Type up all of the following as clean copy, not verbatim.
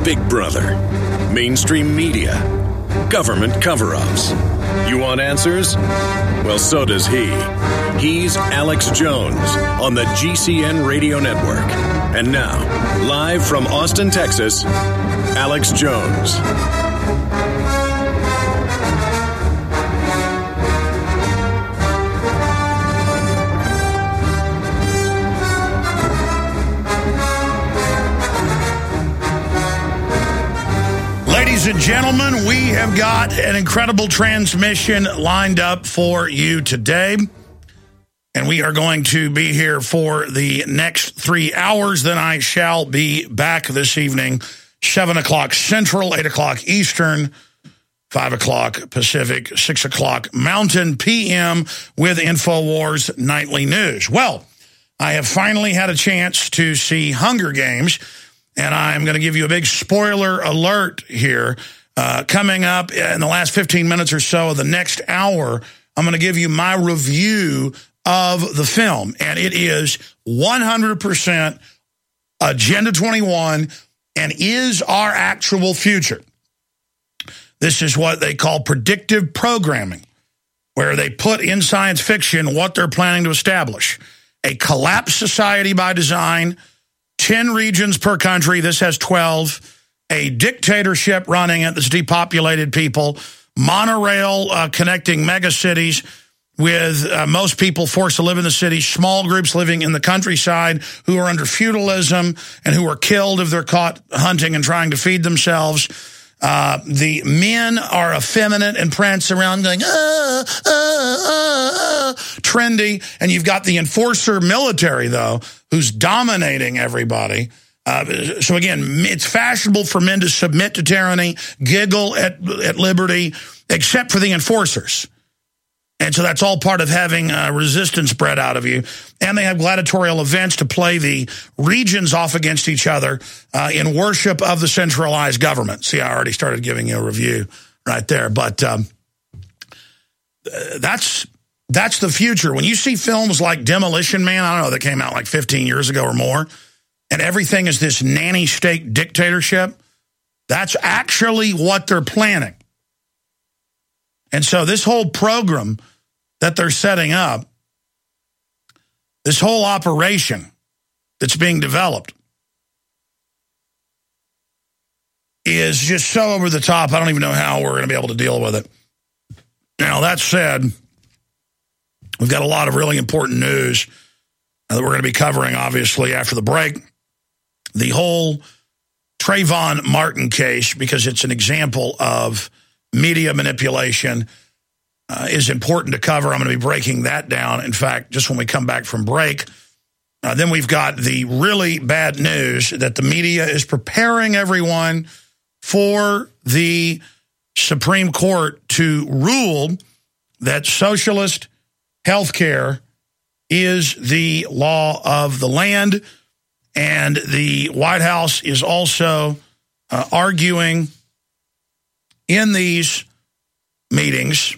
Big Brother, mainstream media, government cover-ups. You want answers? Well, so does he. He's Alex Jones on the GCN Radio Network. And now, live from Austin, Texas, Alex Jones. Ladies and gentlemen, we have got an incredible transmission lined up for you today. And we are going to be here for the next 3 hours. Then I shall be back this evening, 7 o'clock Central, 8 o'clock Eastern, 5 o'clock Pacific, 6 o'clock Mountain PM with InfoWars Nightly News. Well, I have finally had a chance to see Hunger Games. And I'm going to give you a big spoiler alert here. Coming up in the last 15 minutes or so of the next hour, I'm going to give you my review of the film. And it is 100% Agenda 21 and is our actual future. This is what they call predictive programming, where they put in science fiction what they're planning to establish. A collapsed society by design, 10 regions per country. This has 12. A dictatorship running it that's depopulated people. Monorail connecting megacities with most people forced to live in the city. Small groups living in the countryside who are under feudalism and who are killed if they're caught hunting and trying to feed themselves. The men are effeminate and prance around going, trendy. And you've got the enforcer military, though, who's dominating everybody. So again, it's fashionable for men to submit to tyranny, giggle at liberty, except for the enforcers. And so that's all part of having resistance bred out of you. And they have gladiatorial events to play the regions off against each other in worship of the centralized government. See, I already started giving you a review right there. But that's the future. When you see films like Demolition Man, I don't know, that came out like 15 years ago or more, and everything is this nanny state dictatorship, that's actually what they're planning. And so this whole program that they're setting up, this whole operation that's being developed, is just so over the top, I don't even know how we're going to be able to deal with it. Now, that said, we've got a lot of really important news that we're going to be covering, obviously, after the break. The whole Trayvon Martin case, because it's an example of media manipulation, is important to cover. I'm going to be breaking that down, in fact, just when we come back from break. Then we've got the really bad news that the media is preparing everyone for the Supreme Court to rule that socialist health care is the law of the land. And the White House is also arguing in these meetings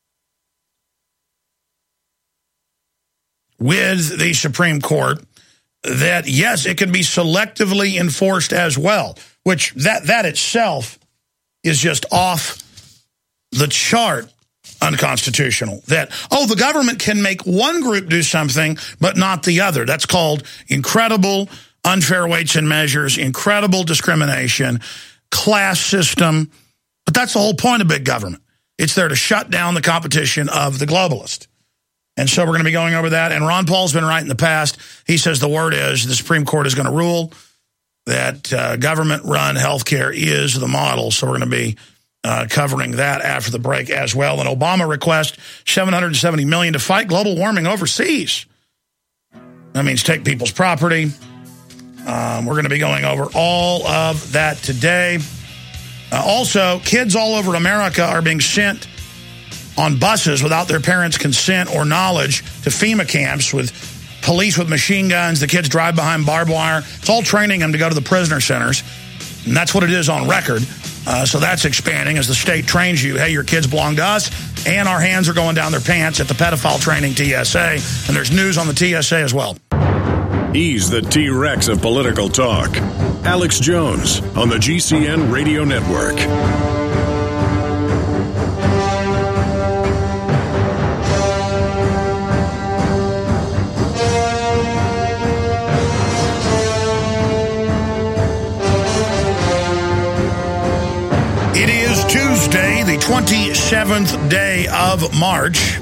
with the Supreme Court that, yes, it can be selectively enforced as well, which that itself is just off the chart unconstitutional. That, the government can make one group do something, but not the other. That's called incredible unfair weights and measures, incredible discrimination, class system. But that's the whole point of big government. It's there to shut down the competition of the globalist. And so we're going to be going over that. And Ron Paul's been right in the past. He says the word is the Supreme Court is going to rule that government-run healthcare is the model. So we're going to be covering that after the break as well. And Obama requests $770 million to fight global warming overseas. That means take people's property. We're going to be going over all of that today. Also, kids all over America are being sent on buses without their parents' consent or knowledge to FEMA camps with police with machine guns. The kids drive behind barbed wire. It's all training them to go to the prisoner centers. And that's what it is on record. So that's expanding as the state trains you. Hey, your kids belong to us, and our hands are going down their pants at the pedophile training TSA. And there's news on the TSA as well. He's the T-Rex of political talk. Alex Jones on the GCN Radio Network. It is Tuesday, the 27th day of March,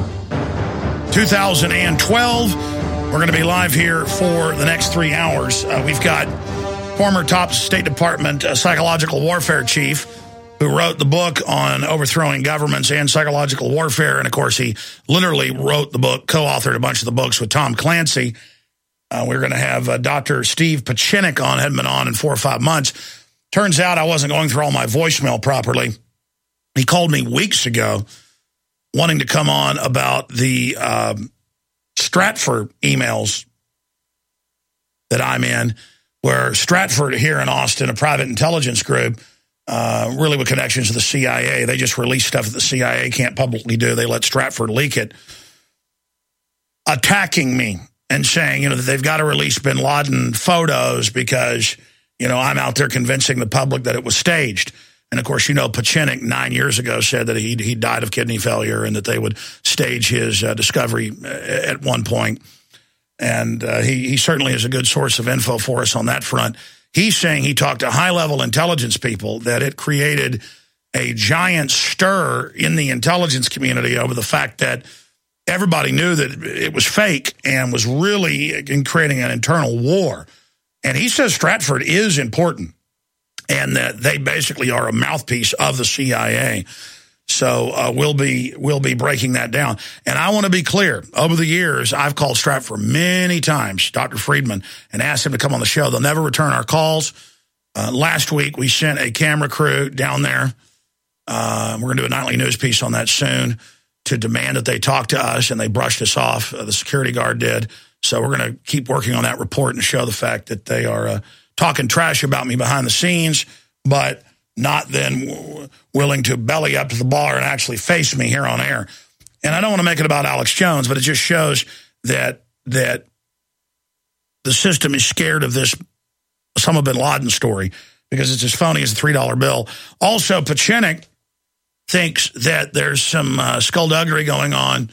2012. We're going to be live here for the next 3 hours. We've got former top State Department psychological warfare chief who wrote the book on overthrowing governments and psychological warfare. And, of course, he literally wrote the book, co-authored a bunch of the books with Tom Clancy. We're going to have Dr. Steve Pieczenik on, hadn't been on in 4 or 5 months. Turns out I wasn't going through all my voicemail properly. He called me weeks ago wanting to come on about the Stratford emails that I'm in, where Stratford here in Austin, a private intelligence group, really with connections to the CIA, they just release stuff that the CIA can't publicly do. They let Stratford leak it, attacking me and saying, that they've got to release bin Laden photos because, I'm out there convincing the public that it was staged. And, of course, Pieczenik 9 years ago said that he died of kidney failure and that they would stage his discovery at one point. And he certainly is a good source of info for us on that front. He's saying he talked to high-level intelligence people, that it created a giant stir in the intelligence community over the fact that everybody knew that it was fake and was really creating an internal war. And he says Stratford is important and that they basically are a mouthpiece of the CIA. So we'll be breaking that down. And I want to be clear. Over the years, I've called Stratford many times, Dr. Friedman, and asked him to come on the show. They'll never return our calls. Last week, we sent a camera crew down there. We're going to do a nightly news piece on that soon to demand that they talk to us, and they brushed us off. The security guard did. So we're going to keep working on that report and show the fact that they are talking trash about me behind the scenes, but not then willing to belly up to the bar and actually face me here on air. And I don't want to make it about Alex Jones, but it just shows that the system is scared of this Osama bin Laden story because it's as phony as a $3 bill. Also, Pieczenik thinks that there's some skullduggery going on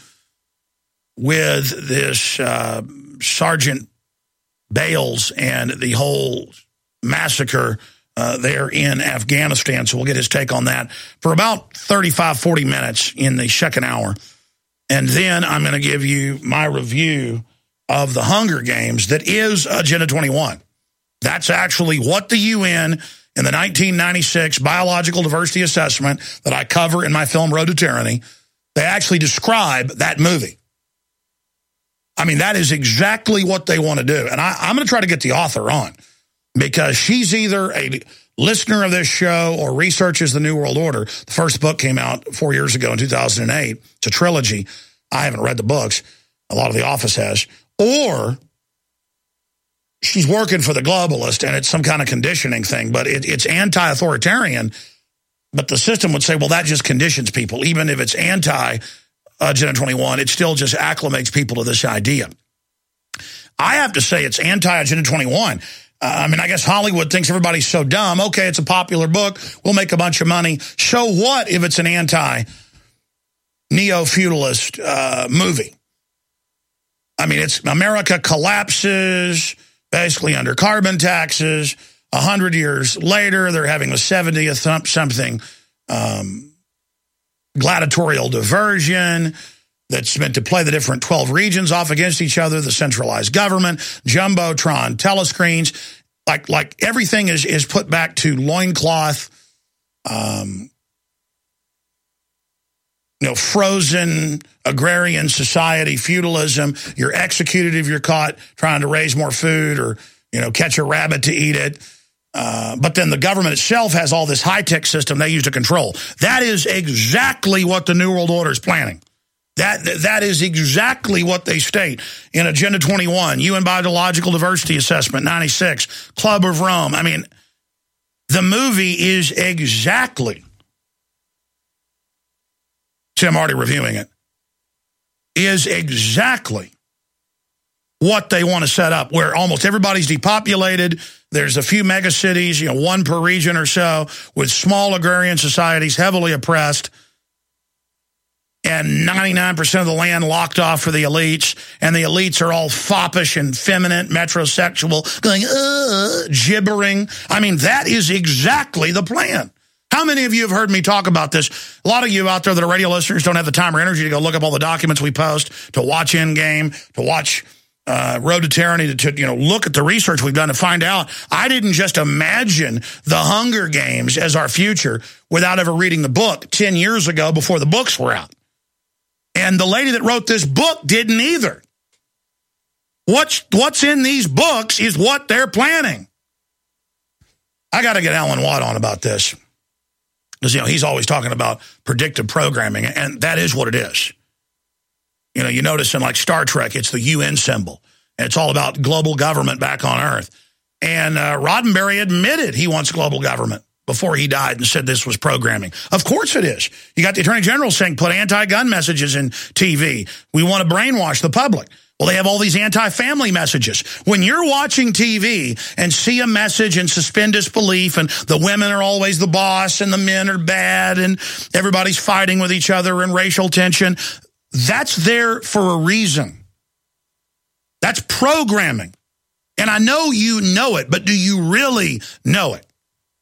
with this Sergeant Bales and the whole massacre there in Afghanistan. So we'll get his take on that for about 35, 40 minutes in the second hour. And then I'm going to give you my review of the Hunger Games that is Agenda 21. That's actually what the UN in the 1996 Biological Diversity Assessment that I cover in my film Road to Tyranny, they actually describe that movie. I mean, that is exactly what they want to do. And I'm going to try to get the author on because she's either a listener of this show or researches the New World Order. The first book came out 4 years ago in 2008. It's a trilogy. I haven't read the books. A lot of the office has. Or she's working for the globalist and it's some kind of conditioning thing, but it's anti-authoritarian. But the system would say, well, that just conditions people. Even if it's anti-Agenda 21, it still just acclimates people to this idea. I have to say it's anti-Agenda 21. I mean, I guess Hollywood thinks everybody's so dumb. Okay, it's a popular book. We'll make a bunch of money. So what if it's an anti-neo-feudalist movie? I mean, it's America collapses basically under carbon taxes. 100 years later, they're having a 70th something gladiatorial diversion that's meant to play the different 12 regions off against each other, the centralized government, Jumbotron, telescreens, like everything is put back to loincloth, frozen agrarian society, feudalism. You're executed if you're caught trying to raise more food or, catch a rabbit to eat it. But then the government itself has all this high-tech system they use to control. That is exactly what the New World Order is planning. That is exactly what they state in Agenda 21, UN Biological Diversity Assessment 96, Club of Rome. I mean, the movie is exactly, see, I'm already reviewing it, is exactly what they want to set up, where almost everybody's depopulated. There's a few mega cities, one per region or so, with small agrarian societies, heavily oppressed, and 99% of the land locked off for the elites, and the elites are all foppish and feminine, metrosexual, going, gibbering. I mean, that is exactly the plan. How many of you have heard me talk about this? A lot of you out there that are radio listeners don't have the time or energy to go look up all the documents we post, to watch Endgame, to watch Road to Tyranny, to look at the research we've done to find out. I didn't just imagine the Hunger Games as our future without ever reading the book 10 years ago before the books were out. And the lady that wrote this book didn't either. What's in these books is what they're planning. I got to get Alan Watt on about this. Because, he's always talking about predictive programming, and that is what it is. You notice in like Star Trek, it's the UN symbol. And it's all about global government back on Earth. And Roddenberry admitted he wants global government before he died and said this was programming. Of course it is. You got the Attorney General saying, put anti-gun messages in TV. We want to brainwash the public. Well, they have all these anti-family messages. When you're watching TV and see a message and suspend disbelief and the women are always the boss and the men are bad and everybody's fighting with each other and racial tension, that's there for a reason. That's programming. And I know you know it, but do you really know it?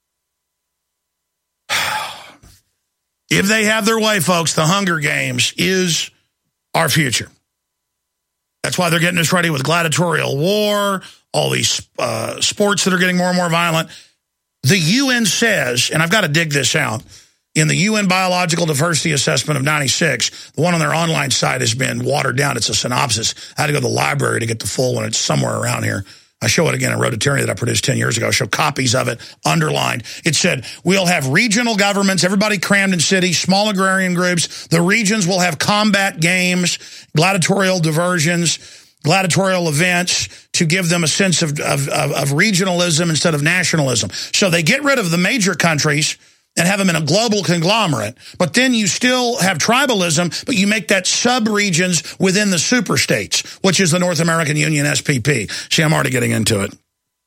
If they have their way, folks, the Hunger Games is our future. That's why they're getting us ready with gladiatorial war, all these sports that are getting more and more violent. The UN says, and I've got to dig this out, in the UN Biological Diversity Assessment of 96, the one on their online site has been watered down. It's a synopsis. I had to go to the library to get the full one. It's somewhere around here. I show it again in Road to Tyranny that I produced 10 years ago. I show copies of it underlined. It said, we'll have regional governments, everybody crammed in cities, small agrarian groups. The regions will have combat games, gladiatorial diversions, gladiatorial events to give them a sense of regionalism instead of nationalism. So they get rid of the major countries and have them in a global conglomerate, but then you still have tribalism, but you make that sub-regions within the superstates, which is the North American Union, SPP. See, I'm already getting into it.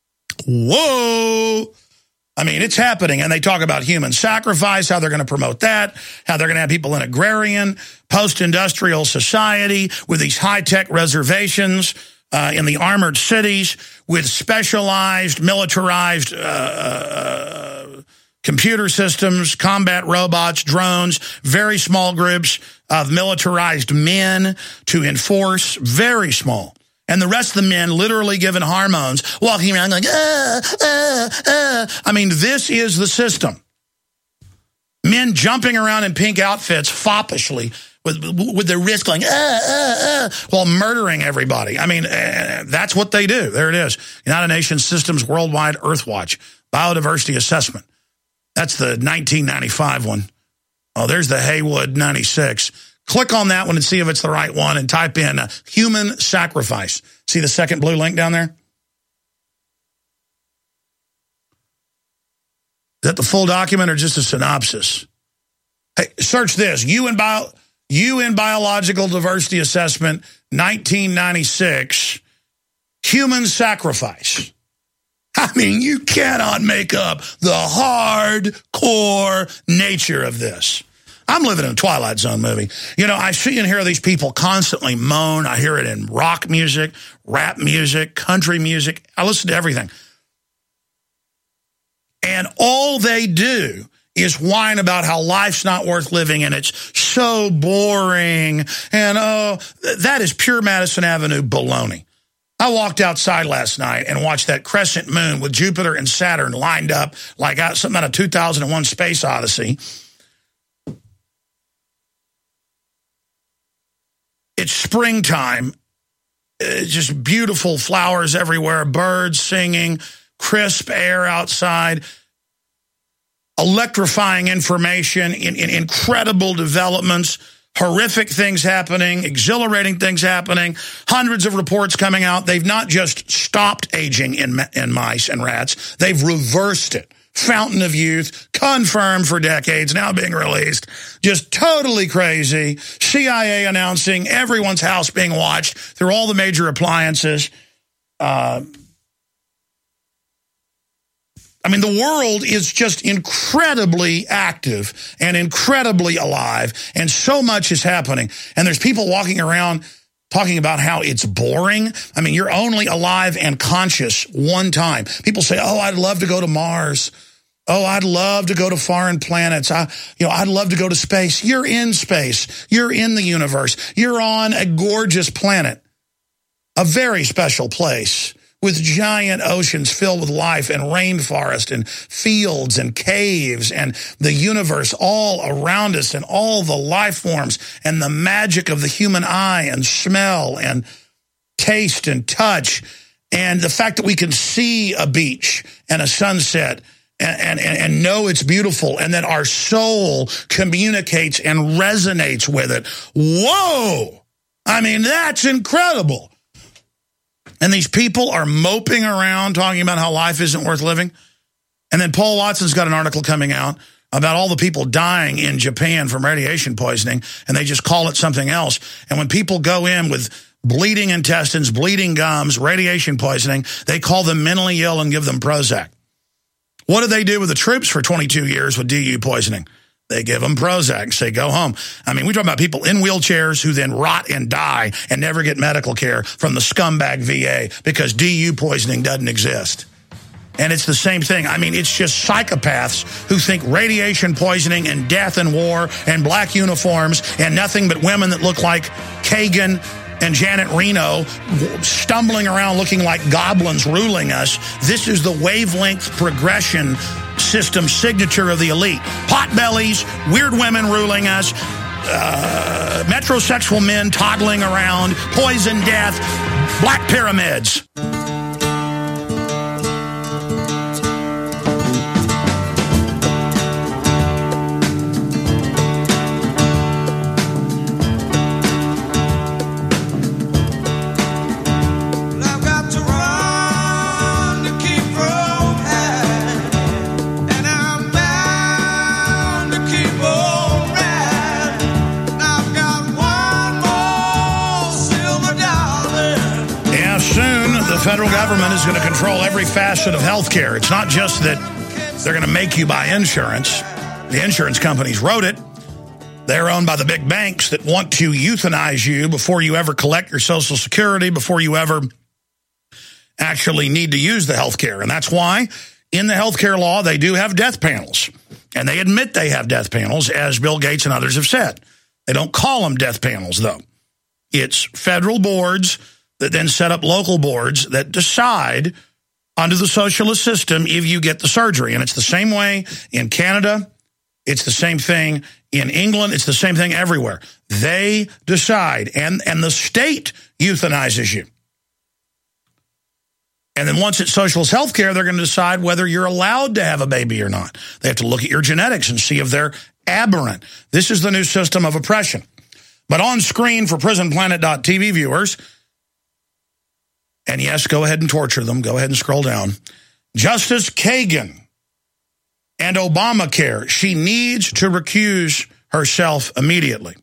Whoa! I mean, it's happening, and they talk about human sacrifice, how they're going to promote that, how they're going to have people in agrarian, post-industrial society with these high-tech reservations in the armored cities with specialized, militarized computer systems, combat robots, drones, very small groups of militarized men to enforce, very small. And the rest of the men literally given hormones, walking around like, I mean, this is the system. Men jumping around in pink outfits foppishly with their wrist going, while murdering everybody. I mean, that's what they do. There it is. United Nations Systems Worldwide Earthwatch Biodiversity Assessment. That's the 1995 one. Oh, there's the Haywood 96. Click on that one and see if it's the right one and type in human sacrifice. See the second blue link down there? Is that the full document or just a synopsis? Hey, search this. UN Biological Diversity Assessment 1996. Human sacrifice. I mean, you cannot make up the hardcore nature of this. I'm living in a Twilight Zone movie. I see and hear these people constantly moan. I hear it in rock music, rap music, country music. I listen to everything. And all they do is whine about how life's not worth living and it's so boring. And, that is pure Madison Avenue baloney. I walked outside last night and watched that crescent moon with Jupiter and Saturn lined up like something out of 2001 Space Odyssey. It's springtime. Just beautiful flowers everywhere, birds singing, crisp air outside, electrifying information, incredible developments, horrific things happening, exhilarating things happening, hundreds of reports coming out. They've not just stopped aging in mice and rats. They've reversed it fountain of youth, confirmed for decades, now being released. Just totally crazy. CIA announcing everyone's house being watched through all the major appliances. I mean, the world is just incredibly active and incredibly alive, and so much is happening. And there's people walking around talking about how it's boring. I mean, you're only alive and conscious one time. People say, oh, I'd love to go to Mars. Oh, I'd love to go to foreign planets. I'd love to go to space. You're in space. You're in the universe. You're on a gorgeous planet, a very special place with giant oceans filled with life and rainforest and fields and caves and the universe all around us and all the life forms and the magic of the human eye and smell and taste and touch and the fact that we can see a beach and a sunset and know it's beautiful and that our soul communicates and resonates with it. Whoa! I mean, that's incredible. And these people are moping around talking about how life isn't worth living. And then Paul Watson's got an article coming out about all the people dying in Japan from radiation poisoning, and they just call it something else. And when people go in with bleeding intestines, bleeding gums, radiation poisoning, they call them mentally ill and give them Prozac. What did they do with the troops for 22 years with DU poisoning? They give them Prozac, say go home. I mean, we talk about people in wheelchairs who then rot and die and never get medical care from the scumbag VA because DU poisoning doesn't exist. And it's the same thing. I mean, it's just psychopaths who think radiation poisoning and death and war and black uniforms and nothing but women that look like Kagan and Janet Reno stumbling around looking like goblins ruling us. This is the wavelength progression system signature of the elite. Potbellies, weird women ruling us, metrosexual men toddling around, poison, death, black pyramids. The federal government is going to control every facet of health care. It's not just that they're going to make you buy insurance. The insurance companies wrote it. They're owned by the big banks that want to euthanize you before you ever collect your Social Security, before you ever actually need to use the health care. And that's why in the health care law, they do have death panels. And they admit they have death panels, as Bill Gates and others have said. They don't call them death panels, though. It's federal boards that then set up local boards that decide under the socialist system if you get the surgery. And it's the same way in Canada. It's the same thing in England. It's the same thing everywhere. They decide, and the state euthanizes you. And then once it's socialist health care, they're going to decide whether you're allowed to have a baby or not. They have to look at your genetics and see if they're aberrant. This is the new system of oppression. But on screen for PrisonPlanet.tv viewers, and yes, go ahead and torture them. Go ahead and scroll down. Justice Kagan and Obamacare. She needs to recuse herself immediately.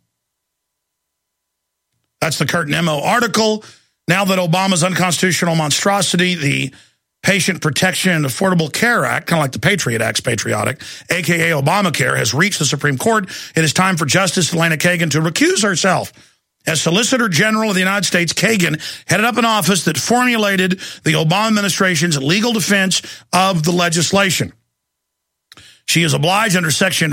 That's the Kurt Nimmo article. Now that Obama's unconstitutional monstrosity, the Patient Protection and Affordable Care Act, kind of like the Patriot Act's patriotic, a.k.a. Obamacare, has reached the Supreme Court, it is time for Justice Elena Kagan to recuse herself. As Solicitor General of the United States, Kagan headed up an office that formulated the Obama administration's legal defense of the legislation. She is obliged under Section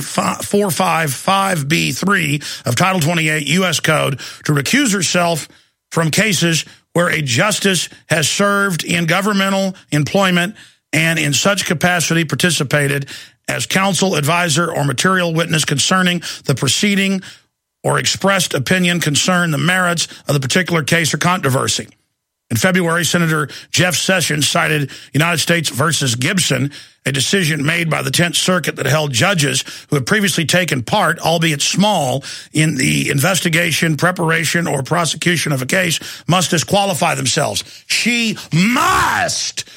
455B3 of Title 28 U.S. Code to recuse herself from cases where a justice has served in governmental employment and in such capacity participated as counsel, advisor, or material witness concerning the proceeding or expressed opinion concern the merits of the particular case or controversy. In February, Senator Jeff Sessions cited United States versus Gibson, a decision made by the 10th Circuit that held judges who had previously taken part, albeit small, in the investigation, preparation, or prosecution of a case must disqualify themselves. She must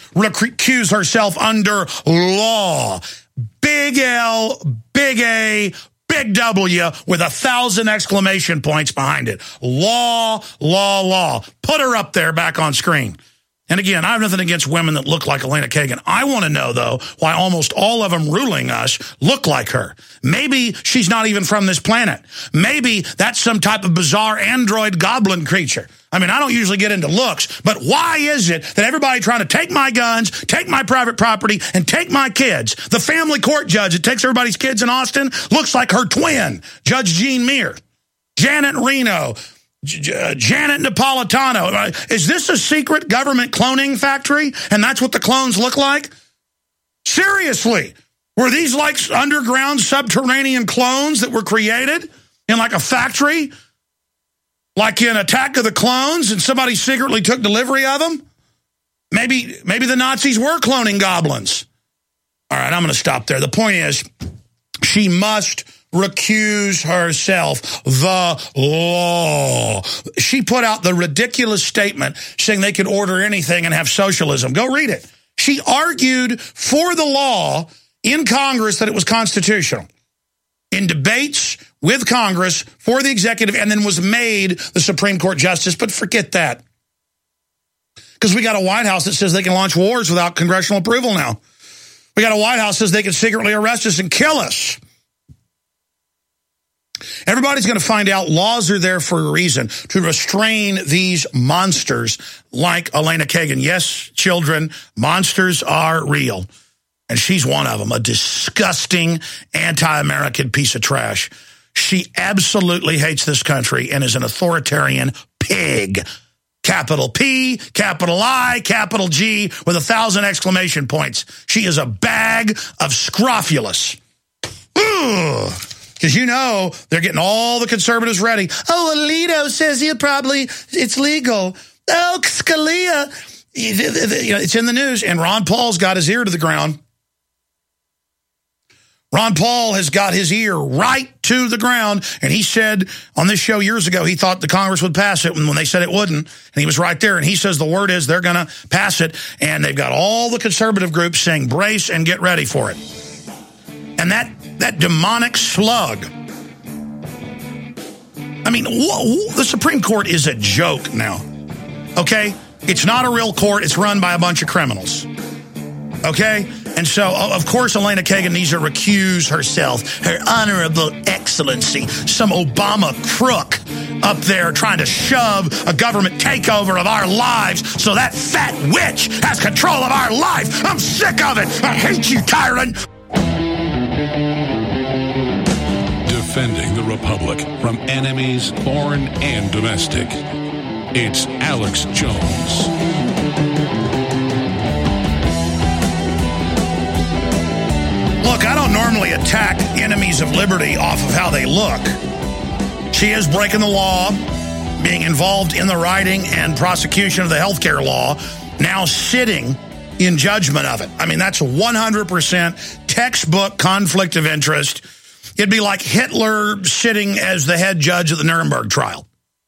recuse herself under law. Big L, big A, big W with 1,000 exclamation points behind it. Law, law, law. Put her up there back on screen. And again, I have nothing against women that look like Elena Kagan. I want to know, though, why almost all of them ruling us look like her. Maybe she's not even from this planet. Maybe that's some type of bizarre android goblin creature. I mean, I don't usually get into looks, but why is it that everybody trying to take my guns, take my private property, and take my kids? The family court judge that takes everybody's kids in Austin looks like her twin, Judge Jean Muir. Janet Reno, Janet Napolitano. Is this a secret government cloning factory? And that's what the clones look like? Seriously. Were these like underground subterranean clones that were created in like a factory? Like in Attack of the Clones and somebody secretly took delivery of them? Maybe the Nazis were cloning goblins. All right, I'm going to stop there. The point is, she must recuse herself. The law. She put out the ridiculous statement saying they could order anything and have socialism. Go read it. She argued for the law in Congress that it was constitutional. In debates with Congress for the executive, and then was made the Supreme Court justice. But forget that. Because we got a White House that says they can launch wars without congressional approval now. We got a White House that says they can secretly arrest us and kill us. Everybody's going to find out laws are there for a reason, to restrain these monsters like Elena Kagan. Yes, children, monsters are real. And she's one of them, a disgusting anti-American piece of trash. She absolutely hates this country and is an authoritarian pig. Capital P, capital I, capital G, with 1,000 exclamation points. She is a bag of scrofulous. Because you know they're getting all the conservatives ready. Oh, Alito says it's legal. Oh, Scalia. It's in the news. And Ron Paul's got his ear to the ground. Ron Paul has got his ear right to the ground, and he said on this show years ago he thought the Congress would pass it when they said it wouldn't, and he was right there, and he says the word is they're going to pass it, and they've got all the conservative groups saying brace and get ready for it. And that demonic slug, I mean, the Supreme Court is a joke now, okay? It's not a real court. It's run by a bunch of criminals, okay? And so, of course, Elena Kagan needs to recuse herself, her honorable excellency, some Obama crook up there trying to shove a government takeover of our lives so that fat witch has control of our life. I'm sick of it. I hate you, tyrant. Defending the Republic from enemies, foreign and domestic. It's Alex Jones. Look, I don't normally attack enemies of liberty off of how they look. She is breaking the law, being involved in the writing and prosecution of the healthcare law, now sitting in judgment of it. I mean, that's 100% textbook conflict of interest. It'd be like Hitler sitting as the head judge of the Nuremberg trial.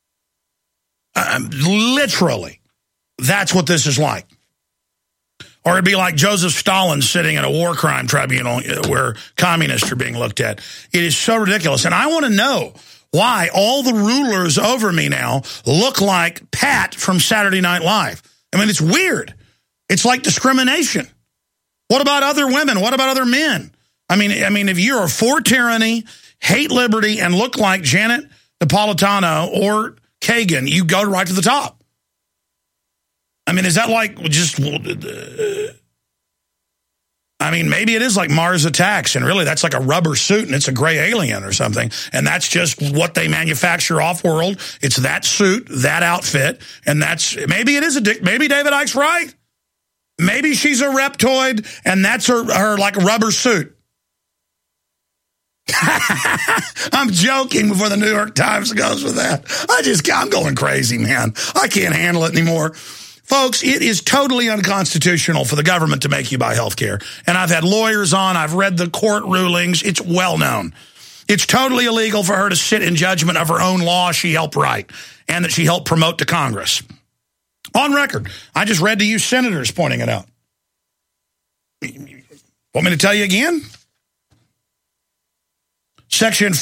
Literally, that's what this is like. Or it'd be like Joseph Stalin sitting in a war crime tribunal where communists are being looked at. It is so ridiculous. And I want to know why all the rulers over me now look like Pat from Saturday Night Live. I mean, it's weird. It's like discrimination. What about other women? What about other men? I mean, if you're for tyranny, hate liberty, and look like Janet Napolitano or Kagan, you go right to the top. I mean, is that like just, I mean, maybe it is like Mars Attacks, and really that's like a rubber suit, and it's a gray alien or something, and that's just what they manufacture off-world. It's that suit, that outfit, and that's, maybe it is maybe David Icke's right. Maybe she's a reptoid, and that's her like rubber suit. I'm joking before the New York Times goes with that. I'm going crazy, man. I can't handle it anymore. Folks, it is totally unconstitutional for the government to make you buy health care. And I've had lawyers on. I've read the court rulings. It's well known. It's totally illegal for her to sit in judgment of her own law she helped write and that she helped promote to Congress. On record. I just read to you senators pointing it out. Want me to tell you again? Section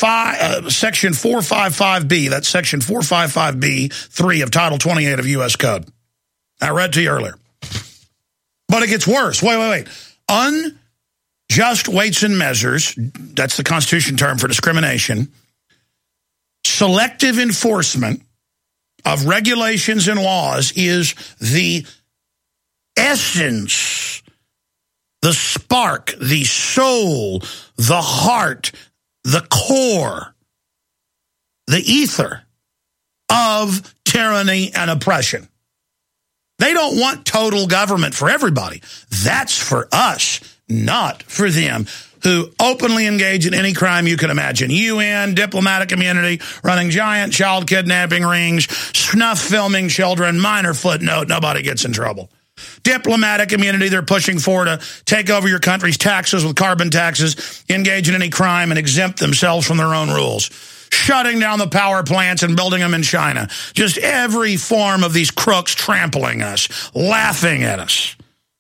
455B, that's Section 455B3 of Title 28 of U.S. Code. I read to you earlier. But it gets worse. Wait. Unjust weights and measures, that's the Constitution term for discrimination, selective enforcement of regulations and laws is the essence, the spark, the soul, the heart, the core, the ether of tyranny and oppression. They don't want total government for everybody. That's for us, not for them, who openly engage in any crime you can imagine. UN, diplomatic immunity, running giant child kidnapping rings, snuff filming children, minor footnote, nobody gets in trouble. Diplomatic immunity, they're pushing for to take over your country's taxes with carbon taxes, engage in any crime, and exempt themselves from their own rules. Shutting down the power plants and building them in China. Just every form of these crooks trampling us, laughing at us.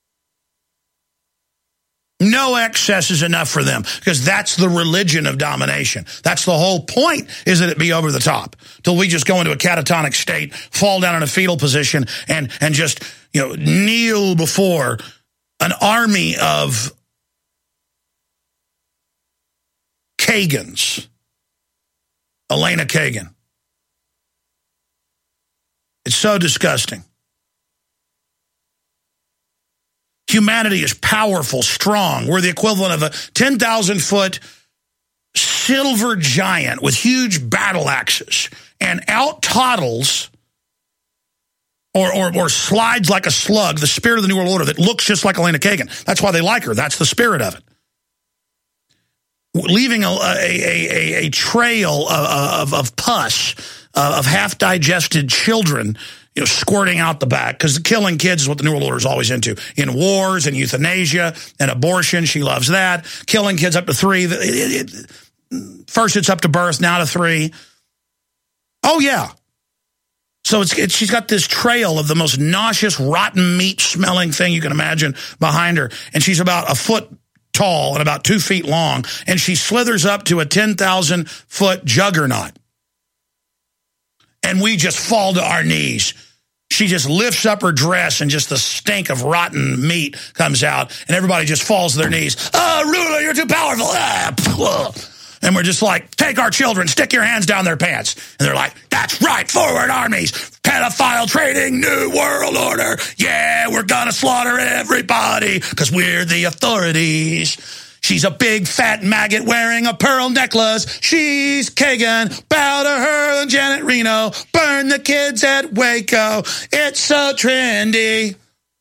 No excess is enough for them, because that's the religion of domination. That's the whole point, is that it be over the top, till we just go into a catatonic state, fall down in a fetal position, and just, kneel before an army of Kagans. Elena Kagan. It's so disgusting. Humanity is powerful, strong. We're the equivalent of a 10,000-foot silver giant with huge battle axes, and out toddles or slides like a slug, the spirit of the New World Order that looks just like Elena Kagan. That's why they like her. That's the spirit of it. Leaving a trail of pus, of half-digested children, squirting out the back, because killing kids is what the New World Order is always into. In wars and euthanasia and abortion, she loves that. Killing kids up to 3. First it's up to birth, now to 3. Oh, yeah. So she's got this trail of the most nauseous, rotten meat-smelling thing you can imagine behind her, and she's about a foot tall and about 2 feet long, and she slithers up to a 10,000-foot juggernaut. And we just fall to our knees. She just lifts up her dress, and just the stink of rotten meat comes out, and everybody just falls to their knees. Oh, ruler, you're too powerful. And we're just like, take our children, stick your hands down their pants. And they're like, that's right, forward armies, pedophile trading, New World Order. Yeah, we're gonna slaughter everybody, because we're the authorities. She's a big fat maggot wearing a pearl necklace. She's Kagan. Bow to her and Janet Reno. Burn the kids at Waco. It's so trendy.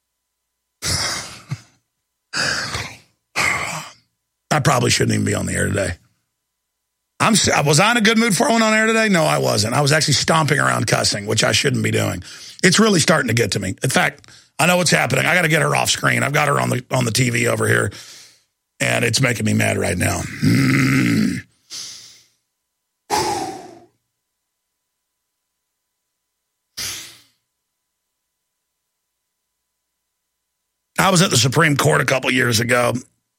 I probably shouldn't even be on the air today. Was I in a good mood for one on air today? No, I wasn't. I was actually stomping around cussing, which I shouldn't be doing. It's really starting to get to me. In fact, I know what's happening. I got to get her off screen. I've got her on the TV over here, and it's making me mad right now. I was at the Supreme Court a couple years ago.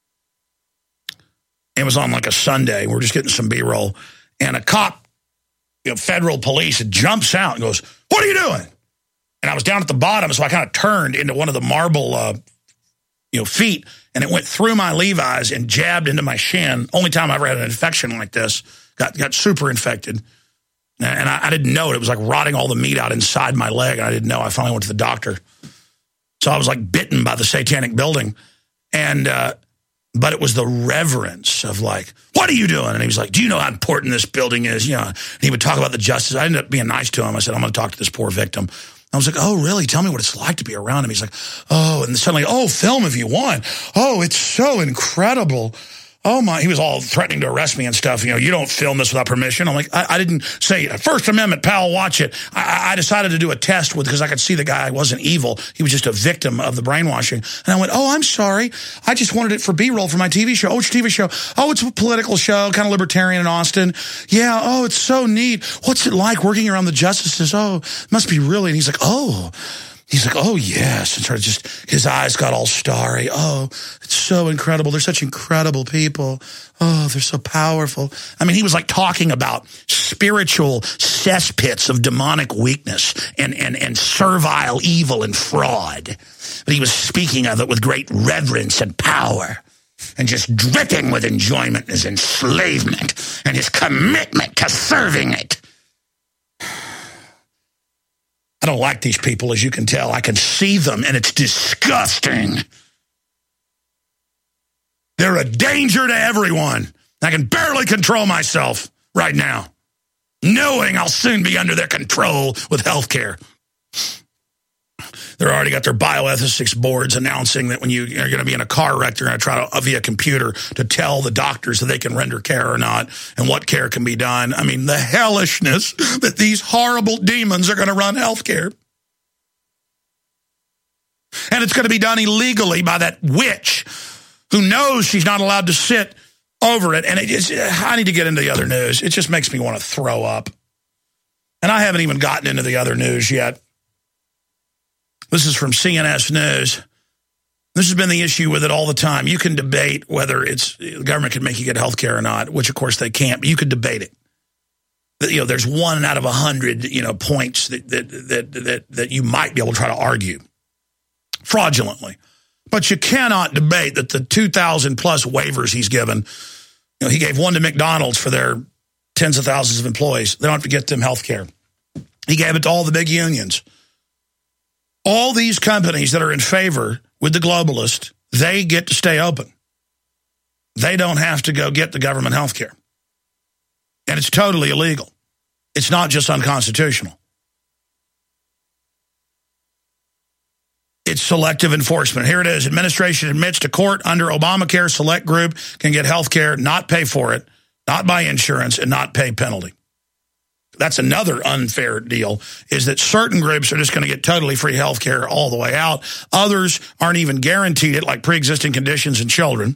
It was on like a Sunday. We're just getting some B-roll. And a cop, federal police, jumps out and goes, "What are you doing?" And I was down at the bottom, so I kind of turned into one of the marble feet, and it went through my Levi's and jabbed into my shin. Only time I ever had an infection like this. Got super infected. And I didn't know it. It was like rotting all the meat out inside my leg, and I didn't know. I finally went to the doctor. So I was like bitten by the satanic building. And but it was the reverence of like, "What are you doing?" And he was like, "Do you know how important this building is?" And he would talk about the justice. I ended up being nice to him. I said, "I'm going to talk to this poor victim." I was like, "Oh, really? Tell me what it's like to be around him." He's like, "Oh," and suddenly, "Oh, film if you want. Oh, it's so incredible. Oh my," he was all threatening to arrest me and stuff. "You don't film this without permission." I'm like, I didn't say First Amendment, pal, watch it. I decided to do a test because I could see the guy wasn't evil. He was just a victim of the brainwashing. And I went, "Oh, I'm sorry. I just wanted it for B-roll for my TV show." "Oh, it's your TV show?" "Oh, it's a political show, kind of libertarian in Austin." "Yeah, oh, it's so neat. What's it like working around the justices?" "Oh, it must be really." And he's like, "Oh, He's like, oh, yes. And sort of just, his eyes got all starry. Oh, it's so incredible. They're such incredible people. Oh, they're so powerful. I mean, he was like talking about spiritual cesspits of demonic weakness and servile evil and fraud. But he was speaking of it with great reverence and power and just dripping with enjoyment and his enslavement and his commitment to serving it. I don't like these people, as you can tell. I can see them, and it's disgusting. They're a danger to everyone. I can barely control myself right now, knowing I'll soon be under their control with health care. They've already got their bioethics boards announcing that when you're going to be in a car wreck, they're going to try to, via computer, to tell the doctors that they can render care or not and what care can be done. I mean, the hellishness that these horrible demons are going to run health care. And it's going to be done illegally by that witch who knows she's not allowed to sit over it. And I need to get into the other news. It just makes me want to throw up. And I haven't even gotten into the other news yet. This is from CNS News. This has been the issue with it all the time. You can debate whether the government can make you get health care or not, which of course they can't, but you could debate it. There's 1 out of 100, points that you might be able to try to argue fraudulently. But you cannot debate that the 2,000 plus waivers he's given, he gave one to McDonald's for their tens of thousands of employees. They don't have to get them health care. He gave it to all the big unions. All these companies that are in favor with the globalist, they get to stay open. They don't have to go get the government health care. And it's totally illegal. It's not just unconstitutional. It's selective enforcement. Here it is. Administration admits to court under Obamacare select group can get health care, not pay for it, not buy insurance, and not pay penalty. That's another unfair deal, is that certain groups are just going to get totally free health care all the way out. Others aren't even guaranteed it, like pre-existing conditions in children.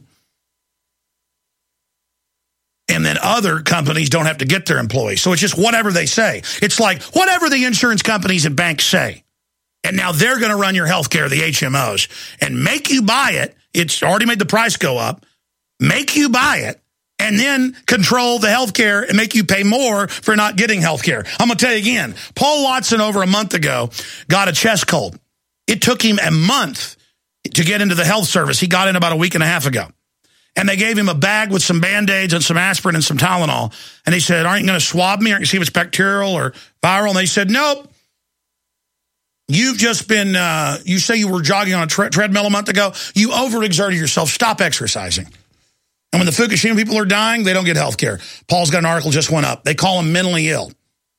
And then other companies don't have to get their employees. So it's just whatever they say. It's like whatever the insurance companies and banks say. And now they're going to run your health care, the HMOs, and make you buy it. It's already made the price go up. Make you buy it. And then control the health care and make you pay more for not getting health care. I'm going to tell you again, Paul Watson over a month ago got a chest cold. It took him a month to get into the health service. He got in about a week and a half ago. And they gave him a bag with some Band-Aids and some aspirin and some Tylenol. And he said, aren't you going to swab me? Aren't you see if it's bacterial or viral? And they said, nope. You've just been, you say you were jogging on a treadmill a month ago. You overexerted yourself. Stop exercising. And when the Fukushima people are dying, they don't get health care. Paul's got an article just went up. They call them mentally ill.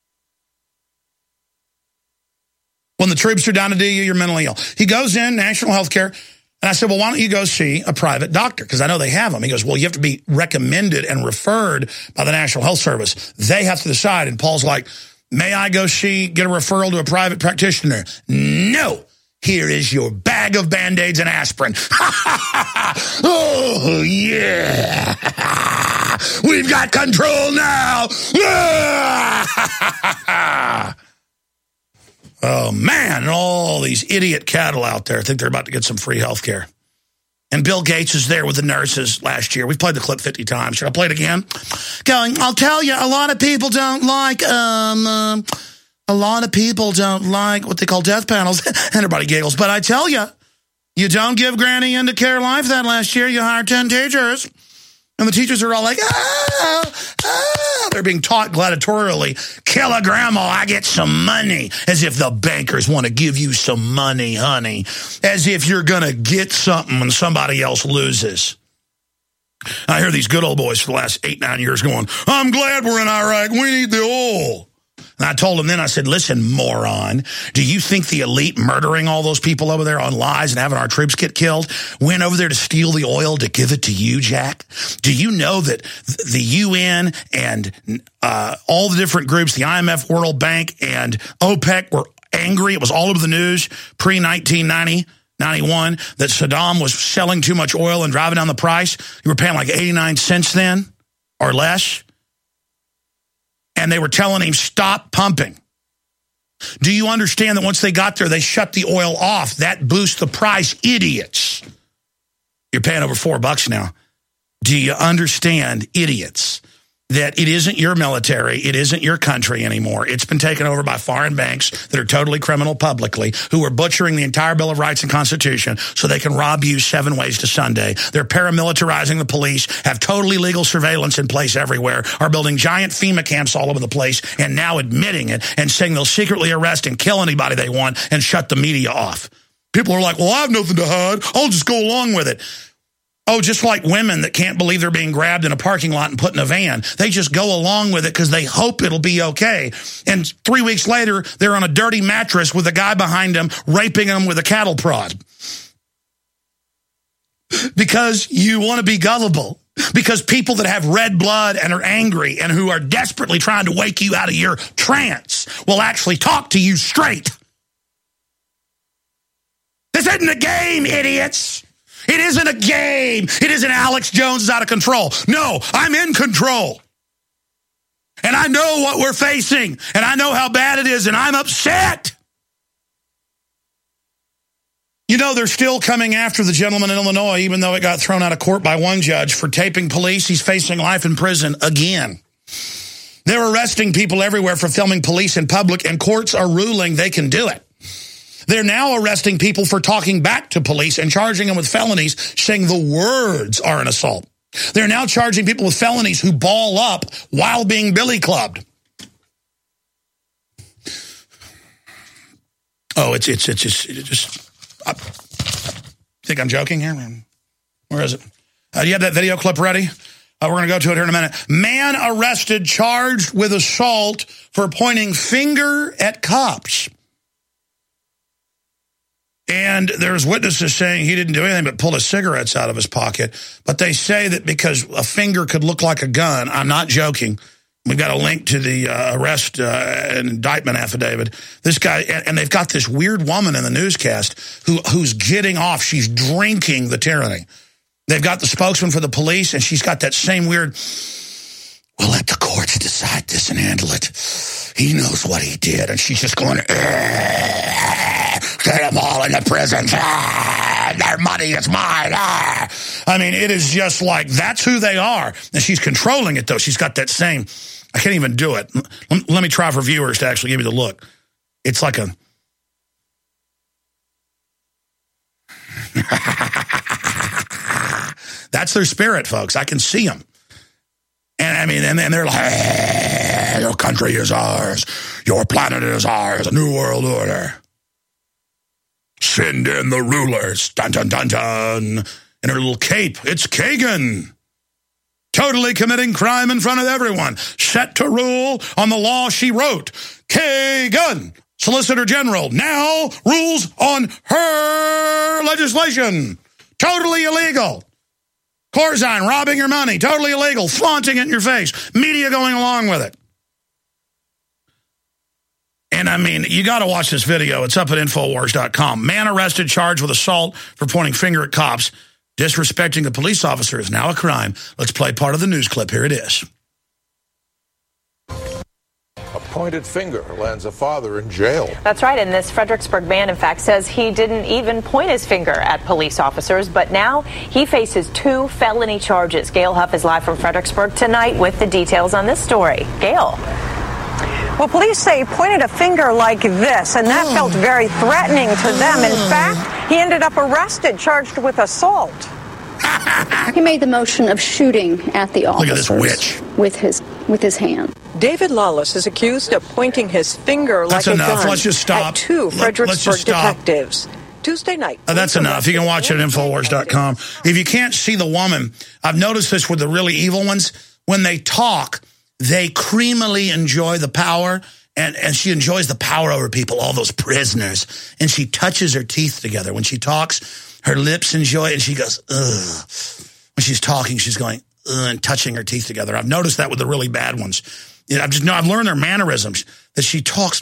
When the troops are down to do you, you're mentally ill. He goes in, national health care. And I said, well, why don't you go see a private doctor? Because I know they have them. He goes, well, you have to be recommended and referred by the National Health Service. They have to decide. And Paul's like, may I go get a referral to a private practitioner? No. Here is your bag of Band-Aids and aspirin. Oh, yeah. We've got control now. Oh, man. And all these idiot cattle out there think they're about to get some free health care. And Bill Gates is there with the nurses last year. We've played the clip 50 times. Should I play it again? Going, I'll tell you, a lot of people don't like what they call death panels. Everybody giggles. But I tell you, you don't give Granny into Care Life that last year. You hired 10 teachers. And the teachers are all like, they're being taught gladiatorially, kill a grandma, I get some money. As if the bankers want to give you some money, honey. As if you're going to get something when somebody else loses. I hear these good old boys for the last 8-9 years going, I'm glad we're in Iraq. We need the oil. And I told him then, I said, listen, moron, do you think the elite murdering all those people over there on lies and having our troops get killed went over there to steal the oil to give it to you, Jack? Do you know that the UN and all the different groups, the IMF, World Bank, and OPEC were angry? It was all over the news pre-1990. 91, that Saddam was selling too much oil and driving down the price. You were paying like 89 cents then or less. And they were telling him, stop pumping. Do you understand that once they got there, they shut the oil off? That boosts the price, idiots. You're paying over $4 now. Do you understand, idiots, that it isn't your military, it isn't your country anymore. It's been taken over by foreign banks that are totally criminal publicly, who are butchering the entire Bill of Rights and Constitution so they can rob you 7 ways to Sunday. They're paramilitarizing the police, have totally legal surveillance in place everywhere, are building giant FEMA camps all over the place, and now admitting it and saying they'll secretly arrest and kill anybody they want and shut the media off. People are like, well, I have nothing to hide. I'll just go along with it. Oh, just like women that can't believe they're being grabbed in a parking lot and put in a van. They just go along with it because they hope it'll be okay. And 3 weeks later, they're on a dirty mattress with a guy behind them raping them with a cattle prod. Because you want to be gullible. Because people that have red blood and are angry and who are desperately trying to wake you out of your trance will actually talk to you straight. This isn't a game, idiots. It isn't a game. It isn't Alex Jones is out of control. No, I'm in control. And I know what we're facing. And I know how bad it is. And I'm upset. You know, they're still coming after the gentleman in Illinois, even though it got thrown out of court by one judge for taping police. He's facing life in prison again. They're arresting people everywhere for filming police in public, and courts are ruling they can do it. They're now arresting people for talking back to police and charging them with felonies, saying the words are an assault. They're now charging people with felonies who ball up while being billy clubbed. Oh, it's just. I think I'm joking here. Where is it? You have that video clip ready? We're going to go to it here in a minute. Man arrested, charged with assault for pointing finger at cops. And there's witnesses saying he didn't do anything but pull his cigarettes out of his pocket. But they say that because a finger could look like a gun, I'm not joking. We've got a link to the arrest and indictment affidavit. This guy, and they've got this weird woman in the newscast who's getting off. She's drinking the tyranny. They've got the spokesman for the police, and she's got that same weird, we'll let the courts decide this and handle it. He knows what he did. And she's just going, get them all into prison. Their money is mine. I mean, it is just like, that's who they are. And she's controlling it, though. She's got that same, I can't even do it. Let me try for viewers to actually give you the look. It's like a... That's their spirit, folks. I can see them. And I mean, and they're like, your country is ours. Your planet is ours. A new world order. Send in the rulers. Dun, dun, dun, dun. In her little cape, it's Kagan. Totally committing crime in front of everyone. Set to rule on the law she wrote. Kagan, Solicitor General, now rules on her legislation. Totally illegal. Corzine robbing your money. Totally illegal. Flaunting it in your face. Media going along with it. And I mean, you got to watch this video. It's up at Infowars.com. Man arrested, charged with assault for pointing finger at cops. Disrespecting a police officer is now a crime. Let's play part of the news clip. Here it is. A pointed finger lands a father in jail. That's right. And this Fredericksburg man, in fact, says he didn't even point his finger at police officers. But now he faces 2 felony charges. Gail Huff is live from Fredericksburg tonight with the details on this story. Gail. Well, police say he pointed a finger like this, and that felt very threatening to them. In fact, he ended up arrested, charged with assault. He made the motion of shooting at the officers. Look at this witch. with his hand. David Lawless is accused of pointing his finger like a gun Let's just stop. at 2 Fredericksburg detectives. Tuesday night. That's enough. You can watch it at Infowars.com. If you can't see the woman, I've noticed this with the really evil ones. When they talk, they creamily enjoy the power, and she enjoys the power over people, all those prisoners. And she touches her teeth together. When she talks, her lips enjoy it, and she goes, ugh. When she's talking, she's going, ugh, and touching her teeth together. I've noticed that with the really bad ones. You know, I've learned their mannerisms, that she talks.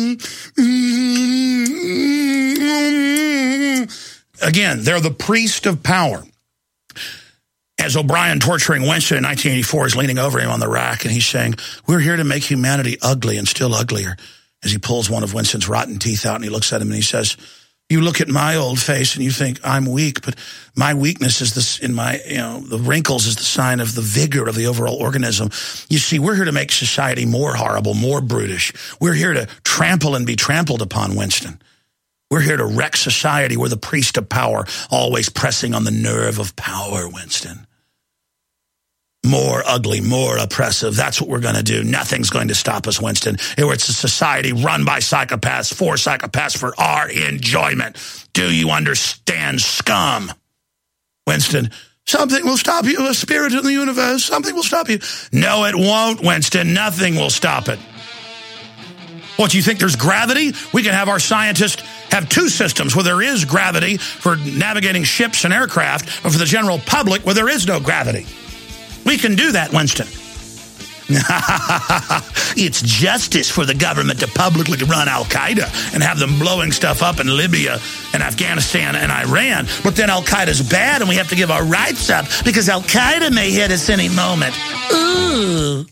Again, they're the priest of power. As O'Brien, torturing Winston in 1984, is leaning over him on the rack, and he's saying, we're here to make humanity ugly and still uglier. as he pulls one of Winston's rotten teeth out and he looks at him and he says, you look at my old face and you think I'm weak, but my weakness is this in my, the wrinkles is the sign of the vigor of the overall organism. You see, we're here to make society more horrible, more brutish. We're here to trample and be trampled upon, Winston. We're here to wreck society. We're the priest of power, always pressing on the nerve of power, Winston. More ugly, more oppressive. That's what we're going to do. Nothing's going to stop us, Winston. It's a society run by psychopaths, for our enjoyment. Do you understand, scum? Winston, something will stop you, a spirit in the universe. Something will stop you. No, it won't, Winston. Nothing will stop it. What, do you think there's gravity? We can have our scientists have two systems where there is gravity for navigating ships and aircraft, but for the general public where there is no gravity. We can do that, Winston. It's justice for the government to publicly run Al-Qaeda and have them blowing stuff up in Libya and Afghanistan and Iran. But then Al-Qaeda's bad and we have to give our rights up because Al-Qaeda may hit us any moment. Ooh.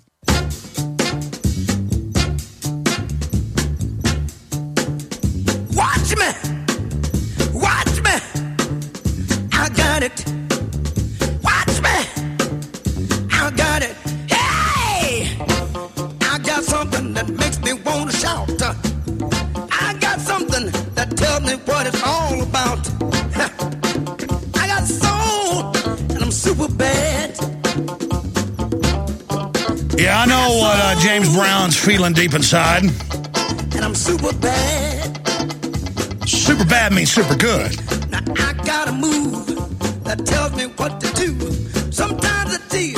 Watch me. Watch me. I got it. Watch me. I got it. Hey! I got something that makes me want to shout. I got something that tells me what it's all about. I got soul, and I'm super bad. Yeah, I know what James Brown's feeling deep inside. And I'm super bad. Super bad means super good. Now I got a move that tells me what to do. Sometimes it's easy.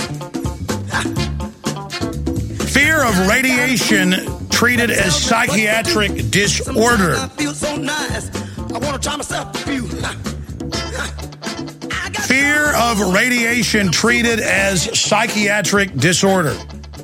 Fear of radiation treated as psychiatric disorder. I feel so nice. I want to try myself a few. Fear of radiation treated as psychiatric disorder.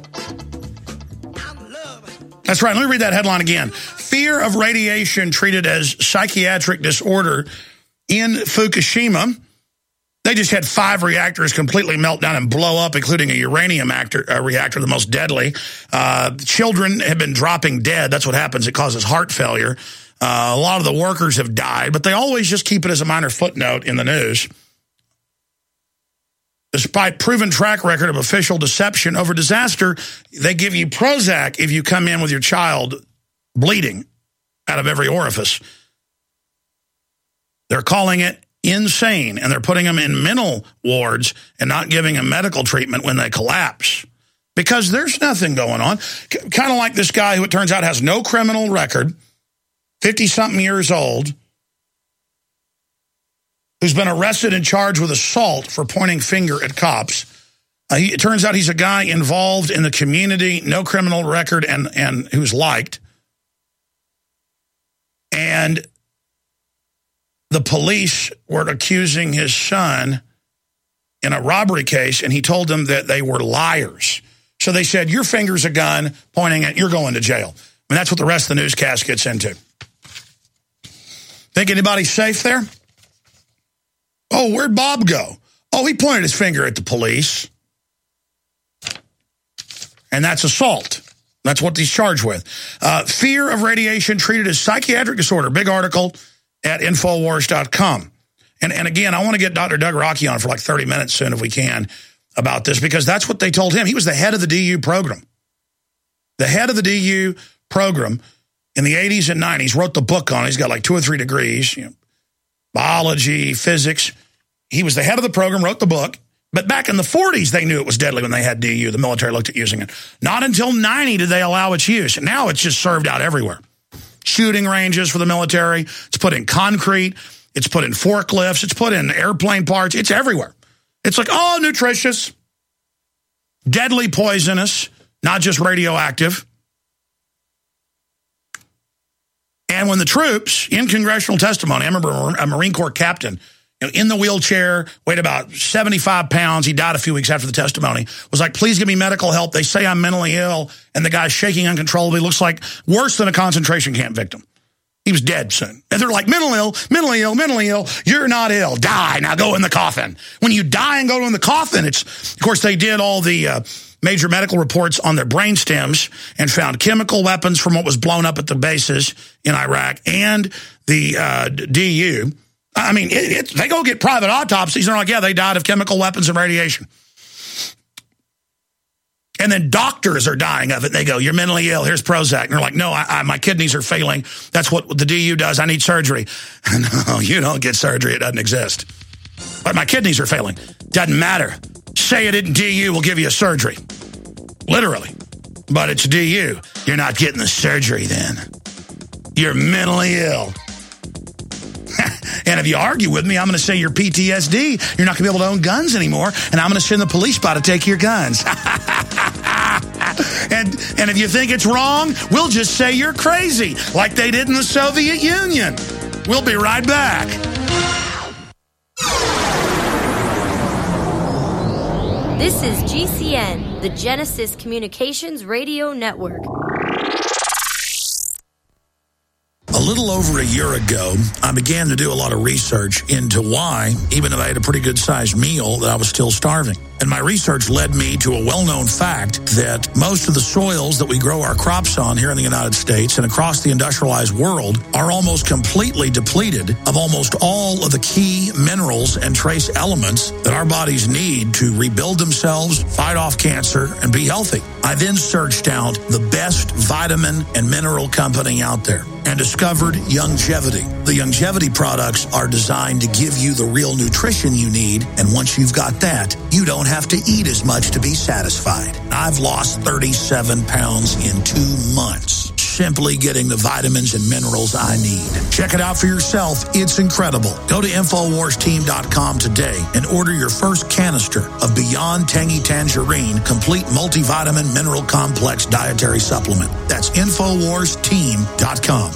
That's right. Let me read that headline again. Fear of radiation treated as psychiatric disorder in Fukushima. They just had 5 reactors completely melt down and blow up, including a uranium reactor, the most deadly. Children have been dropping dead. That's what happens. It causes heart failure. A lot of the workers have died, but they always just keep it as a minor footnote in the news. Despite proven track record of official deception over disaster, they give you Prozac if you come in with your child bleeding out of every orifice. They're calling it insane, and they're putting them in mental wards and not giving them medical treatment when they collapse because there's nothing going on. Kind of like this guy who it turns out has no criminal record, 50-something years old, who's been arrested and charged with assault for pointing finger at cops. It turns out he's a guy involved in the community, no criminal record, and who's liked. And the police were accusing his son in a robbery case, and he told them that they were liars. So they said, your finger's a gun pointing at, you're going to jail. And that's what the rest of the newscast gets into. Think anybody's safe there? Oh, where'd Bob go? Oh, he pointed his finger at the police. And that's assault. That's what he's charged with. Fear of radiation treated as psychiatric disorder. Big article at Infowars.com. And again, I want to get Dr. Doug Rockey on for like 30 minutes soon if we can about this, because that's what they told him. He was the head of the DU program. The head of the DU program in the 80s and 90s, wrote the book on it. He's got like 2 or 3 degrees, biology, physics. He was the head of the program, wrote the book. But back in the 40s, they knew it was deadly when they had DU. The military looked at using it. Not until 90 did they allow its use. And now it's just served out everywhere. Shooting ranges for the military. It's put in concrete. It's put in forklifts. It's put in airplane parts. It's everywhere. It's like, oh, nutritious, deadly poisonous, not just radioactive. And when the troops, in congressional testimony, I remember a Marine Corps captain, in the wheelchair, weighed about 75 pounds. He died a few weeks after the testimony. Was like, please give me medical help. They say I'm mentally ill. And the guy's shaking uncontrollably. Looks like worse than a concentration camp victim. He was dead soon. And they're like, mentally ill, mentally ill, mentally ill. You're not ill. Die. Now go in the coffin. When you die and go in the coffin, it's, of course, they did all the major medical reports on their brain stems and found chemical weapons from what was blown up at the bases in Iraq and the DU. I mean, they go get private autopsies and they're like, yeah, they died of chemical weapons and radiation. And then doctors are dying of it. They go, you're mentally ill. Here's Prozac. And they're like, no, my kidneys are failing. That's what the DU does. I need surgery. No, you don't get surgery. It doesn't exist. But my kidneys are failing. Doesn't matter. Say it in DU, we'll give you a surgery. Literally. But it's DU. You're not getting the surgery then. You're mentally ill. And if you argue with me, I'm going to say you're PTSD. You're not going to be able to own guns anymore. And I'm going to send the police by to take your guns. And if you think it's wrong, we'll just say you're crazy, like they did in the Soviet Union. We'll be right back. This is GCN, the Genesis Communications Radio Network. A little over a year ago, I began to do a lot of research into why, even if I had a pretty good-sized meal, that I was still starving. And my research led me to a well-known fact that most of the soils that we grow our crops on here in the United States and across the industrialized world are almost completely depleted of almost all of the key minerals and trace elements that our bodies need to rebuild themselves, fight off cancer, and be healthy. I then searched out the best vitamin and mineral company out there and discovered Youngevity. The Youngevity products are designed to give you the real nutrition you need, and once you've got that, you don't have to eat as much to be satisfied. I've lost 37 pounds in 2 months, simply getting the vitamins and minerals I need. Check it out for yourself. It's incredible. Go to InfoWarsTeam.com today and order your first canister of Beyond Tangy Tangerine Complete Multivitamin Mineral Complex Dietary Supplement. That's InfoWarsTeam.com.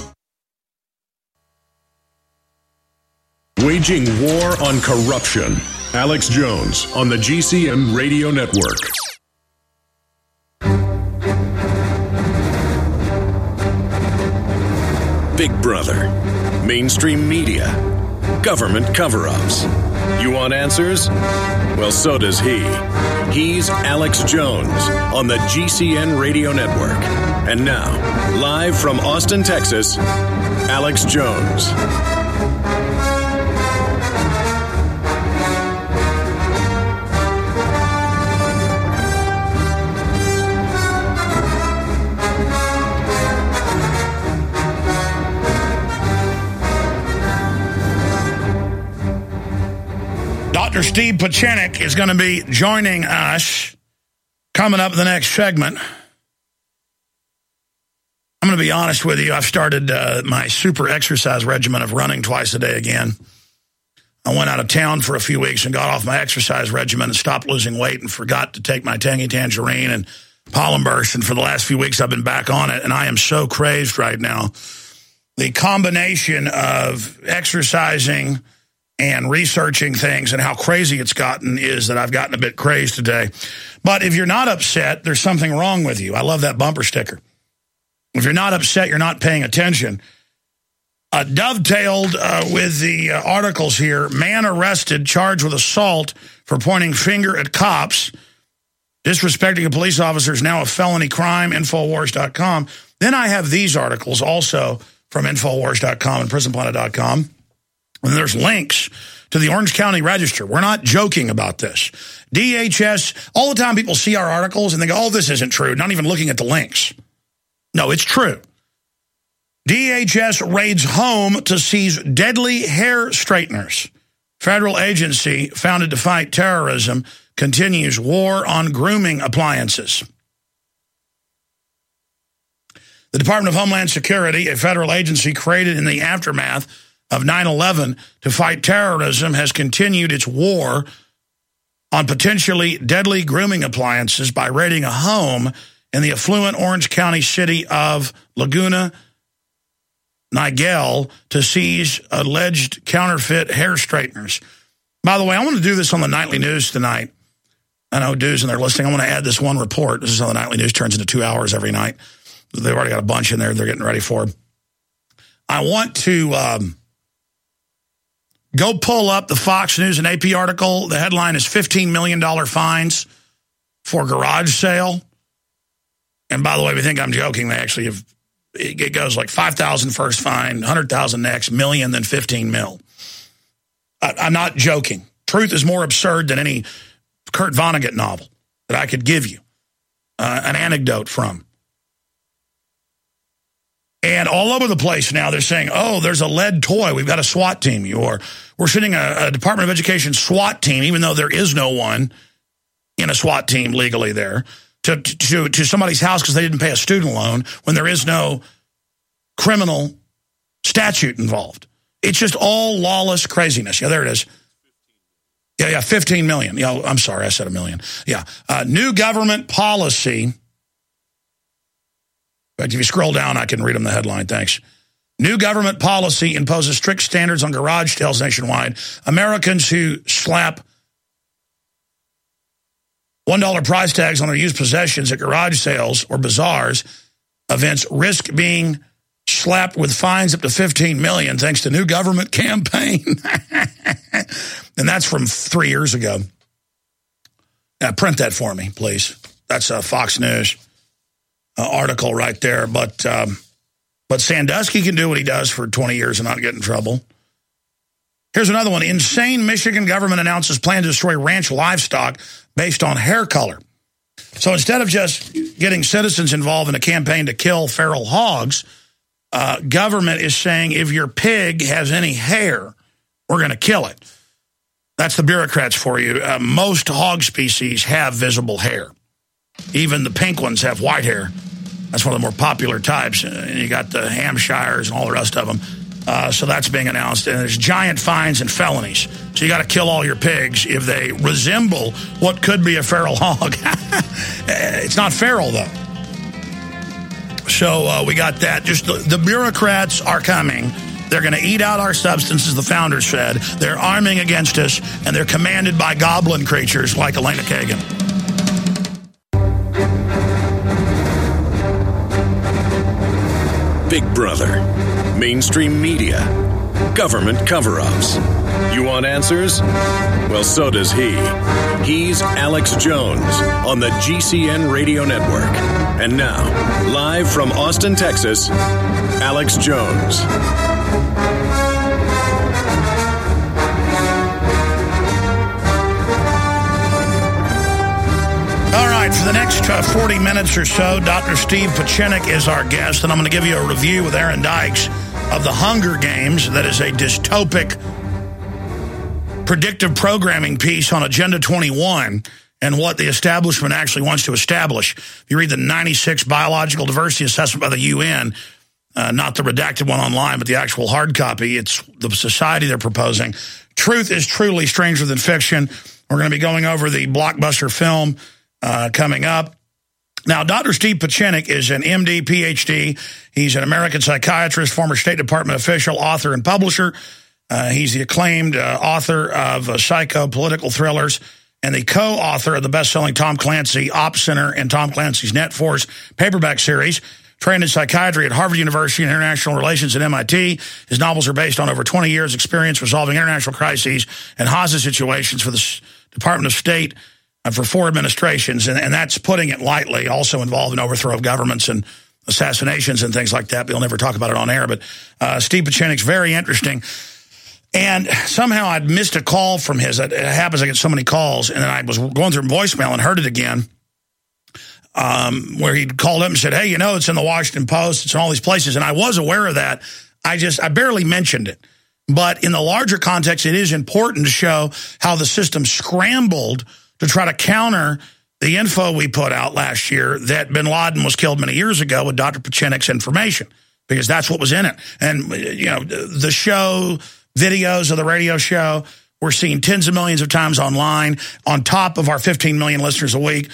Waging war on corruption. Alex Jones on the GCN Radio Network. Big Brother, mainstream media, government cover-ups. You want answers? Well, so does he. He's Alex Jones on the GCN Radio Network. And now, live from Austin, Texas, Alex Jones. Dr. Steve Pieczenik is going to be joining us coming up in the next segment. I'm going to be honest with you. I've started my super exercise regimen of running twice a day again. I went out of town for a few weeks and got off my exercise regimen and stopped losing weight and forgot to take my Tangy Tangerine and Pollen Burst. And for the last few weeks, I've been back on it, and I am so crazed right now. The combination of exercising and researching things and how crazy it's gotten is that I've gotten a bit crazed today. But if you're not upset, there's something wrong with you. I love that bumper sticker. If you're not upset, you're not paying attention. Dovetailed with the articles here, man arrested, charged with assault for pointing finger at cops. Disrespecting a police officer is now a felony crime, Infowars.com. Then I have these articles also from Infowars.com and PrisonPlanet.com. And there's links to the Orange County Register. We're not joking about this. DHS, all the time people see our articles and they go, oh, this isn't true, not even looking at the links. No, it's true. DHS raids home to seize deadly hair straighteners. Federal agency founded to fight terrorism continues war on grooming appliances. The Department of Homeland Security, a federal agency created in the aftermath of 9/11 to fight terrorism, has continued its war on potentially deadly grooming appliances by raiding a home in the affluent Orange County city of Laguna Niguel to seize alleged counterfeit hair straighteners. By the way, I want to do this on the Nightly News tonight. I know dudes and they're listening. I want to add this one report. This is how the Nightly News turns into 2 hours every night. They've already got a bunch in there they're getting ready for. I want to go pull up the Fox News and AP article. The headline is $15 million fines for garage sale. And by the way, we think I'm joking. They actually have, it goes like 5,000 first fine, 100,000 next, million, then 15 mil. I'm not joking. Truth is more absurd than any Kurt Vonnegut novel that I could give you an anecdote from. And all over the place now, they're saying, oh, there's a lead toy. We've got a SWAT team. Or we're sending a Department of Education SWAT team, even though there is no one in a SWAT team legally there, to somebody's house because they didn't pay a student loan when there is no criminal statute involved. It's just all lawless craziness. Yeah, there it is. Yeah, 15 million. Yeah, I'm sorry, I said a million. Yeah, new government policy. But if you scroll down, I can read them the headline. Thanks. New government policy imposes strict standards on garage sales nationwide. Americans who slap $1 price tags on their used possessions at garage sales or bazaars events risk being slapped with fines up to $15 million thanks to new government campaign. And that's from 3 years ago. Print that for me, please. That's a Fox News article right there. But Sandusky can do what he does for 20 years and not get in trouble. Here's another one. Insane Michigan government announces plan to destroy ranch livestock based on hair color. So instead of just getting citizens involved in a campaign to kill feral hogs, government is saying if your pig has any hair, we're going to kill it. That's the bureaucrats for you. Most hog species have visible hair. Even the pink ones have white hair. That's one of the more popular types. And you got the Hampshires and all the rest of them. So that's being announced. And there's giant fines and felonies. So you got to kill all your pigs if they resemble what could be a feral hog. It's not feral, though. So we got that. Just the bureaucrats are coming. They're going to eat out our substance, as the founders said. They're arming against us, and they're commanded by goblin creatures like Elena Kagan. Big Brother, mainstream media, government cover-ups. You want answers? Well, so does he. He's Alex Jones on the GCN Radio Network. And now, live from Austin, Texas, Alex Jones. All right, for the next 40 minutes or so, Dr. Steve Pieczenik is our guest, and I'm going to give you a review with Aaron Dykes of The Hunger Games. That is a dystopic predictive programming piece on Agenda 21 and what the establishment actually wants to establish. If you read the 96 Biological Diversity Assessment by the UN, not the redacted one online, but the actual hard copy, it's the society they're proposing. Truth is truly stranger than fiction. We're going to be going over the blockbuster film coming up. Now, Dr. Steve Pieczenik is an MD, PhD. He's an American psychiatrist, former State Department official, author, and publisher. He's the acclaimed author of Psycho political thrillers and the co-author of the best-selling Tom Clancy Op Center and Tom Clancy's Net Force paperback series. Trained in psychiatry at Harvard University and international relations at MIT. His novels are based on over 20 years' experience resolving international crises and hostage situations for the Department of State for 4 administrations, and that's putting it lightly, also involved in overthrow of governments and assassinations and things like that. We'll never talk about it on air, but Steve Pieczenik's very interesting. And somehow I'd missed a call from his. It happens, I get so many calls, and then I was going through voicemail and heard it again, where he called up and said, hey, you know, it's in the Washington Post, it's in all these places, and I was aware of that. I barely mentioned it. But in the larger context, it is important to show how the system scrambled to try to counter the info we put out last year that bin Laden was killed many years ago with Dr. Pieczenik's information, because that's what was in it. And, you know, the show, videos of the radio show, we're seeing tens of millions of times online, on top of our 15 million listeners a week.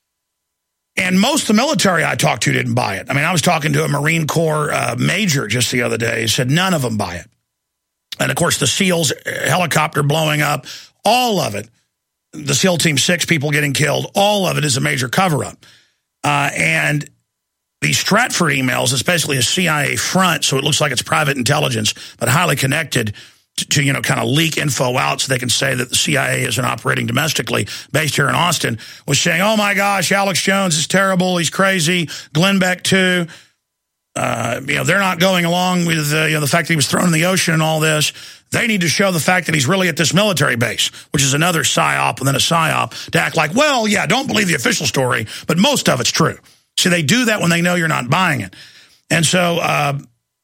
And most of the military I talked to didn't buy it. I mean, I was talking to a Marine Corps major just the other day. He said none of them buy it. And, of course, the SEALs helicopter blowing up, all of it. The SEAL Team 6 people getting killed, all of it is a major cover-up. And the Stratford emails, it's basically a CIA front, so it looks like it's private intelligence, but highly connected. to kind of leak info out so they can say that the CIA isn't operating domestically, based here in Austin, was saying, oh my gosh, Alex Jones is terrible, he's crazy, Glenn Beck too. They're not going along with the fact that he was thrown in the ocean and all this. They need to show the fact that he's really at this military base, which is another psyop within a psyop, to act like, well, yeah, don't believe the official story, but most of it's true. See, they do that when they know you're not buying it. And so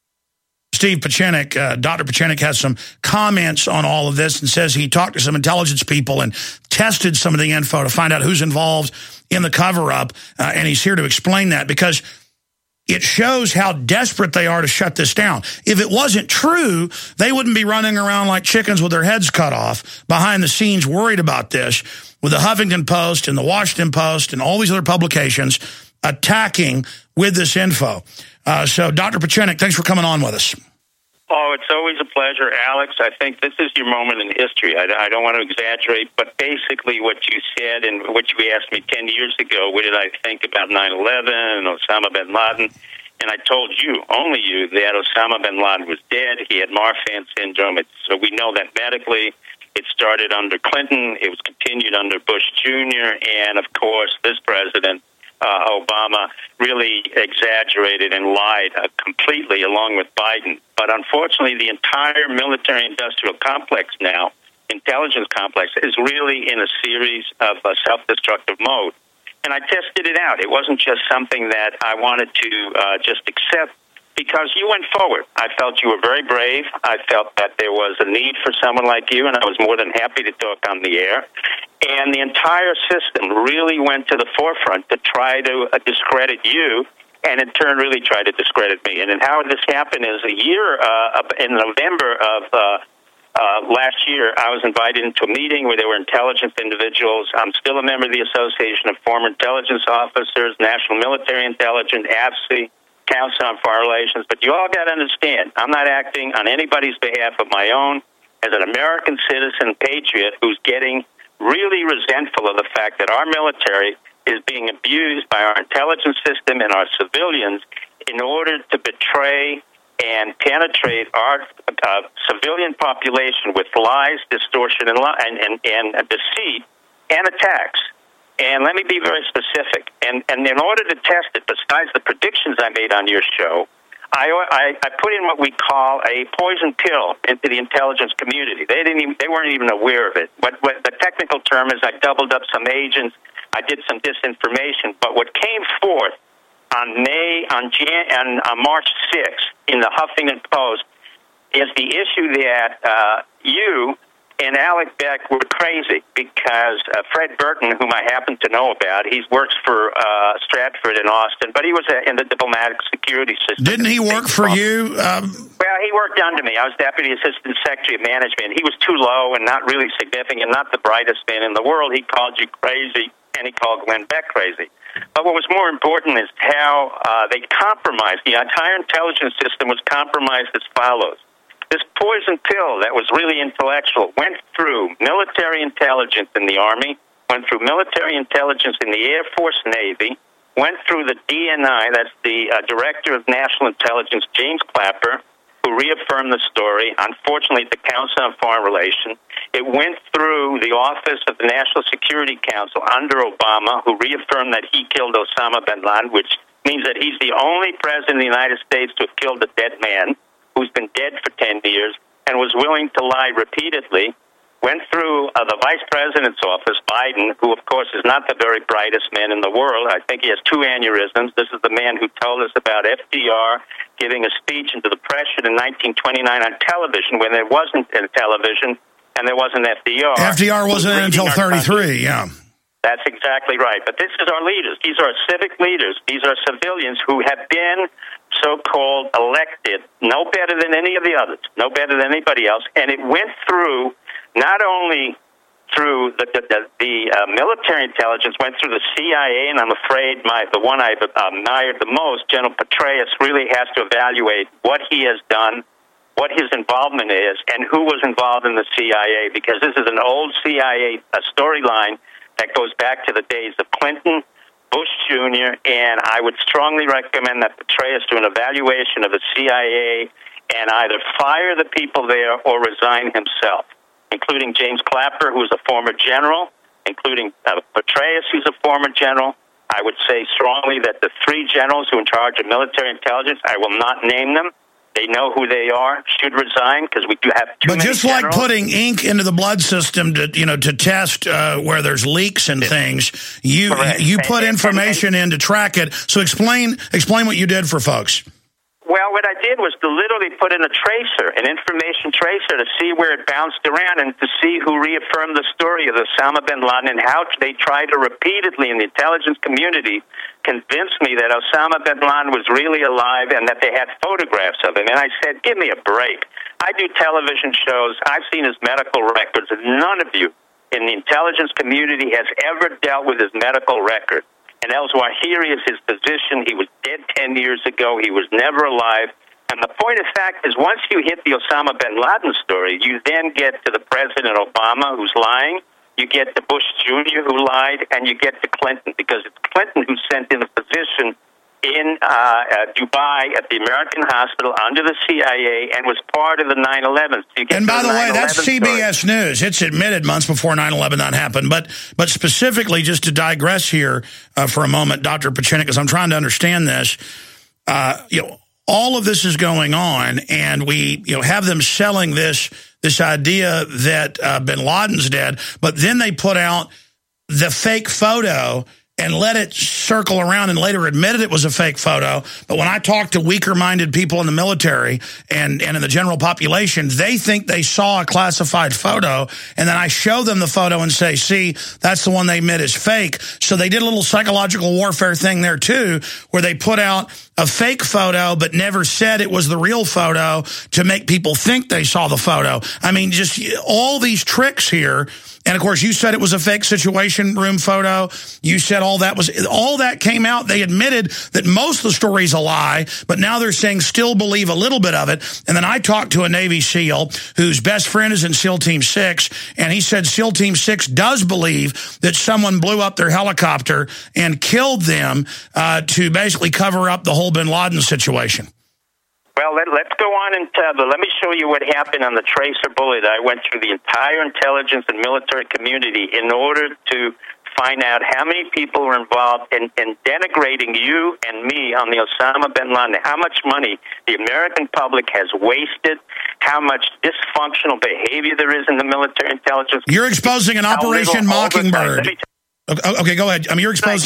Steve Pieczenik, Dr. Pieczenik, has some comments on all of this and says he talked to some intelligence people and tested some of the info to find out who's involved in the cover-up, and he's here to explain that because it shows how desperate they are to shut this down. If it wasn't true, they wouldn't be running around like chickens with their heads cut off behind the scenes worried about this, with the Huffington Post and the Washington Post and all these other publications attacking with this info. So, Dr. Pieczenik, thanks for coming on with us. Oh, it's always a pleasure, Alex. I think this is your moment in history. I don't want to exaggerate, but basically what you said and what you asked me 10 years ago, what did I think about 9/11 and Osama bin Laden? And I told you, only you, that Osama bin Laden was dead. He had Marfan syndrome. So we know that medically. It started under Clinton. It was continued under Bush Jr. And, of course, this president, Obama, really exaggerated and lied completely along with Biden. But unfortunately, the entire military-industrial complex now, intelligence complex, is really in a series of self-destructive mode. And I tested it out. It wasn't just something that I wanted to just accept because you went forward. I felt you were very brave. I felt that there was a need for someone like you, and I was more than happy to talk on the air. And the entire system really went to the forefront to try to discredit you, and in turn really tried to discredit me. And then how this happened is a year in November of last year, I was invited into a meeting where there were intelligence individuals. I'm still a member of the Association of Former Intelligence Officers, National Military Intelligence, AFSI, Council on Foreign Relations. But you all got to understand, I'm not acting on anybody's behalf of my own. As an American citizen patriot who's getting really resentful of the fact that our military is being abused by our intelligence system and our civilians in order to betray and penetrate our civilian population with lies, distortion, and deceit and attacks. And let me be very specific. And in order to test it, besides the predictions I made on your show, I put in what we call a poison pill into the intelligence community. They weren't even aware of it. What the technical term is, I doubled up some agents. I did some disinformation. But what came forth on March 6th in the Huffington Post is the issue that you and Alec Beck were crazy because Fred Burton, whom I happen to know about, he works for Stratford in Austin, but he was in the diplomatic security system. Didn't he work for you? Well, he worked under me. I was Deputy Assistant Secretary of Management. He was too low and not really significant, not the brightest man in the world. He called you crazy, and he called Glenn Beck crazy. But what was more important is how they compromised. The entire intelligence system was compromised as follows. This poison pill that was really intellectual went through military intelligence in the Army, went through military intelligence in the Air Force Navy, went through the DNI, that's the Director of National Intelligence, James Clapper, who reaffirmed the story, unfortunately, the Council on Foreign Relations. It went through the Office of the National Security Council under Obama, who reaffirmed that he killed Osama bin Laden, which means that he's the only president of the United States to have killed a dead man, who's been dead for 10 years and was willing to lie repeatedly, went through the Vice President's office, Biden, who, of course, is not the very brightest man in the world. I think he has 2 aneurysms. This is the man who told us about FDR giving a speech into the press in 1929 on television when there wasn't a television and there wasn't FDR. FDR wasn't until 33, yeah. That's exactly right. But this is our leaders. These are civic leaders. These are civilians who have been so-called elected, no better than any of the others, no better than anybody else. And it went through not only through the military intelligence, went through the CIA, and I'm afraid the one I've admired the most, General Petraeus, really has to evaluate what he has done, what his involvement is, and who was involved in the CIA, because this is an old CIA storyline that goes back to the days of Clinton, Bush Jr., and I would strongly recommend that Petraeus do an evaluation of the CIA and either fire the people there or resign himself, including James Clapper, who is a former general, including Petraeus, who's a former general. I would say strongly that the three generals who are in charge of military intelligence, I will not name them, they know who they are, should resign, because we do have too many just generals. Like putting ink into the blood system to test where there's leaks and things, you put information in to track it. So explain what you did for folks. Well, what I did was to literally put in a tracer, an information tracer, to see where it bounced around and to see who reaffirmed the story of Osama bin Laden and how they tried to repeatedly in the intelligence community convince me that Osama bin Laden was really alive and that they had photographs of him. And I said, give me a break. I do television shows. I've seen his medical records, and none of you in the intelligence community has ever dealt with his medical record. And al-Zawahiri is his position. He was dead 10 years ago. He was never alive. And the point of fact is, once you hit the Osama bin Laden story, you then get to the President Obama, who's lying. You get to Bush Jr., who lied. And you get to Clinton, because it's Clinton who sent in a position in Dubai at the American hospital under the CIA and was part of the 9/11. So and by the way, that's CBS News. It's admitted months before 9/11 that happened. But specifically, just to digress here for a moment, Dr. Pieczenik, because I'm trying to understand this, all of this is going on, and we have them selling this idea that bin Laden's dead, but then they put out the fake photo and let it circle around and later admitted it was a fake photo. But when I talk to weaker-minded people in the military and in the general population, they think they saw a classified photo, and then I show them the photo and say, see, that's the one they admit is fake. So they did a little psychological warfare thing there, too, where they put out a fake photo but never said it was the real photo to make people think they saw the photo. I mean, just all these tricks here. And, of course, you said it was a fake Situation Room photo. You said all that came out. They admitted that most of the story's a lie, but now they're saying still believe a little bit of it. And then I talked to a Navy SEAL whose best friend is in SEAL Team 6, and he said SEAL Team 6 does believe that someone blew up their helicopter and killed them to basically cover up the whole bin Laden situation. Well, let's go on and let me show you what happened on the tracer bullet. I went through the entire intelligence and military community in order to find out how many people were involved in denigrating you and me on the Osama bin Laden, how much money the American public has wasted, how much dysfunctional behavior there is in the military intelligence. You're exposing an Operation Mockingbird. Okay, go ahead. I mean, you're exposed.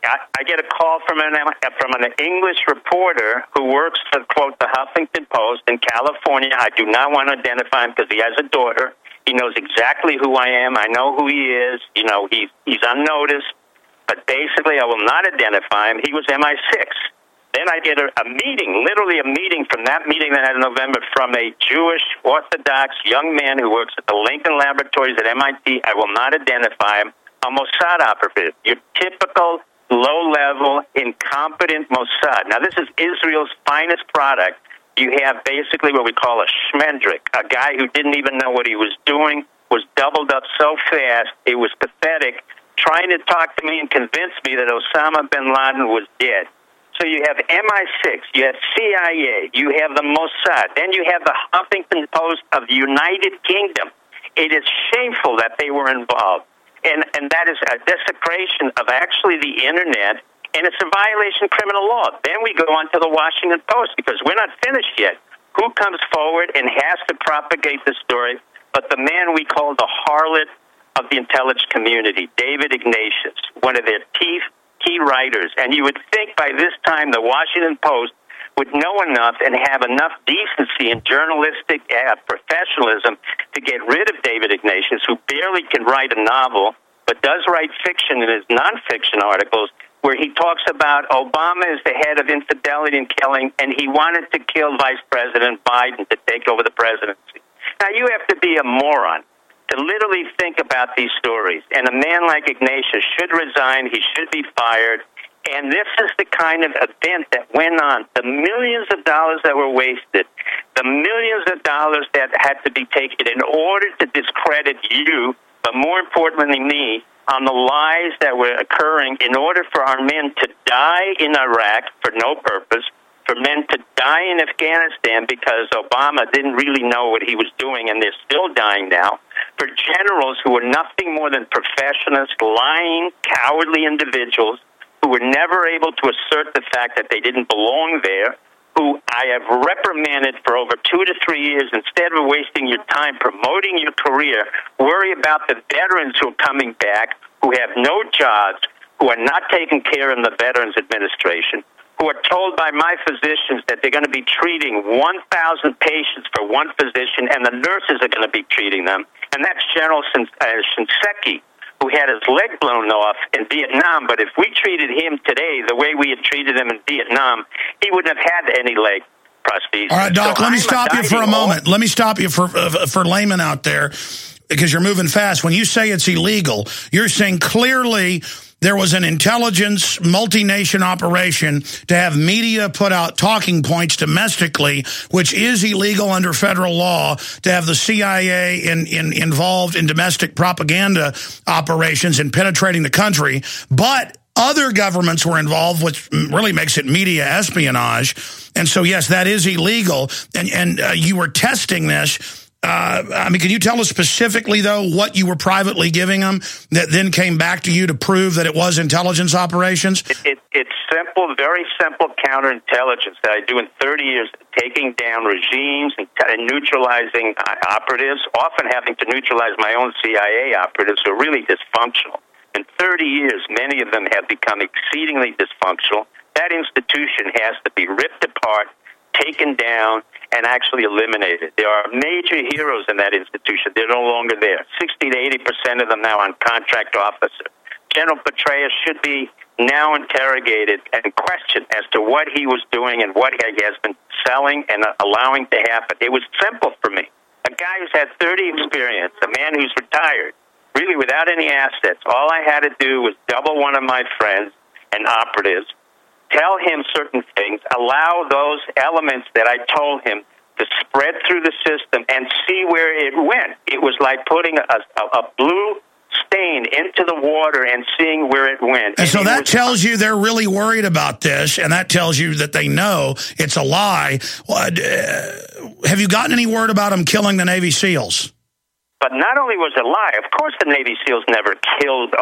I get a call from an English reporter who works for, quote, the Huffington Post in California. I do not want to identify him because he has a daughter. He knows exactly who I am. I know who he is. He's unnoticed. But basically, I will not identify him. He was MI6. Then I get a meeting, literally a meeting from that meeting that I had in November from a Jewish Orthodox young man who works at the Lincoln Laboratories at MIT. I will not identify him. A Mossad operative, your typical low-level, incompetent Mossad. Now, this is Israel's finest product. You have basically what we call a schmendrick, a guy who didn't even know what he was doing, was doubled up so fast, it was pathetic, trying to talk to me and convince me that Osama bin Laden was dead. So you have MI6, you have CIA, you have the Mossad, then you have the Huffington Post of the United Kingdom. It is shameful that they were involved. And that is a desecration of actually the Internet, and it's a violation of criminal law. Then we go on to the Washington Post, because we're not finished yet. Who comes forward and has to propagate the story but the man we call the harlot of the intelligence community, David Ignatius, one of their key writers. And you would think by this time the Washington Post would know enough and have enough decency and journalistic professionalism to get rid of David Ignatius, who barely can write a novel, but does write fiction in his nonfiction articles, where he talks about Obama is the head of infidelity and killing, and he wanted to kill Vice President Biden to take over the presidency. Now, you have to be a moron to literally think about these stories. And a man like Ignatius should resign. He should be fired. And this is the kind of event that went on. The millions of dollars that were wasted, the millions of dollars that had to be taken in order to discredit you, but more importantly me, on the lies that were occurring in order for our men to die in Iraq for no purpose, for men to die in Afghanistan because Obama didn't really know what he was doing, and they're still dying now, for generals who were nothing more than professionals, lying, cowardly individuals who were never able to assert the fact that they didn't belong there, who I have reprimanded for over 2 to 3 years. Instead of wasting your time promoting your career, worry about the veterans who are coming back, who have no jobs, who are not taken care of in the Veterans Administration, who are told by my physicians that they're going to be treating 1,000 patients for one physician, and the nurses are going to be treating them. And that's General Shinseki, who had his leg blown off in Vietnam. But if we treated him today the way we had treated him in Vietnam, he wouldn't have had any leg prosthesis. All right, Doc, let me stop you for a moment. Let me stop you for laymen out there, because you're moving fast. When you say it's illegal, you're saying clearly there was an intelligence multi-nation operation to have media put out talking points domestically, which is illegal under federal law, to have the CIA involved in domestic propaganda operations and penetrating the country. But other governments were involved, which really makes it media espionage. And so, yes, that is illegal. And you were testing this. I mean, can you tell us specifically, though, what you were privately giving them that then came back to you to prove that it was intelligence operations? It's simple, very simple counterintelligence that I do in 30 years, taking down regimes and neutralizing operatives, often having to neutralize my own CIA operatives who are really dysfunctional. In 30 years, many of them have become exceedingly dysfunctional. That institution has to be ripped apart, taken down, and actually eliminated. There are major heroes in that institution. They're no longer there. 60 to 80% of them now on contract officer. General Petraeus should be now interrogated and questioned as to what he was doing and what he has been selling and allowing to happen. It was simple for me. A guy who's had 30 experience, a man who's retired, really without any assets. All I had to do was double one of my friends and operatives, tell him certain things, allow those elements that I told him to spread through the system and see where it went. It was like putting a blue stain into the water and seeing where it went. And so that tells you they're really worried about this, and that tells you that they know it's a lie. Have you gotten any word about them killing the Navy SEALs? But not only was it a lie, of course the Navy SEALs never killed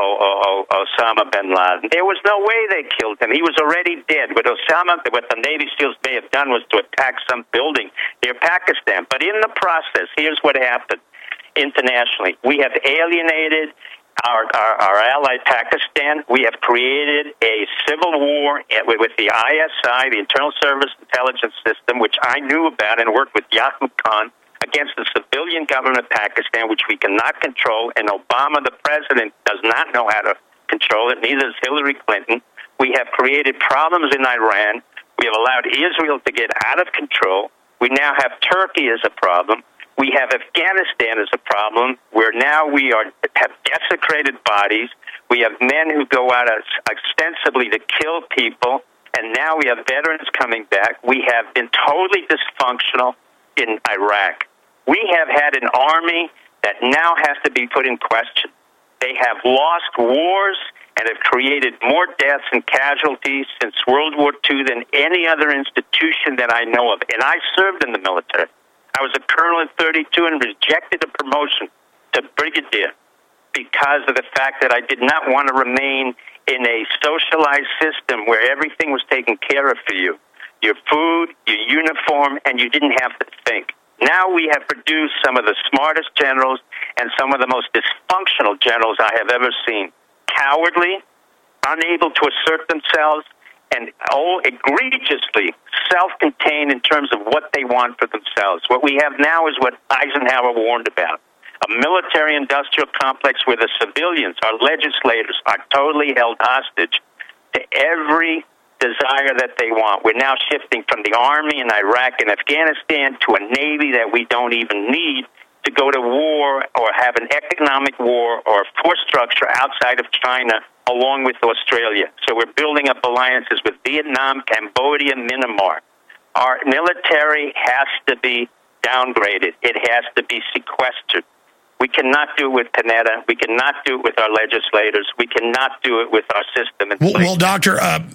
Osama bin Laden. There was no way they killed him. He was already dead. What the Navy SEALs may have done was to attack some building near Pakistan. But in the process, here's what happened internationally. We have alienated our ally Pakistan. We have created a civil war with the ISI, the Internal Service Intelligence System, which I knew about and worked with Yaqub Khan, against the civilian government of Pakistan, which we cannot control, and Obama, the president, does not know how to control it, neither does Hillary Clinton. We have created problems in Iran. We have allowed Israel to get out of control. We now have Turkey as a problem. We have Afghanistan as a problem, where now we have desecrated bodies. We have men who go out ostensibly to kill people, and now we have veterans coming back. We have been totally dysfunctional in Iraq. We have had an army that now has to be put in question. They have lost wars and have created more deaths and casualties since World War II than any other institution that I know of. And I served in the military. I was a colonel at 32 and rejected a promotion to brigadier because of the fact that I did not want to remain in a socialized system where everything was taken care of for you. Your food, your uniform, and you didn't have to think. Now we have produced some of the smartest generals and some of the most dysfunctional generals I have ever seen. Cowardly, unable to assert themselves, and egregiously self-contained in terms of what they want for themselves. What we have now is what Eisenhower warned about, a military-industrial complex where the civilians, our legislators, are totally held hostage to every desire that they want. We're now shifting from the army in Iraq and Afghanistan to a navy that we don't even need to go to war or have an economic war or a force structure outside of China along with Australia. So we're building up alliances with Vietnam, Cambodia, Myanmar. Our military has to be downgraded. It has to be sequestered. We cannot do it with Panetta. We cannot do it with our legislators. We cannot do it with our system in place. Well, Doctor,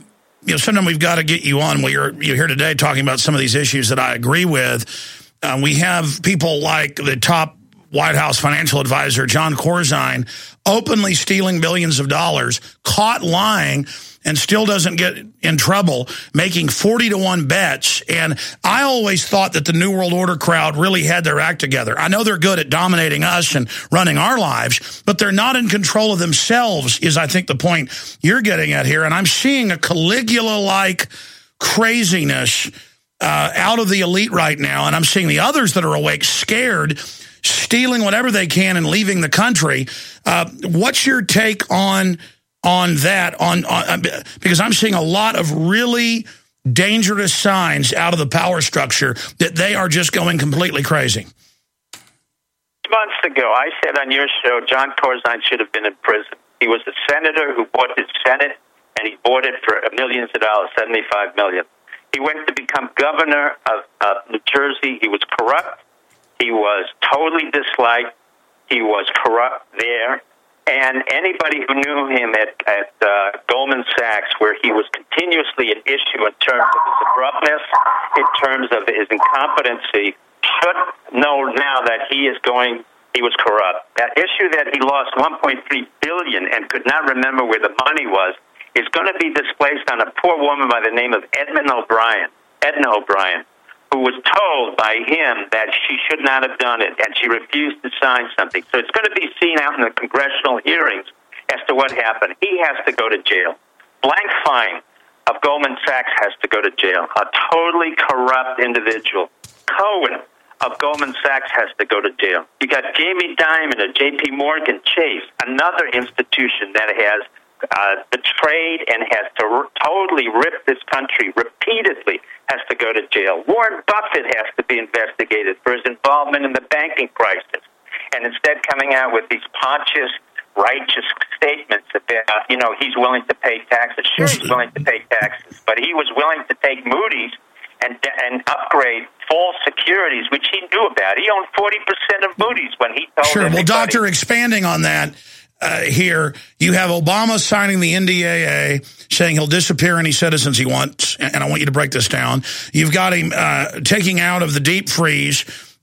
sometimes we've got to get you on. Well, you're here today talking about some of these issues that I agree with. We have people like the top White House financial advisor, John Corzine, openly stealing billions of dollars, caught lying, and still doesn't get in trouble, making 40-to-1 bets. And I always thought that the New World Order crowd really had their act together. I know they're good at dominating us and running our lives, but they're not in control of themselves, is I think the point you're getting at here. And I'm seeing a Caligula-like craziness out of the elite right now, and I'm seeing the others that are awake, scared, stealing whatever they can and leaving the country. What's your take on that? Because I'm seeing a lot of really dangerous signs out of the power structure that they are just going completely crazy. Months ago, I said on your show, John Corzine should have been in prison. He was a senator who bought his Senate, and he bought it for millions of dollars, $75 million. He went to become governor of New Jersey. He was corrupt. He was totally disliked. He was corrupt there. And anybody who knew him at Goldman Sachs, where he was continuously an issue in terms of his abruptness, in terms of his incompetency, should know now that he was corrupt. That issue that he lost $1.3 billion and could not remember where the money was is going to be displaced on a poor woman by the name of Edna O'Brien, who was told by him that she should not have done it, and she refused to sign something. So it's going to be seen out in the congressional hearings as to what happened. He has to go to jail. Blank Fine of Goldman Sachs has to go to jail. A totally corrupt individual. Cohen of Goldman Sachs has to go to jail. You got Jamie Dimon of J.P. Morgan Chase, another institution that has betrayed and has totally ripped this country repeatedly, has to go to jail. Warren Buffett has to be investigated for his involvement in the banking crisis. And instead coming out with these pontious, righteous statements about, he's willing to pay taxes. Sure, he's willing to pay taxes, but he was willing to take Moody's and upgrade false securities, which he knew about. He owned 40% of Moody's when he told Sure, everybody. Well, Doctor, expanding on that, here, you have Obama signing the NDAA, saying he'll disappear any citizens he wants, and I want you to break this down. You've got him taking out of the deep freeze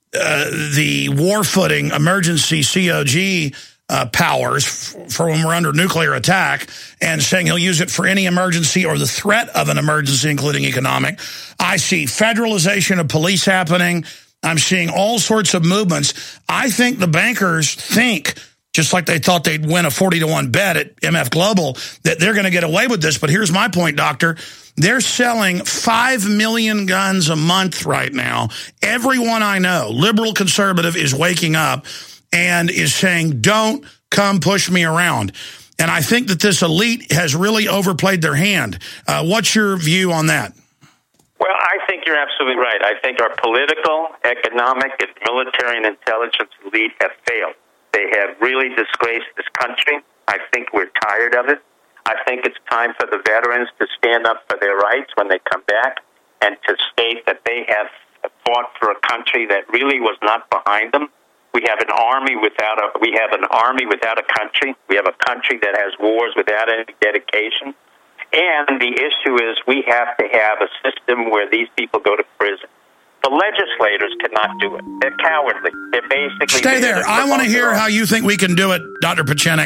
the war-footing emergency COG powers for when we're under nuclear attack, and saying he'll use it for any emergency or the threat of an emergency, including economic. I see federalization of police happening. I'm seeing all sorts of movements. I think the bankers think, just like they thought they'd win a 40-to-1 bet at MF Global, that they're going to get away with this. But here's my point, Doctor. They're selling 5 million guns a month right now. Everyone I know, liberal, conservative, is waking up and is saying, don't come push me around. And I think that this elite has really overplayed their hand. What's your view on that? Well, I think you're absolutely right. I think our political, economic, and military and intelligence elite have failed. They have really disgraced this country. I think we're tired of it. I think it's time for the veterans to stand up for their rights when they come back and to state that they have fought for a country that really was not behind them. We have an army without a country. We have a country that has wars without any dedication. And the issue is we have to have a system where these people go to prison. The legislators cannot do it. They're cowardly. They're basically... Stay there. I want to hear how you think we can do it, Dr. Pieczenik.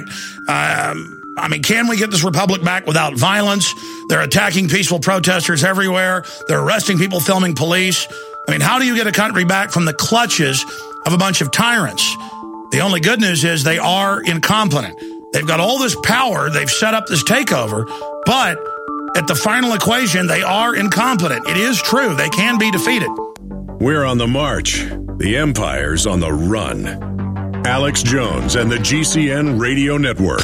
Can we get this republic back without violence? They're attacking peaceful protesters everywhere. They're arresting people, filming police. How do you get a country back from the clutches of a bunch of tyrants? The only good news is they are incompetent. They've got all this power. They've set up this takeover. But at the final equation, they are incompetent. It is true. They can be defeated. We're on the march. The empire's on the run. Alex Jones and the GCN Radio Network.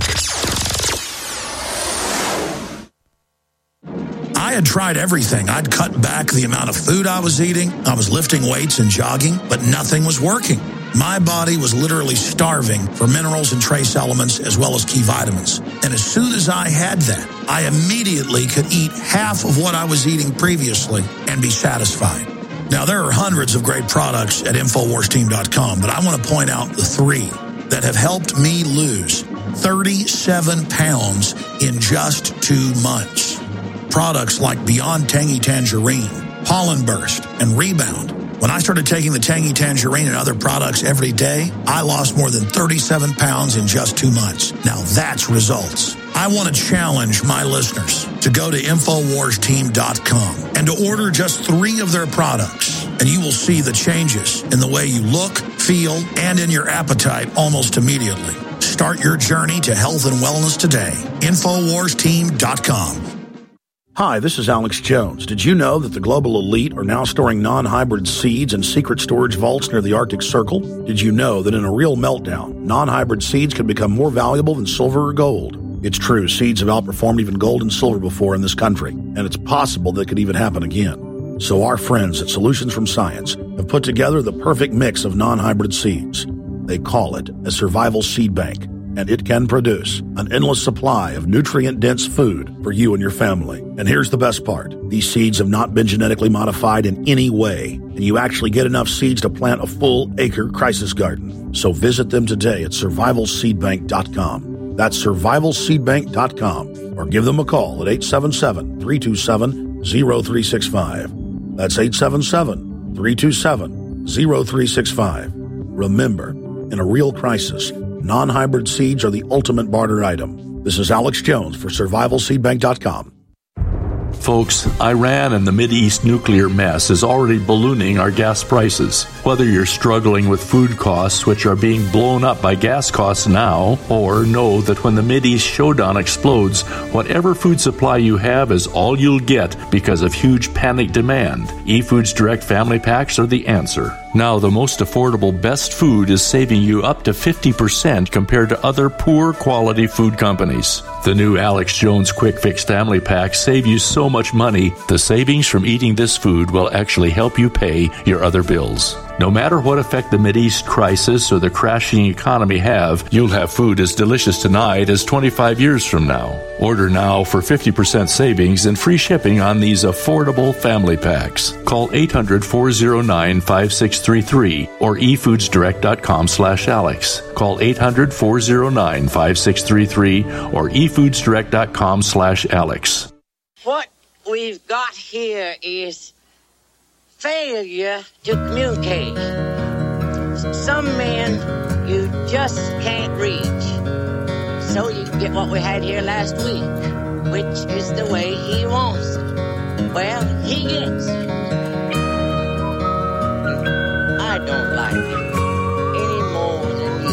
I had tried everything. I'd cut back the amount of food I was eating. I was lifting weights and jogging, but nothing was working. My body was literally starving for minerals and trace elements as well as key vitamins. And as soon as I had that, I immediately could eat half of what I was eating previously and be satisfied. Now, there are hundreds of great products at InfoWarsTeam.com, but I want to point out the 3 that have helped me lose 37 pounds in just 2 months. products like Beyond Tangy Tangerine, Pollen Burst, and Rebound. When I started taking the Tangy Tangerine and other products every day, I lost more than 37 pounds in just 2 months. Now that's results. I want to challenge my listeners to go to InfoWarsTeam.com and to order just 3 of their products, and you will see the changes in the way you look, feel, and in your appetite almost immediately. Start your journey to health and wellness today. InfoWarsTeam.com. Hi, this is Alex Jones. Did you know that the global elite are now storing non-hybrid seeds in secret storage vaults near the Arctic Circle? Did you know that in a real meltdown, non-hybrid seeds can become more valuable than silver or gold? It's true, seeds have outperformed even gold and silver before in this country, and it's possible that could even happen again. So our friends at Solutions from Science have put together the perfect mix of non-hybrid seeds. They call it a survival seed bank, and it can produce an endless supply of nutrient-dense food for you and your family. And here's the best part. These seeds have not been genetically modified in any way, and you actually get enough seeds to plant a full-acre crisis garden. So visit them today at survivalseedbank.com. That's survivalseedbank.com, or give them a call at 877-327-0365. That's 877-327-0365. Remember, in a real crisis, non-hybrid seeds are the ultimate barter item. This is Alex Jones for survivalseedbank.com. Folks, Iran and the Mideast nuclear mess is already ballooning our gas prices. Whether you're struggling with food costs, which are being blown up by gas costs now, or know that when the Mideast showdown explodes, whatever food supply you have is all you'll get because of huge panic demand, eFoods Direct Family Packs are the answer. Now, the most affordable best food is saving you up to 50% compared to other poor quality food companies. The new Alex Jones Quick Fix Family Packs save you so much money, the savings from eating this food will actually help you pay your other bills. No matter what effect the Mideast crisis or the crashing economy have, you'll have food as delicious tonight as 25 years from now. Order now for 50% savings and free shipping on these affordable family packs. Call 800-409-5633 or efoodsdirect.com/Alex. Call 800-409-5633 or efoodsdirect.com/Alex. What we've got here is failure to communicate. Some men you just can't reach. So you get what we had here last week, which is the way he wants it. Well, he gets it. I don't like it any more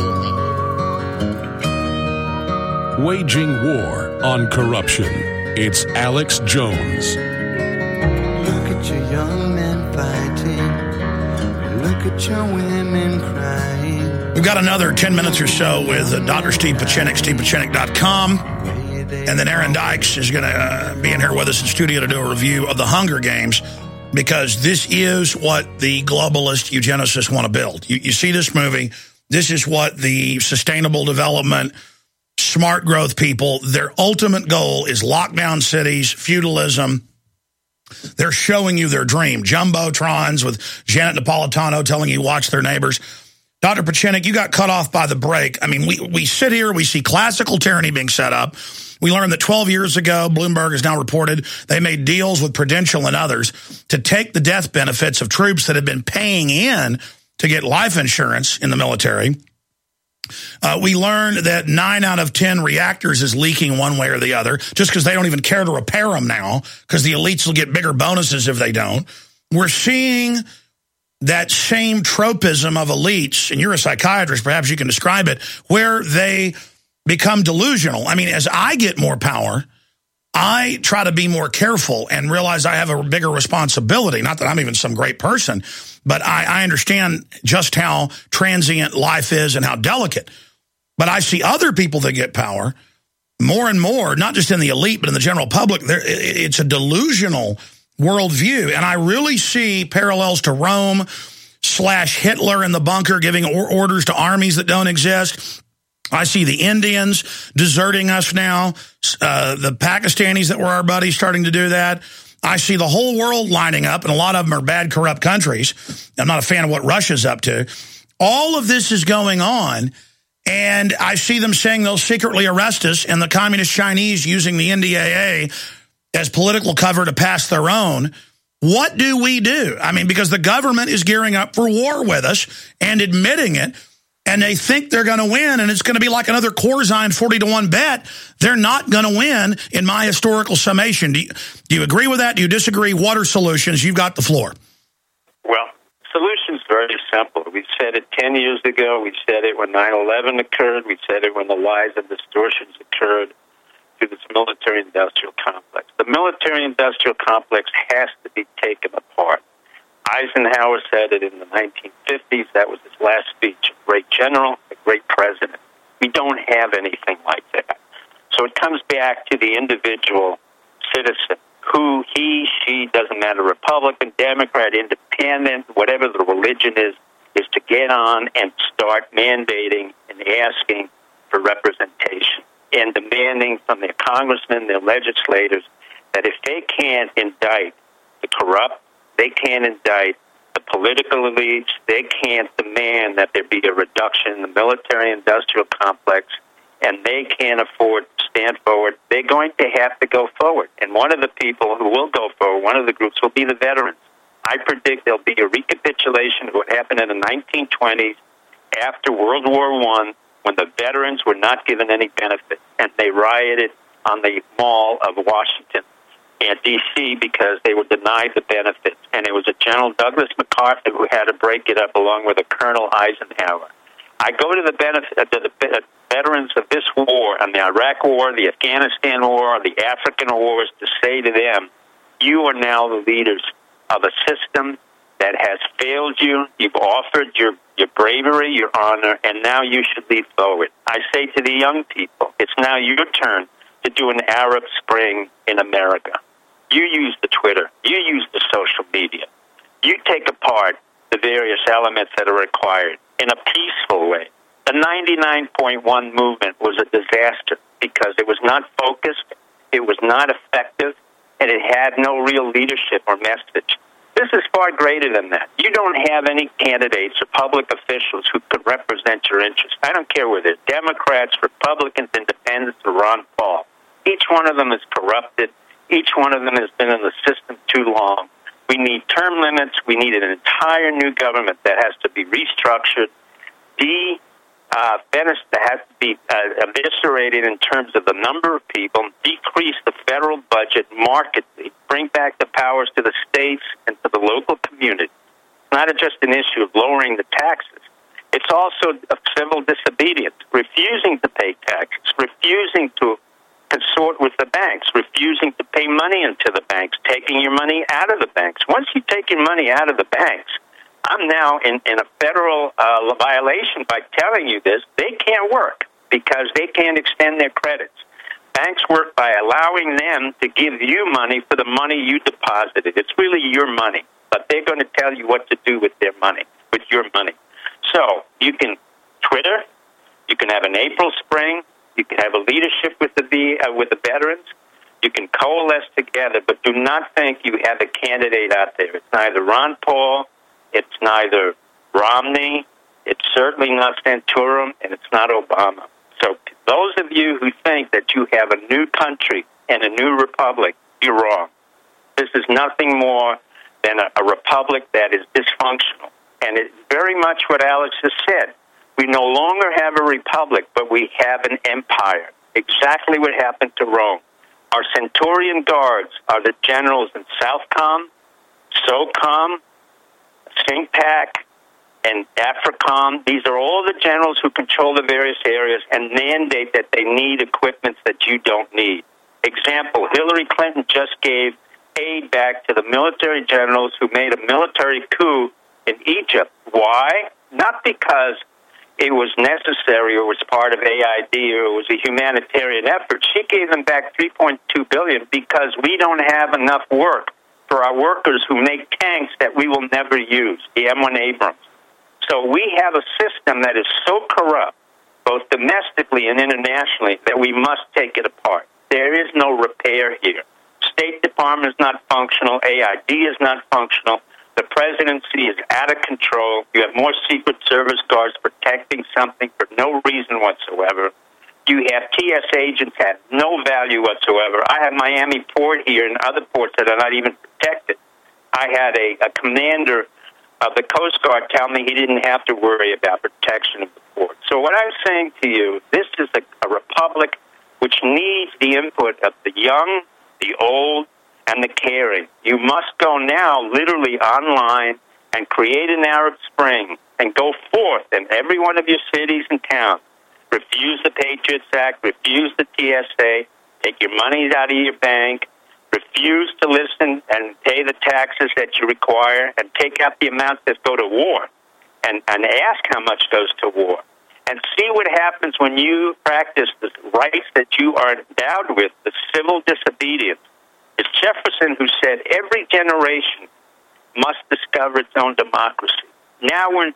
than you, man. Waging war on corruption. It's Alex Jones. Look at your young men fighting. Look at your women crying. We've got another 10 minutes or so with Dr. Steve Pieczenik, StevePieczenik.com. And then Aaron Dykes is going to be in here with us in studio to do a review of the Hunger Games, because this is what the globalist eugenicists want to build. You see this movie. This is what the sustainable development, smart growth people, their ultimate goal is lockdown cities, feudalism. They're showing you their dream. Jumbotrons with Janet Napolitano telling you watch their neighbors. Dr. Pieczenik, you got cut off by the break. I mean, we sit here, we see classical tyranny being set up. We learned that 12 years ago, Bloomberg has now reported, they made deals with Prudential and others to take the death benefits of troops that had been paying in to get life insurance in the military. We learned that 9 out of 10 reactors is leaking one way or the other, just because they don't even care to repair them now, because the elites will get bigger bonuses if they don't. We're seeing that same tropism of elites, and you're a psychiatrist, perhaps you can describe it, where they become delusional. I mean, as I get more power, I try to be more careful and realize I have a bigger responsibility. Not that I'm even some great person, but I understand just how transient life is and how delicate. But I see other people that get power more and more, not just in the elite, but in the general public. It's a delusional worldview. And I really see parallels to Rome / Hitler in the bunker giving orders to armies that don't exist. I see the Indians deserting us now, the Pakistanis that were our buddies starting to do that. I see the whole world lining up, and a lot of them are bad, corrupt countries. I'm not a fan of what Russia's up to. All of this is going on, and I see them saying they'll secretly arrest us, and the communist Chinese using the NDAA as political cover to pass their own. What do we do? I mean, because the government is gearing up for war with us and admitting it, and they think they're going to win, and it's going to be like another Corzine 40-1 bet. They're not going to win in my historical summation. Do you agree with that? Do you disagree? What are solutions? You've got the floor. Well, solution's very simple. We said it 10 years ago. We said it when 9/11 occurred. We said it when the lies and distortions occurred to this military-industrial complex. The military-industrial complex has to be taken apart. Eisenhower said it in the 1950s. That was his last speech. A great general, a great president. We don't have anything like that. So it comes back to the individual citizen, who he, she, doesn't matter, Republican, Democrat, Independent, whatever the religion is to get on and start mandating and asking for representation and demanding from their congressmen, their legislators, that if they can't indict the corrupt, they can't indict the political elites, they can't demand that there be a reduction in the military-industrial complex, and they can't afford to stand forward, they're going to have to go forward. And one of the people who will go forward, one of the groups, will be the veterans. I predict there'll be a recapitulation of what happened in the 1920s after World War I, when the veterans were not given any benefit, and they rioted on the Mall of Washington and D.C. because they were denied the benefits. And it was a General Douglas MacArthur who had to break it up along with a Colonel Eisenhower. I go to the veterans of this war, and the Iraq War, the Afghanistan War, the African wars, to say to them, you are now the leaders of a system that has failed you. You've offered your bravery, your honor, and now you should lead forward. I say to the young people, it's now your turn to do an Arab Spring in America. You use the Twitter. You use the social media. You take apart the various elements that are required in a peaceful way. The 99.1 movement was a disaster because it was not focused, it was not effective, and it had no real leadership or message. This is far greater than that. You don't have any candidates or public officials who could represent your interests. I don't care whether they're Democrats, Republicans, Independents, or Ron Paul. Each one of them is corrupted. Each one of them has been in the system too long. We need term limits. We need an entire new government that has to be restructured, that has to be eviscerated in terms of the number of people, decrease the federal budget markedly, bring back the powers to the states and to the local community. It's not just an issue of lowering the taxes. It's also of civil disobedience, refusing to pay taxes, refusing to consort with the banks, refusing to pay money into the banks, taking your money out of the banks. Once you take your money out of the banks, I'm now in a federal violation by telling you this. They can't work because they can't extend their credits. Banks work by allowing them to give you money for the money you deposited. It's really your money, but they're going to tell you what to do with their money, with your money. So you can Twitter, you can have an April Spring, you can have a leadership with the veterans, you can coalesce together, but do not think you have a candidate out there. It's neither Ron Paul, it's neither Romney, it's certainly not Santorum, and it's not Obama. So those of you who think that you have a new country and a new republic, you're wrong. This is nothing more than a republic that is dysfunctional. And it's very much what Alex has said. We no longer have a republic, but we have an empire. Exactly what happened to Rome. Our Centurion guards are the generals in Southcom, SOCOM, SINCPAC, and AFRICOM. These are all the generals who control the various areas and mandate that they need equipment that you don't need. Example, Hillary Clinton just gave aid back to the military generals who made a military coup in Egypt. Why? Not because it was necessary or was part of AID or it was a humanitarian effort. She gave them back $3.2 billion because we don't have enough work for our workers who make tanks that we will never use, the M1 Abrams. So we have a system that is so corrupt, both domestically and internationally, that we must take it apart. There is no repair here. State Department is not functional. AID is not functional. The presidency is out of control. You have more Secret Service guards protecting something for no reason whatsoever. You have TS agents have no value whatsoever. I have Miami Port here and other ports that are not even protected. I had a commander of the Coast Guard tell me he didn't have to worry about protection of the port. So what I'm saying to you, this is a republic which needs the input of the young, the old, and the caring. You must go now literally online and create an Arab Spring and go forth in every one of your cities and towns. Refuse the Patriots Act, refuse the TSA, take your monies out of your bank, refuse to listen and pay the taxes that you require, and take out the amounts that go to war, and ask how much goes to war. And see what happens when you practice the rights that you are endowed with, the civil disobedience. It's Jefferson who said every generation must discover its own democracy. Now we're in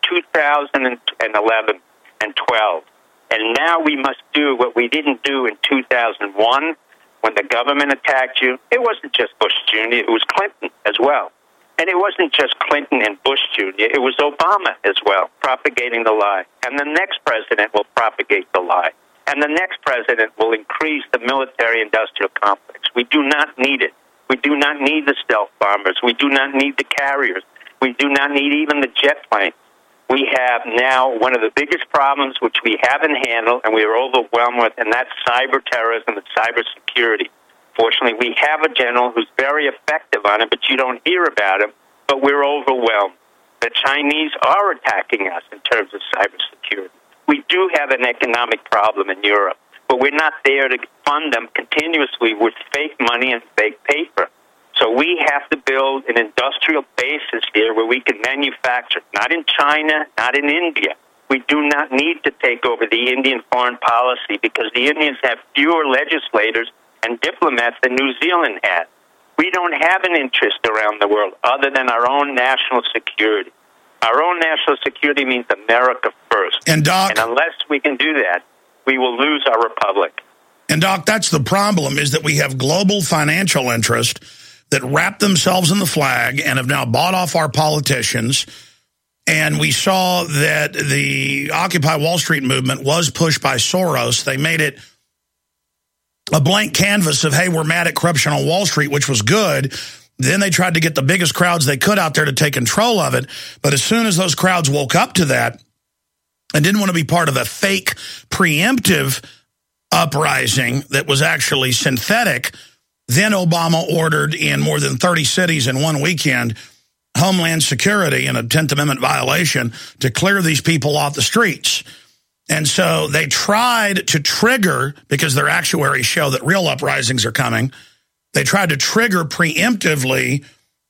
2011 and 12, and now we must do what we didn't do in 2001 when the government attacked you. It wasn't just Bush Jr., it was Clinton as well. And it wasn't just Clinton and Bush Jr., it was Obama as well, propagating the lie. And the next president will propagate the lie. And the next president will increase the military-industrial complex. We do not need it. We do not need the stealth bombers. We do not need the carriers. We do not need even the jet planes. We have now one of the biggest problems which we haven't handled and we are overwhelmed with, and that's cyber terrorism and cyber security. Fortunately, we have a general who's very effective on it, but you don't hear about him, but we're overwhelmed. The Chinese are attacking us in terms of cybersecurity. We do have an economic problem in Europe, but we're not there to fund them continuously with fake money and fake paper. So we have to build an industrial basis here where we can manufacture, not in China, not in India. We do not need to take over the Indian foreign policy because the Indians have fewer legislators and diplomats than New Zealand had. We don't have an interest around the world other than our own national security. Our own national security means America first. And Doc, and unless we can do that, we will lose our republic. And Doc, that's the problem, is that we have global financial interest that wrap themselves in the flag and have now bought off our politicians. And we saw that the Occupy Wall Street movement was pushed by Soros. They made it a blank canvas of, hey, we're mad at corruption on Wall Street, which was good. Then they tried to get the biggest crowds they could out there to take control of it. But as soon as those crowds woke up to that and didn't want to be part of a fake preemptive uprising that was actually synthetic, then Obama ordered in more than 30 cities in one weekend Homeland Security in a 10th Amendment violation to clear these people off the streets. And so they tried to trigger, because their actuaries show that real uprisings are coming, they tried to trigger preemptively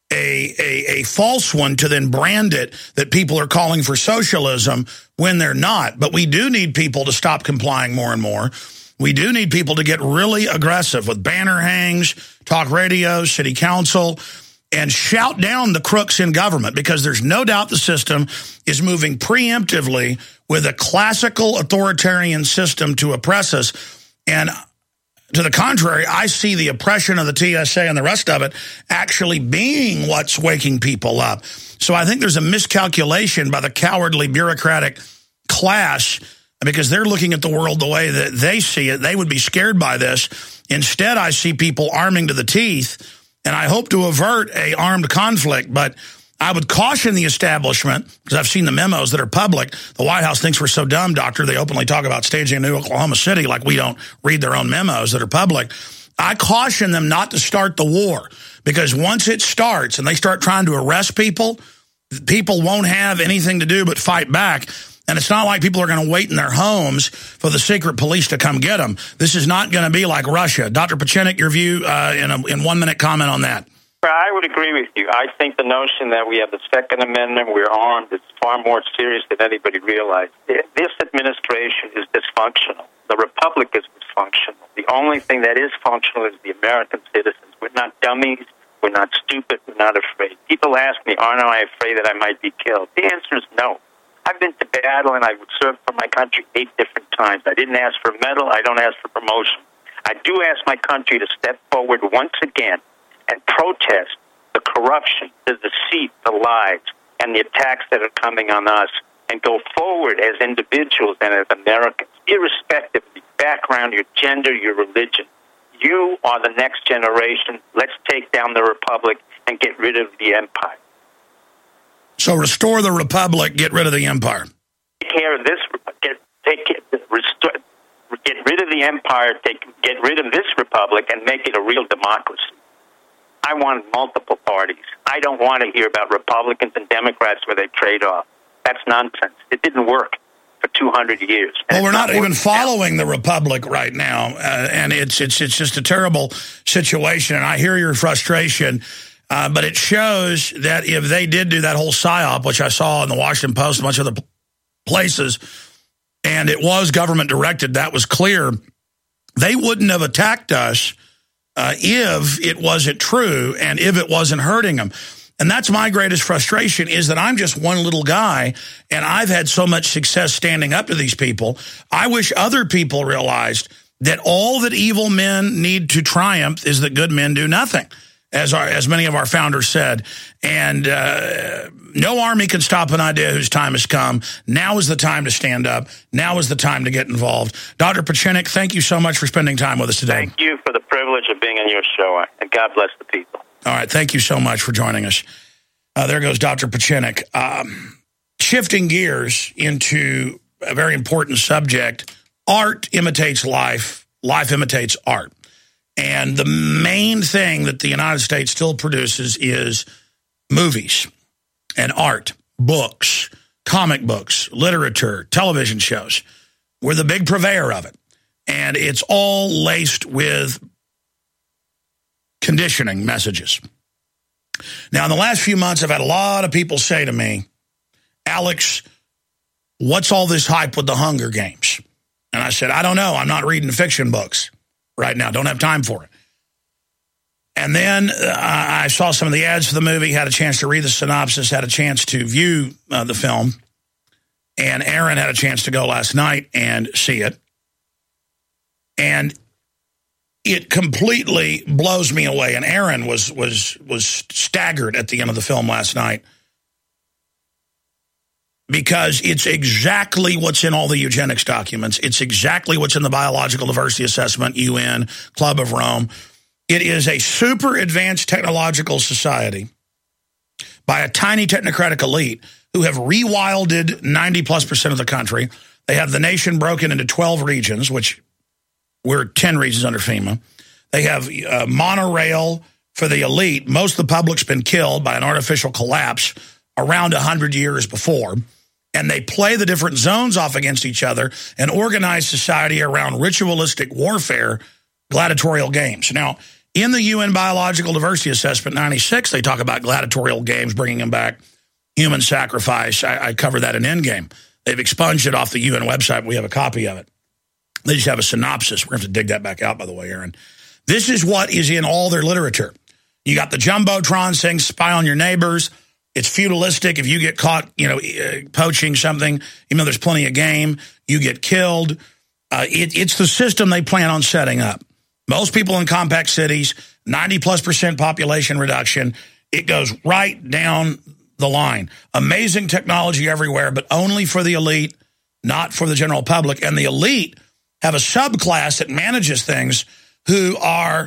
a false one to then brand it that people are calling for socialism when they're not. But we do need people to stop complying more and more. We do need people to get really aggressive with banner hangs, talk radio, city council, and shout down the crooks in government, because there's no doubt the system is moving preemptively with a classical authoritarian system to oppress us. And to the contrary, I see the oppression of the TSA and the rest of it actually being what's waking people up. So I think there's a miscalculation by the cowardly bureaucratic class, because they're looking at the world the way that they see it. They would be scared by this. Instead, I see people arming to the teeth, and I hope to avert a armed conflict. But I would caution the establishment, because I've seen the memos that are public. The White House thinks we're so dumb, Doctor. They openly talk about staging a new Oklahoma City like we don't read their own memos that are public. I caution them not to start the war, because once it starts and they start trying to arrest people, people won't have anything to do but fight back. And it's not like people are going to wait in their homes for the secret police to come get them. This is not going to be like Russia. Dr. Pachenik, your view in 1 minute comment on that. I would agree with you. I think the notion that we have the Second Amendment, we're armed, is far more serious than anybody realized. This administration is dysfunctional. The Republic is dysfunctional. The only thing that is functional is the American citizens. We're not dummies. We're not stupid. We're not afraid. People ask me, aren't I afraid that I might be killed? The answer is no. I've been to battle, and I've served for my country 8 different times. I didn't ask for a medal. I don't ask for promotion. I do ask my country to step forward once again and protest the corruption, the deceit, the lies, and the attacks that are coming on us, and go forward as individuals and as Americans, irrespective of the background, your gender, your religion. You are the next generation. Let's take down the republic and get rid of the empire. So restore the republic, get rid of the empire. Take care of this. Get rid of the empire. Get rid of this republic and make it a real democracy. I want multiple parties. I don't want to hear about Republicans and Democrats where they trade off. That's nonsense. It didn't work for 200 years. Well, we're not even following the republic right now, and it's just a terrible situation. And I hear your frustration, but it shows that if they did do that whole psyop, which I saw in the Washington Post, a bunch of the places, and it was government directed, that was clear, they wouldn't have attacked us if it wasn't true and if it wasn't hurting them. And that's my greatest frustration, is that I'm just one little guy, and I've had so much success standing up to these people. I wish other people realized that all that evil men need to triumph is that good men do nothing, as many of our founders said. And no army can stop an idea whose time has come. Now is the time to stand up. Now is the time to get involved. Dr. Pieczenik, thank you so much for spending time with us today. Thank you for the privilege of being on your show, and God bless the people. All right, thank you so much for joining us. There goes Dr. Pieczenik. Shifting gears into a very important subject, art imitates life, life imitates art. And the main thing that the United States still produces is movies and art, books, comic books, literature, television shows. We're the big purveyor of it. And it's all laced with conditioning messages. Now, in the last few months, I've had a lot of people say to me, Alex, what's all this hype with the Hunger Games? And I said, I don't know. I'm not reading fiction books right now. Don't have time for it. And then I saw some of the ads for the movie, had a chance to read the synopsis, had a chance to view the film. And Aaron had a chance to go last night and see it. And it completely blows me away. And Aaron was staggered at the end of the film last night, because it's exactly what's in all the eugenics documents. It's exactly what's in the Biological Diversity Assessment, UN, Club of Rome. It is a super advanced technological society by a tiny technocratic elite who have rewilded 90+% of the country. They have the nation broken into 12 regions, which we're 10 regions under FEMA. They have monorail for the elite. Most of the public's been killed by an artificial collapse around 100 years before. And they play the different zones off against each other and organize society around ritualistic warfare, gladiatorial games. Now, in the UN Biological Diversity Assessment 96, they talk about gladiatorial games, bringing them back, human sacrifice. I cover that in Endgame. They've expunged it off the UN website. We have a copy of it. They just have a synopsis. We're going to have to dig that back out, by the way, Aaron. This is what is in all their literature. You got the Jumbotron saying, spy on your neighbors. It's feudalistic. If you get caught, poaching something, even though there's plenty of game, you get killed. It's the system they plan on setting up. Most people in compact cities, 90+% population reduction. It goes right down the line. Amazing technology everywhere, but only for the elite, not for the general public. And the elite have a subclass that manages things who are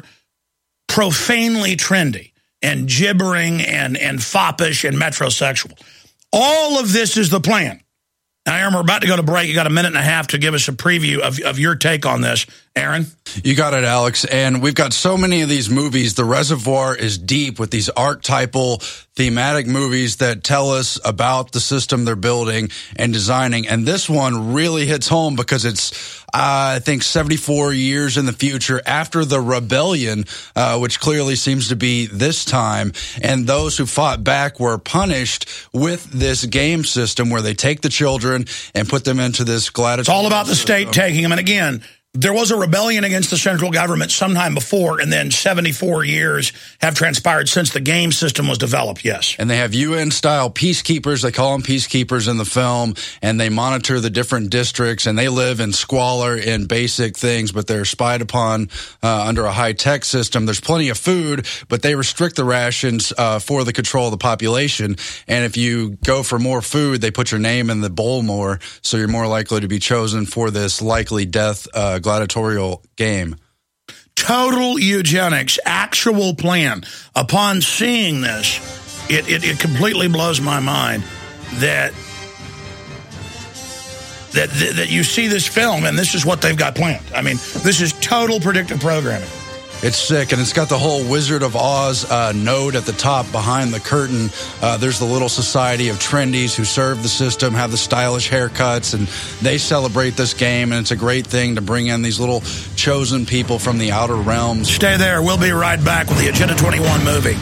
profanely trendy and gibbering and foppish and metrosexual. All of this is the plan. Now, Aaron, we're about to go to break. You got a minute and a half to give us a preview of your take on this. Aaron? You got it, Alex. And we've got so many of these movies. The reservoir is deep with these archetypal, thematic movies that tell us about the system they're building and designing. And this one really hits home because it's, I think, 74 years in the future after the rebellion, which clearly seems to be this time. And those who fought back were punished with this game system where they take the children and put them into this gladiatorial. It's all about the state taking them. And again, there was a rebellion against the central government sometime before, and then 74 years have transpired since the game system was developed, yes. And they have UN-style peacekeepers. They call them peacekeepers in the film, and they monitor the different districts, and they live in squalor in basic things, but they're spied upon under a high-tech system. There's plenty of food, but they restrict the rations for the control of the population. And if you go for more food, they put your name in the bowl more, so you're more likely to be chosen for this likely death gladiatorial game. Total eugenics, actual plan. Upon seeing this, it completely blows my mind that you see this film and this is what they've got planned. I mean, this is total predictive programming. It's sick, and it's got the whole Wizard of Oz node at the top behind the curtain. There's the little society of trendies who serve the system, have the stylish haircuts, and they celebrate this game, and it's a great thing to bring in these little chosen people from the outer realms. Stay there. We'll be right back with the Agenda 21 movie.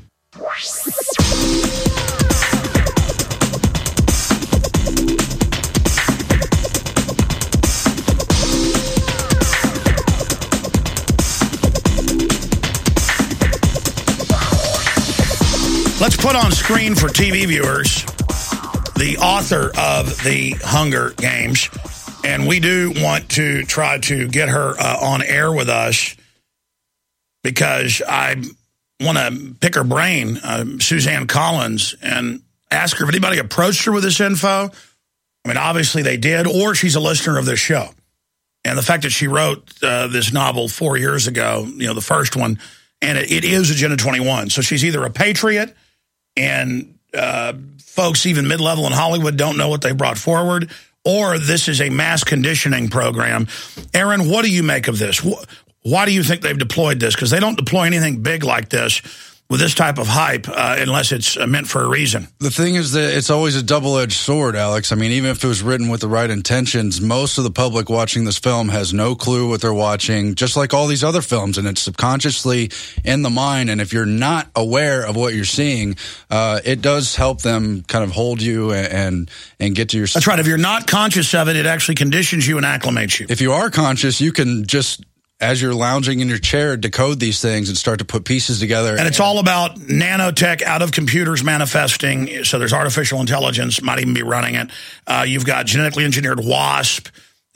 Let's put on screen for TV viewers the author of the Hunger Games, and we do want to try to get her on air with us because I want to pick her brain, Suzanne Collins, and ask her if anybody approached her with this info. I mean, obviously they did, or she's a listener of this show. And the fact that she wrote this novel 4 years ago, the first one, and it is Agenda 21. So she's either a patriot, and folks even mid-level in Hollywood don't know what they brought forward, or this is a mass conditioning program. Aaron, what do you make of this? Why do you think they've deployed this? Because they don't deploy anything big like this with this type of hype unless it's meant for a reason. The thing is that it's always a double-edged sword, Alex. I mean, even if it was written with the right intentions, most of the public watching this film has no clue what they're watching, just like all these other films, and it's subconsciously in the mind. And if you're not aware of what you're seeing, it does help them kind of hold you and get to your... That's right. If you're not conscious of it, it actually conditions you and acclimates you. If you are conscious, you can just, as you're lounging in your chair, decode these things and start to put pieces together. And it's all about nanotech out of computers manifesting. So there's artificial intelligence, might even be running it. You've got genetically engineered wasp,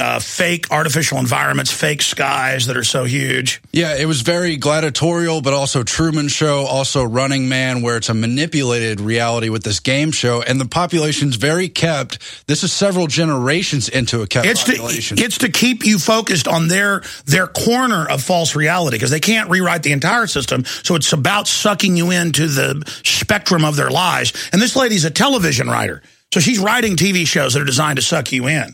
fake artificial environments, fake skies that are so huge. Yeah, it was very gladiatorial, but also Truman Show, also Running Man, where it's a manipulated reality with this game show. And the population's very kept. This is several generations into a kept population. It's to keep you focused on their corner of false reality, because they can't rewrite the entire system. So it's about sucking you into the spectrum of their lies. And this lady's a television writer. So she's writing TV shows that are designed to suck you in.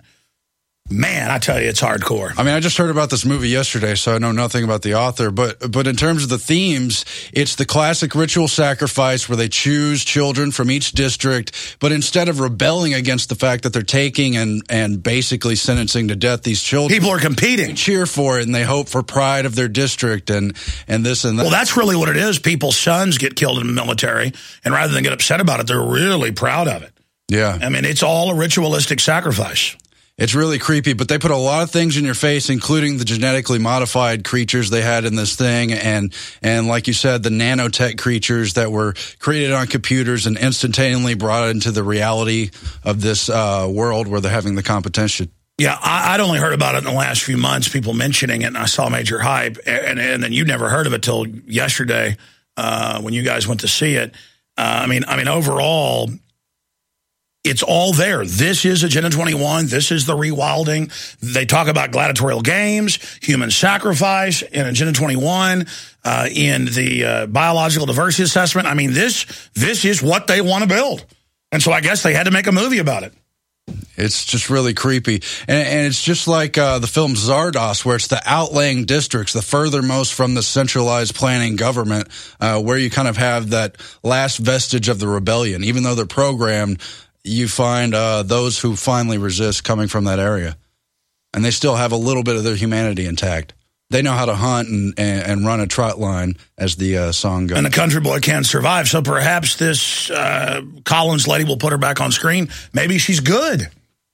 Man, I tell you, it's hardcore. I mean, I just heard about this movie yesterday, so I know nothing about the author. But in terms of the themes, it's the classic ritual sacrifice where they choose children from each district. But instead of rebelling against the fact that they're taking and basically sentencing to death these children, people are competing. They cheer for it, and they hope for pride of their district and this and that. Well, that's really what it is. People's sons get killed in the military, and rather than get upset about it, they're really proud of it. Yeah. I mean, it's all a ritualistic sacrifice. It's really creepy, but they put a lot of things in your face, including the genetically modified creatures they had in this thing, and like you said, the nanotech creatures that were created on computers and instantaneously brought into the reality of this world where they're having the competition. Yeah, I'd only heard about it in the last few months, people mentioning it, and I saw major hype, and then you never heard of it till yesterday when you guys went to see it. I mean, overall, it's all there. This is Agenda 21. This is the rewilding. They talk about gladiatorial games, human sacrifice in Agenda 21, in the biological diversity assessment. I mean, this is what they want to build. And so I guess they had to make a movie about it. It's just really creepy. And it's just like the film Zardos, where it's the outlying districts, the furthermost from the centralized planning government, where you kind of have that last vestige of the rebellion. Even though they're programmed, you find those who finally resist coming from that area. And they still have a little bit of their humanity intact. They know how to hunt and run a trot line, as the song goes. And the country boy can't survive. So perhaps this Collins lady will put her back on screen. Maybe she's good.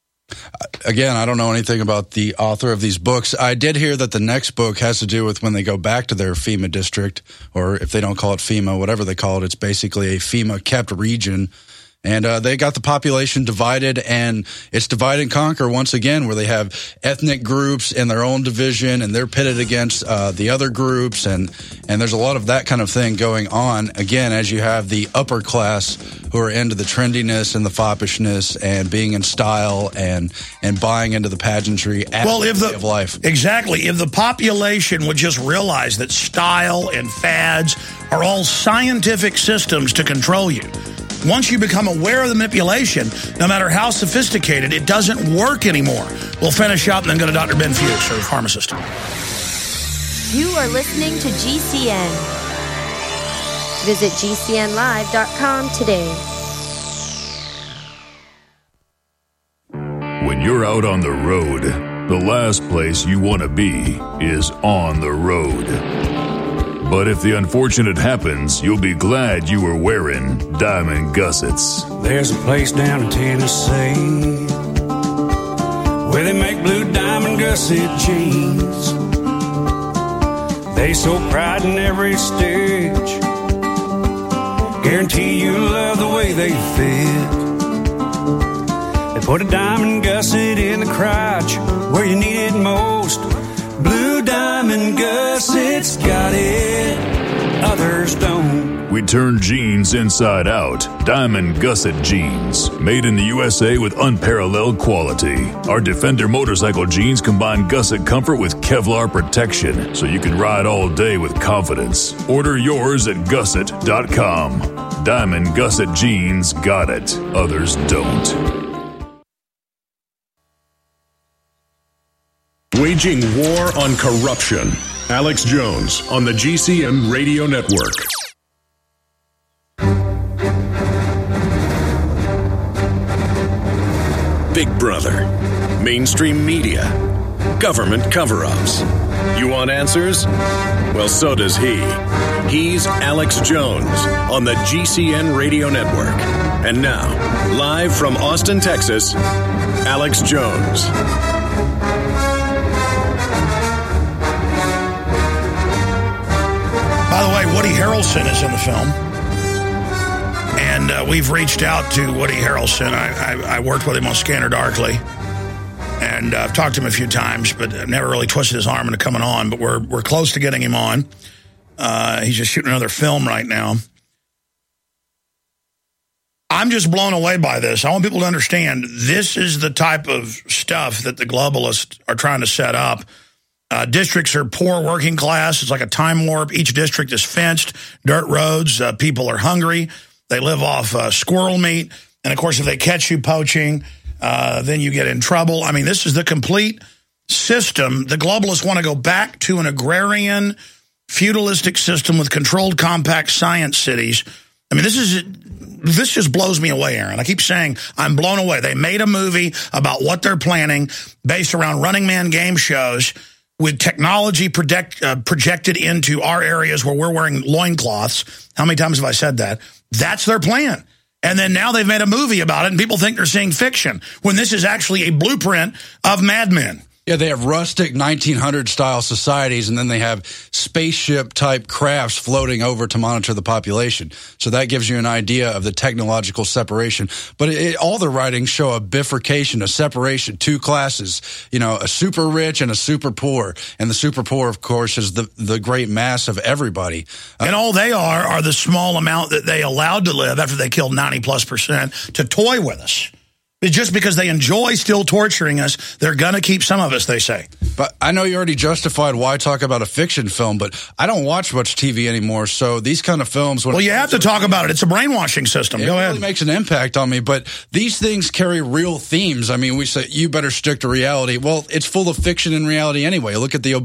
Again, I don't know anything about the author of these books. I did hear that the next book has to do with when they go back to their FEMA district, or if they don't call it FEMA, whatever they call it, it's basically a FEMA-kept region. And they got the population divided, and it's divide and conquer once again, where they have ethnic groups in their own division, and they're pitted against the other groups, and there's a lot of that kind of thing going on, again, as you have the upper class who are into the trendiness and the foppishness and being in style and buying into the pageantry of life. Exactly. If the population would just realize that style and fads are all scientific systems to control you, once you become aware of the manipulation, no matter how sophisticated, it doesn't work anymore. We'll finish up and then go to Dr. Ben Fuchs, our pharmacist. You are listening to GCN. Visit GCNlive.com today. When you're out on the road, the last place you want to be is on the road. But if the unfortunate happens, you'll be glad you were wearing diamond gussets. There's a place down in Tennessee where they make blue diamond gusset jeans. They so pride in every stitch, guarantee you'll love the way they fit. They put a diamond gusset in the crotch where you need it most. Blue diamond gussets got it, others don't. We turn jeans inside out. Diamond gusset jeans. Made in the USA with unparalleled quality. Our Defender motorcycle jeans combine gusset comfort with Kevlar protection, so you can ride all day with confidence. Order yours at gusset.com. Diamond gusset jeans got it, others don't. Waging war on corruption. Alex Jones on the GCN Radio Network. Big Brother. Mainstream media. Government cover-ups. You want answers? Well, so does he. He's Alex Jones on the GCN Radio Network. And now, live from Austin, Texas, Alex Jones. By the way, Woody Harrelson is in the film. And we've reached out to Woody Harrelson. I worked with him on Scanner Darkly. And I've talked to him a few times, but I've never really twisted his arm into coming on. But we're close to getting him on. He's just shooting another film right now. I'm just blown away by this. I want people to understand this is the type of stuff that the globalists are trying to set up. Districts are poor working class. It's like a time warp. Each district is fenced, dirt roads. People are hungry. They live off squirrel meat. And, of course, if they catch you poaching, then you get in trouble. I mean, this is the complete system. The globalists want to go back to an agrarian, feudalistic system with controlled, compact science cities. I mean, this just blows me away, Aaron. I keep saying I'm blown away. They made a movie about what they're planning based around Running Man game shows, with technology projected into our areas where we're wearing loincloths. How many times have I said that? That's their plan. And then now they've made a movie about it, and people think they're seeing fiction, when this is actually a blueprint of Mad Men. Yeah, they have rustic 1900s-style societies, and then they have spaceship-type crafts floating over to monitor the population. So that gives you an idea of the technological separation. But all the writings show a bifurcation, a separation, two classes, a super rich and a super poor. And the super poor, of course, is the great mass of everybody. And all they are the small amount that they allowed to live after they killed 90+% to toy with us. Just because they enjoy still torturing us, they're going to keep some of us, they say. But I know you already justified why talk about a fiction film, but I don't watch much TV anymore, so these kind of films... Well, you have to talk about it. It's a brainwashing system. Go ahead. It really makes an impact on me, but these things carry real themes. I mean, we say, you better stick to reality. Well, it's full of fiction and reality anyway. Look at the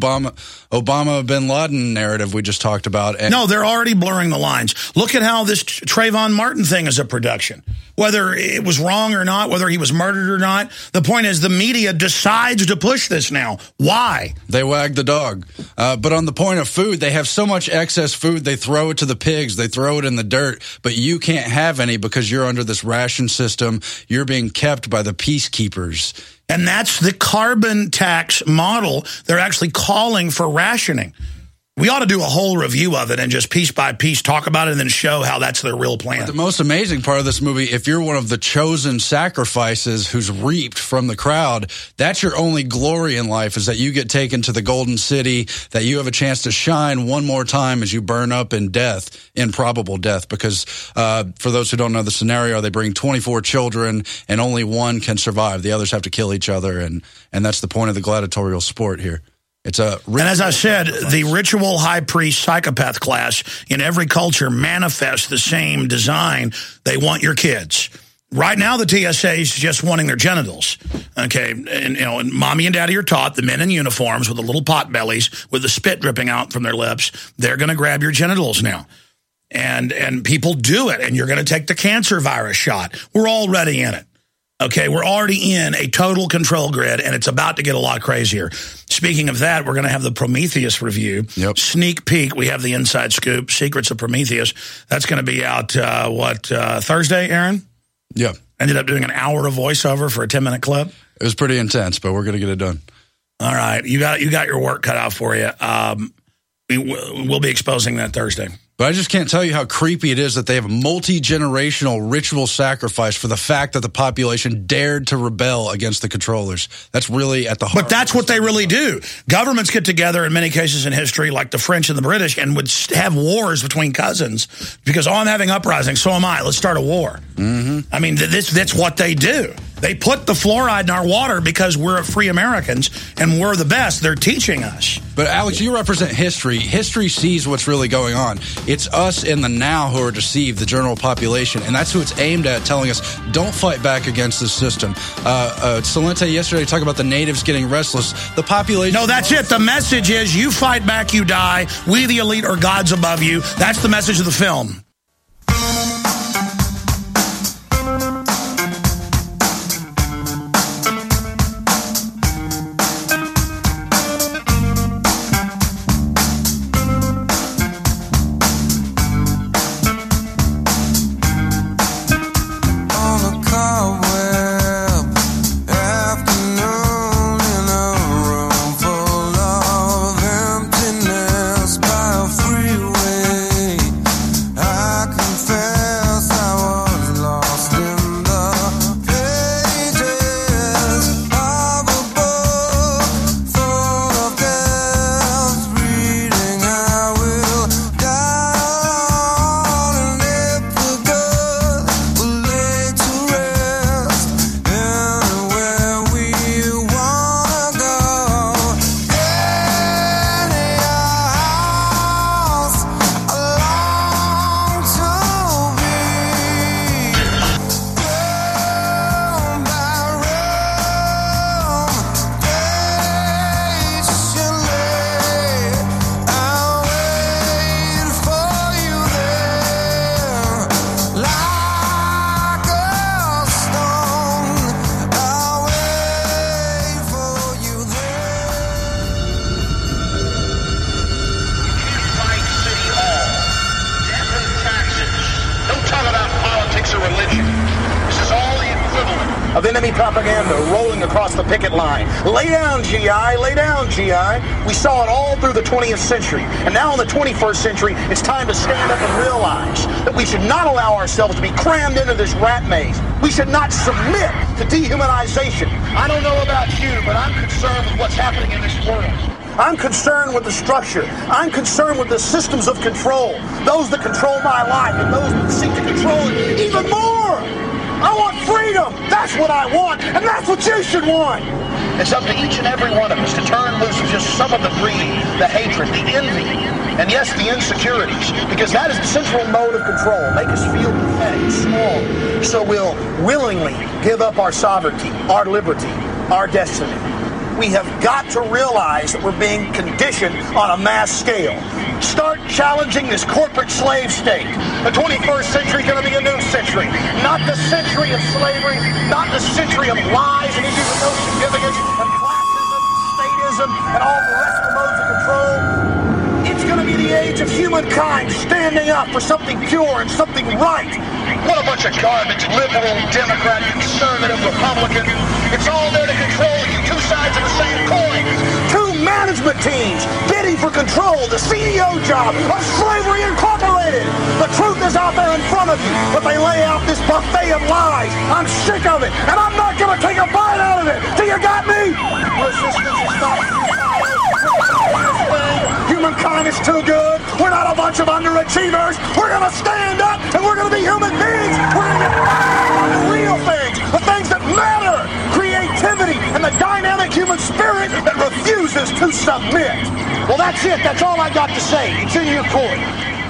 Obama bin Laden narrative we just talked about. No, they're already blurring the lines. Look at how this Trayvon Martin thing is a production. Whether it was wrong or not, whether he was murdered or not, the point is the media decides to push this now. Why? They wag the dog. But on the point of food, they have so much excess food, they throw it to the pigs, they throw it in the dirt, but you can't have any because you're under this ration system. You're being kept by the peacekeepers. And that's the carbon tax model. They're actually calling for rationing. We ought to do a whole review of it and just piece by piece talk about it and then show how that's their real plan. But the most amazing part of this movie, if you're one of the chosen sacrifices who's reaped from the crowd, that's your only glory in life, is that you get taken to the Golden City, that you have a chance to shine one more time as you burn up in death, improbable death. Because for those who don't know the scenario, they bring 24 children and only one can survive. The others have to kill each other, and that's the point of the gladiatorial sport here. And as I said, the ritual high priest psychopath class in every culture manifests the same design. They want your kids. Right now, the TSA is just wanting their genitals. Okay, and mommy and daddy are taught, the men in uniforms with the little pot bellies with the spit dripping out from their lips, they're going to grab your genitals now. And people do it, and you're going to take the cancer virus shot. We're already in it. Okay, we're already in a total control grid, and it's about to get a lot crazier. Speaking of that, we're going to have the Prometheus review. Yep. Sneak peek. We have the inside scoop, Secrets of Prometheus. That's going to be out, Thursday, Aaron? Yeah. Ended up doing an hour of voiceover for a 10-minute clip. It was pretty intense, but we're going to get it done. All right. You got your work cut out for you. We'll be exposing that Thursday. But I just can't tell you how creepy it is that they have a multi-generational ritual sacrifice for the fact that the population dared to rebel against the controllers. That's really at the heart. But that's what they really do. Governments get together in many cases in history, like the French and the British, and would have wars between cousins because, I'm having uprisings, so am I. Let's start a war. Mm-hmm. I mean, that's what they do. They put the fluoride in our water because we're free Americans and we're the best. They're teaching us. But, Alex, you represent history. History sees what's really going on. It's us in the now who are deceived, the general population, and that's who it's aimed at, telling us, don't fight back against this system. Salente yesterday talked about the natives getting restless. The population... No, that's it. The message is you fight back, you die. We, the elite, are gods above you. That's the message of the film. of enemy propaganda rolling across the picket line. Lay down, GI, lay down, GI. We saw it all through the 20th century. And now in the 21st century, it's time to stand up and realize that we should not allow ourselves to be crammed into this rat maze. We should not submit to dehumanization. I don't know about you, but I'm concerned with what's happening in this world. I'm concerned with the structure. I'm concerned with the systems of control. Those that control my life and those that seek to control it even more. I want freedom. That's what I want, and that's what you should want. It's up to each and every one of us to turn loose just some of the greed, the hatred, the envy, and yes, the insecurities, because that is the central mode of control. Make us feel pathetic, small, so we'll willingly give up our sovereignty, our liberty, our destiny. We have got to realize that we're being conditioned on a mass scale. Start challenging this corporate slave state. The 21st century is going to be a new century. Not the century of slavery, not the century of lies and issues of no significance and classism, statism, and all the rest of the modes of control. It's going to be the age of humankind standing up for something pure and something right. What a bunch of garbage, liberal, Democrat, conservative, Republican. It's all there to control you. Two sides of the same coin. Two management teams bidding for control, the CEO job of Slavery Incorporated. The truth is out there in front of you, but they lay out this buffet of lies. I'm sick of it, and I'm not going to take a bite out of it. Do you got me? Resistance is not humankind is too good. We're not a bunch of underachievers. We're going to stand up, and we're going to be human beings. We're going to get on the real things, the things that matter, creativity, and the dynamic human spirit that refuses to submit. Well, that's it. That's all I got to say. It's in your court.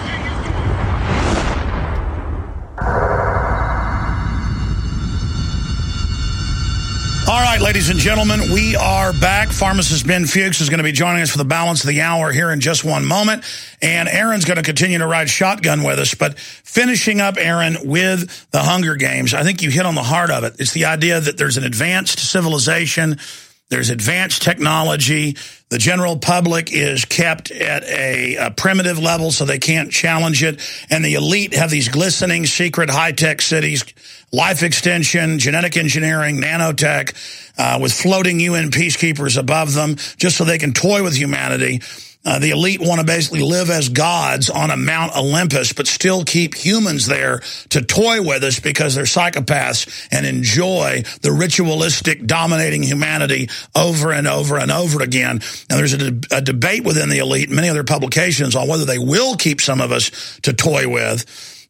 All right, ladies and gentlemen, we are back. Pharmacist Ben Fuchs is going to be joining us for the balance of the hour here in just one moment. And Aaron's going to continue to ride shotgun with us. But finishing up, Aaron, with the Hunger Games, I think you hit on the heart of it. It's the idea that there's an advanced civilization, there's advanced technology. The general public is kept at a primitive level so they can't challenge it. And the elite have these glistening, secret, high-tech cities, life extension, genetic engineering, nanotech, with floating UN peacekeepers above them just so they can toy with humanity. The elite want to basically live as gods on a Mount Olympus, but still keep humans there to toy with us because they're psychopaths and enjoy the ritualistic dominating humanity over and over and over again. Now, there's a debate within the elite, many other publications, on whether they will keep some of us to toy with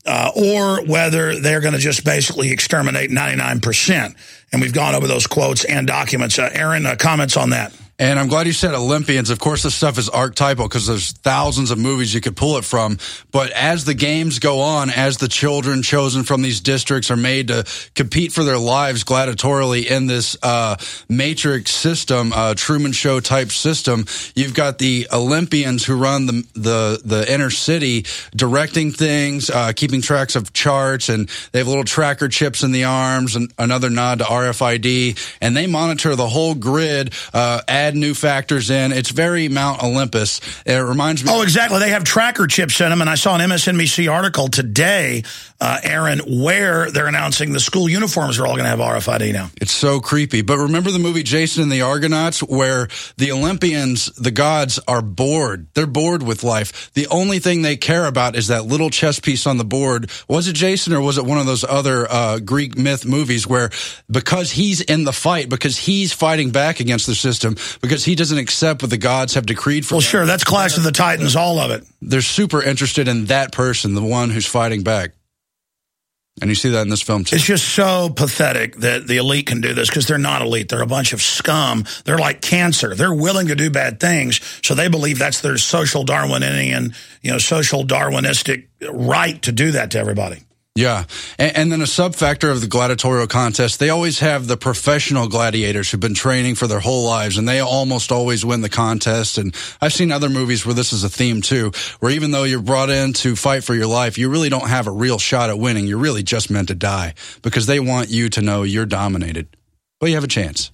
or whether they're going to just basically exterminate 99%. And we've gone over those quotes and documents. Aaron, comments on that? And I'm glad you said Olympians. Of course, this stuff is archetypal because there's thousands of movies you could pull it from. But as the games go on, as the children chosen from these districts are made to compete for their lives gladiatorially in this matrix system, Truman Show type system, you've got the Olympians who run the inner city, directing things, keeping tracks of charts, and they have little tracker chips in the arms, and another nod to RFID, and they monitor the whole grid, add new factors in. It's very Mount Olympus. It reminds me. Oh, exactly. They have tracker chips in them, and I saw an MSNBC article today, Aaron, where they're announcing the school uniforms are all going to have RFID now. It's so creepy. But remember the movie Jason and the Argonauts, where the Olympians, the gods, are bored. They're bored with life. The only thing they care about is that little chess piece on the board. Was it Jason, or was it one of those other Greek myth movies where because he's in the fight, because he's fighting back against the system, because he doesn't accept what the gods have decreed for him. Well, sure, that's Clash of the Titans, all of it. They're super interested in that person, the one who's fighting back. And you see that in this film, too. It's just so pathetic that the elite can do this, because they're not elite. They're a bunch of scum. They're like cancer. They're willing to do bad things, so they believe that's their social Darwinian, social Darwinistic right to do that to everybody. Yeah. And then a sub-factor of the gladiatorial contest, they always have the professional gladiators who've been training for their whole lives, and they almost always win the contest. And I've seen other movies where this is a theme, too, where even though you're brought in to fight for your life, you really don't have a real shot at winning. You're really just meant to die because they want you to know you're dominated. But you have a chance.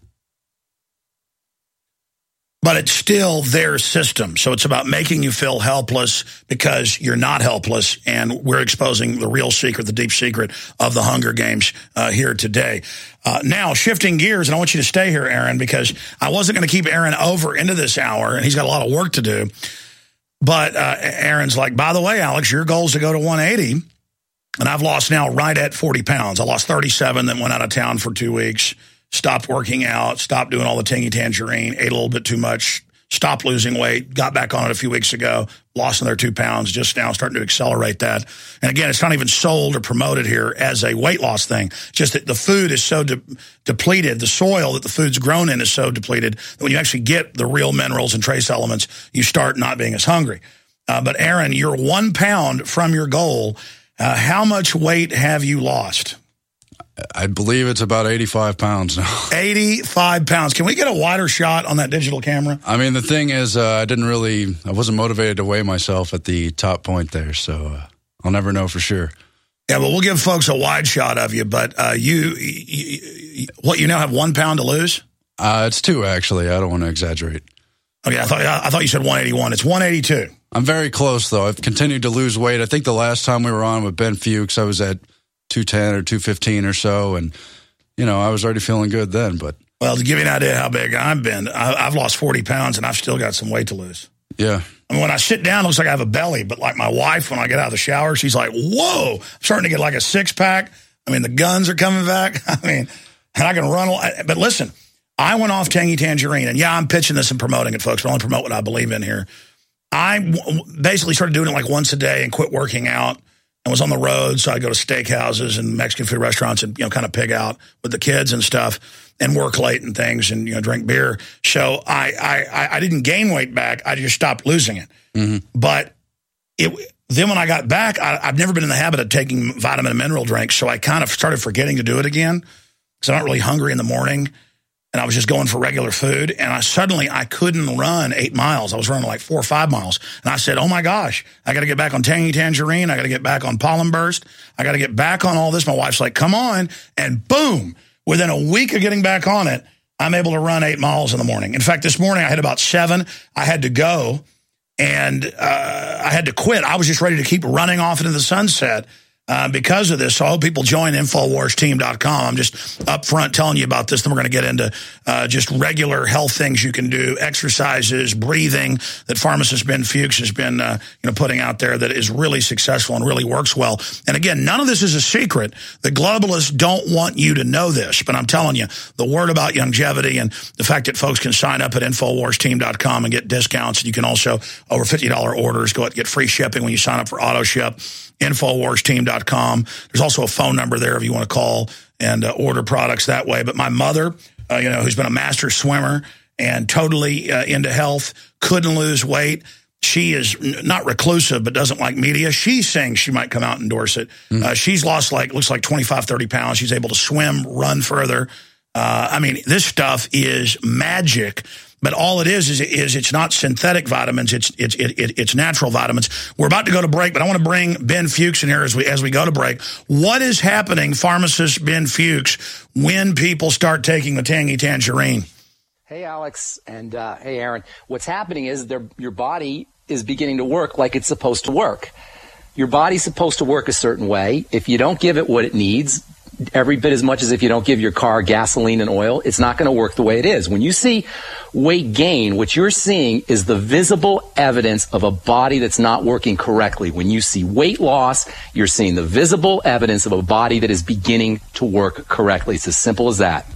But it's still their system. So it's about making you feel helpless because you're not helpless. And we're exposing the real secret, the deep secret of the Hunger Games here today. Now, shifting gears, and I want you to stay here, Aaron, because I wasn't going to keep Aaron over into this hour, and he's got a lot of work to do. But Aaron's like, by the way, Alex, your goal is to go to 180. And I've lost now right at 40 pounds. I lost 37, then went out of town for 2 weeks. Stopped working out, stopped doing all the tangy tangerine, ate a little bit too much, stopped losing weight, got back on it a few weeks ago, lost another 2 pounds, just now starting to accelerate that. And again, it's not even sold or promoted here as a weight loss thing, just that the food is so depleted, the soil that the food's grown in is so depleted that when you actually get the real minerals and trace elements, you start not being as hungry. But Aaron, you're 1 pound from your goal. How much weight have you lost? I believe it's about 85 pounds now. 85 pounds. Can we get a wider shot on that digital camera? I mean, the thing is, I wasn't motivated to weigh myself at the top point there, so I'll never know for sure. Yeah, well, we'll give folks a wide shot of you, but you now have 1 pound to lose? It's 2, actually. I don't want to exaggerate. Okay, I thought you said 181. It's 182. I'm very close, though. I've continued to lose weight. I think the last time we were on with Ben Fuchs, I was at 210 or 215 or so, and I was already feeling good then. But Well, to give you an idea how big I've been, I've lost 40 pounds, and I've still got some weight to lose. Yeah. I mean, when I sit down, it looks like I have a belly. But like my wife, when I get out of the shower, she's like, whoa, I'm starting to get like a six-pack. I mean, the guns are coming back. I mean, and I can run. But listen, I went off Tangy Tangerine. And yeah, I'm pitching this and promoting it, folks, but I only promote what I believe in here. I basically started doing it like once a day and quit working out. I was on the road, so I'd go to steakhouses and Mexican food restaurants and, kind of pig out with the kids and stuff and work late and things and, drink beer. So I didn't gain weight back. I just stopped losing it. Mm-hmm. But then when I got back, I've never been in the habit of taking vitamin and mineral drinks, so I kind of started forgetting to do it again because I'm not really hungry in the morning. And I was just going for regular food. And I couldn't run 8 miles. I was running like 4 or 5 miles. And I said, oh my gosh, I got to get back on Tangy Tangerine. I got to get back on Pollen Burst. I got to get back on all this. My wife's like, come on. And boom, within a week of getting back on it, I'm able to run 8 miles in the morning. In fact, this morning I had about 7. I had to go and I had to quit. I was just ready to keep running off into the sunset. Because of this. So I hope people join InfoWarsTeam.com. I'm just up front telling you about this. Then we're going to get into just regular health things you can do, exercises, breathing that pharmacist Ben Fuchs has been putting out there that is really successful and really works well. And again, none of this is a secret. The globalists don't want you to know this, but I'm telling you, the word about longevity and the fact that folks can sign up at InfoWarsTeam.com and get discounts. You can also, over $50 orders, go out and get free shipping when you sign up for AutoShip. InfoWarsTeam.com. There's also a phone number there if you want to call and order products that way. But my mother, who's been a master swimmer and totally into health, couldn't lose weight. She is not reclusive, but doesn't like media. She's saying she might come out and endorse it. She's lost looks like 25, 30 pounds. She's able to swim, run further. This stuff is magic. But all it is it's not synthetic vitamins. It's natural vitamins. We're about to go to break, but I want to bring Ben Fuchs in here as we go to break. What is happening, pharmacist Ben Fuchs, when people start taking the Tangy Tangerine? Hey, Alex, and hey, Aaron. What's happening is your body is beginning to work like it's supposed to work. Your body's supposed to work a certain way. If you don't give it what it needs, every bit as much as if you don't give your car gasoline and oil, it's not going to work the way it is. When you see weight gain, what you're seeing is the visible evidence of a body that's not working correctly. When you see weight loss, you're seeing the visible evidence of a body that is beginning to work correctly. It's as simple as that.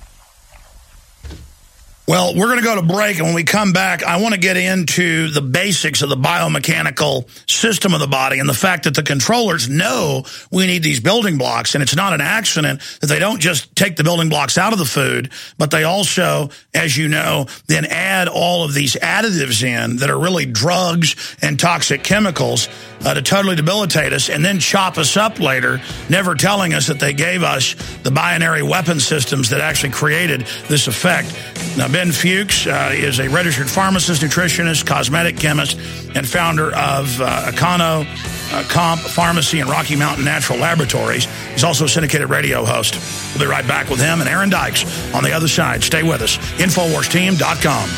Well, we're going to go to break, and when we come back, I want to get into the basics of the biomechanical system of the body and the fact that the controllers know we need these building blocks, and it's not an accident that they don't just take the building blocks out of the food, but they also, as you know, then add all of these additives in that are really drugs and toxic chemicals to totally debilitate us and then chop us up later, never telling us that they gave us the binary weapon systems that actually created this effect. Now, Ben Fuchs is a registered pharmacist, nutritionist, cosmetic chemist, and founder of Econo Comp Pharmacy and Rocky Mountain Natural Laboratories. He's also a syndicated radio host. We'll be right back with him and Aaron Dykes on the other side. Stay with us. InfoWarsTeam.com.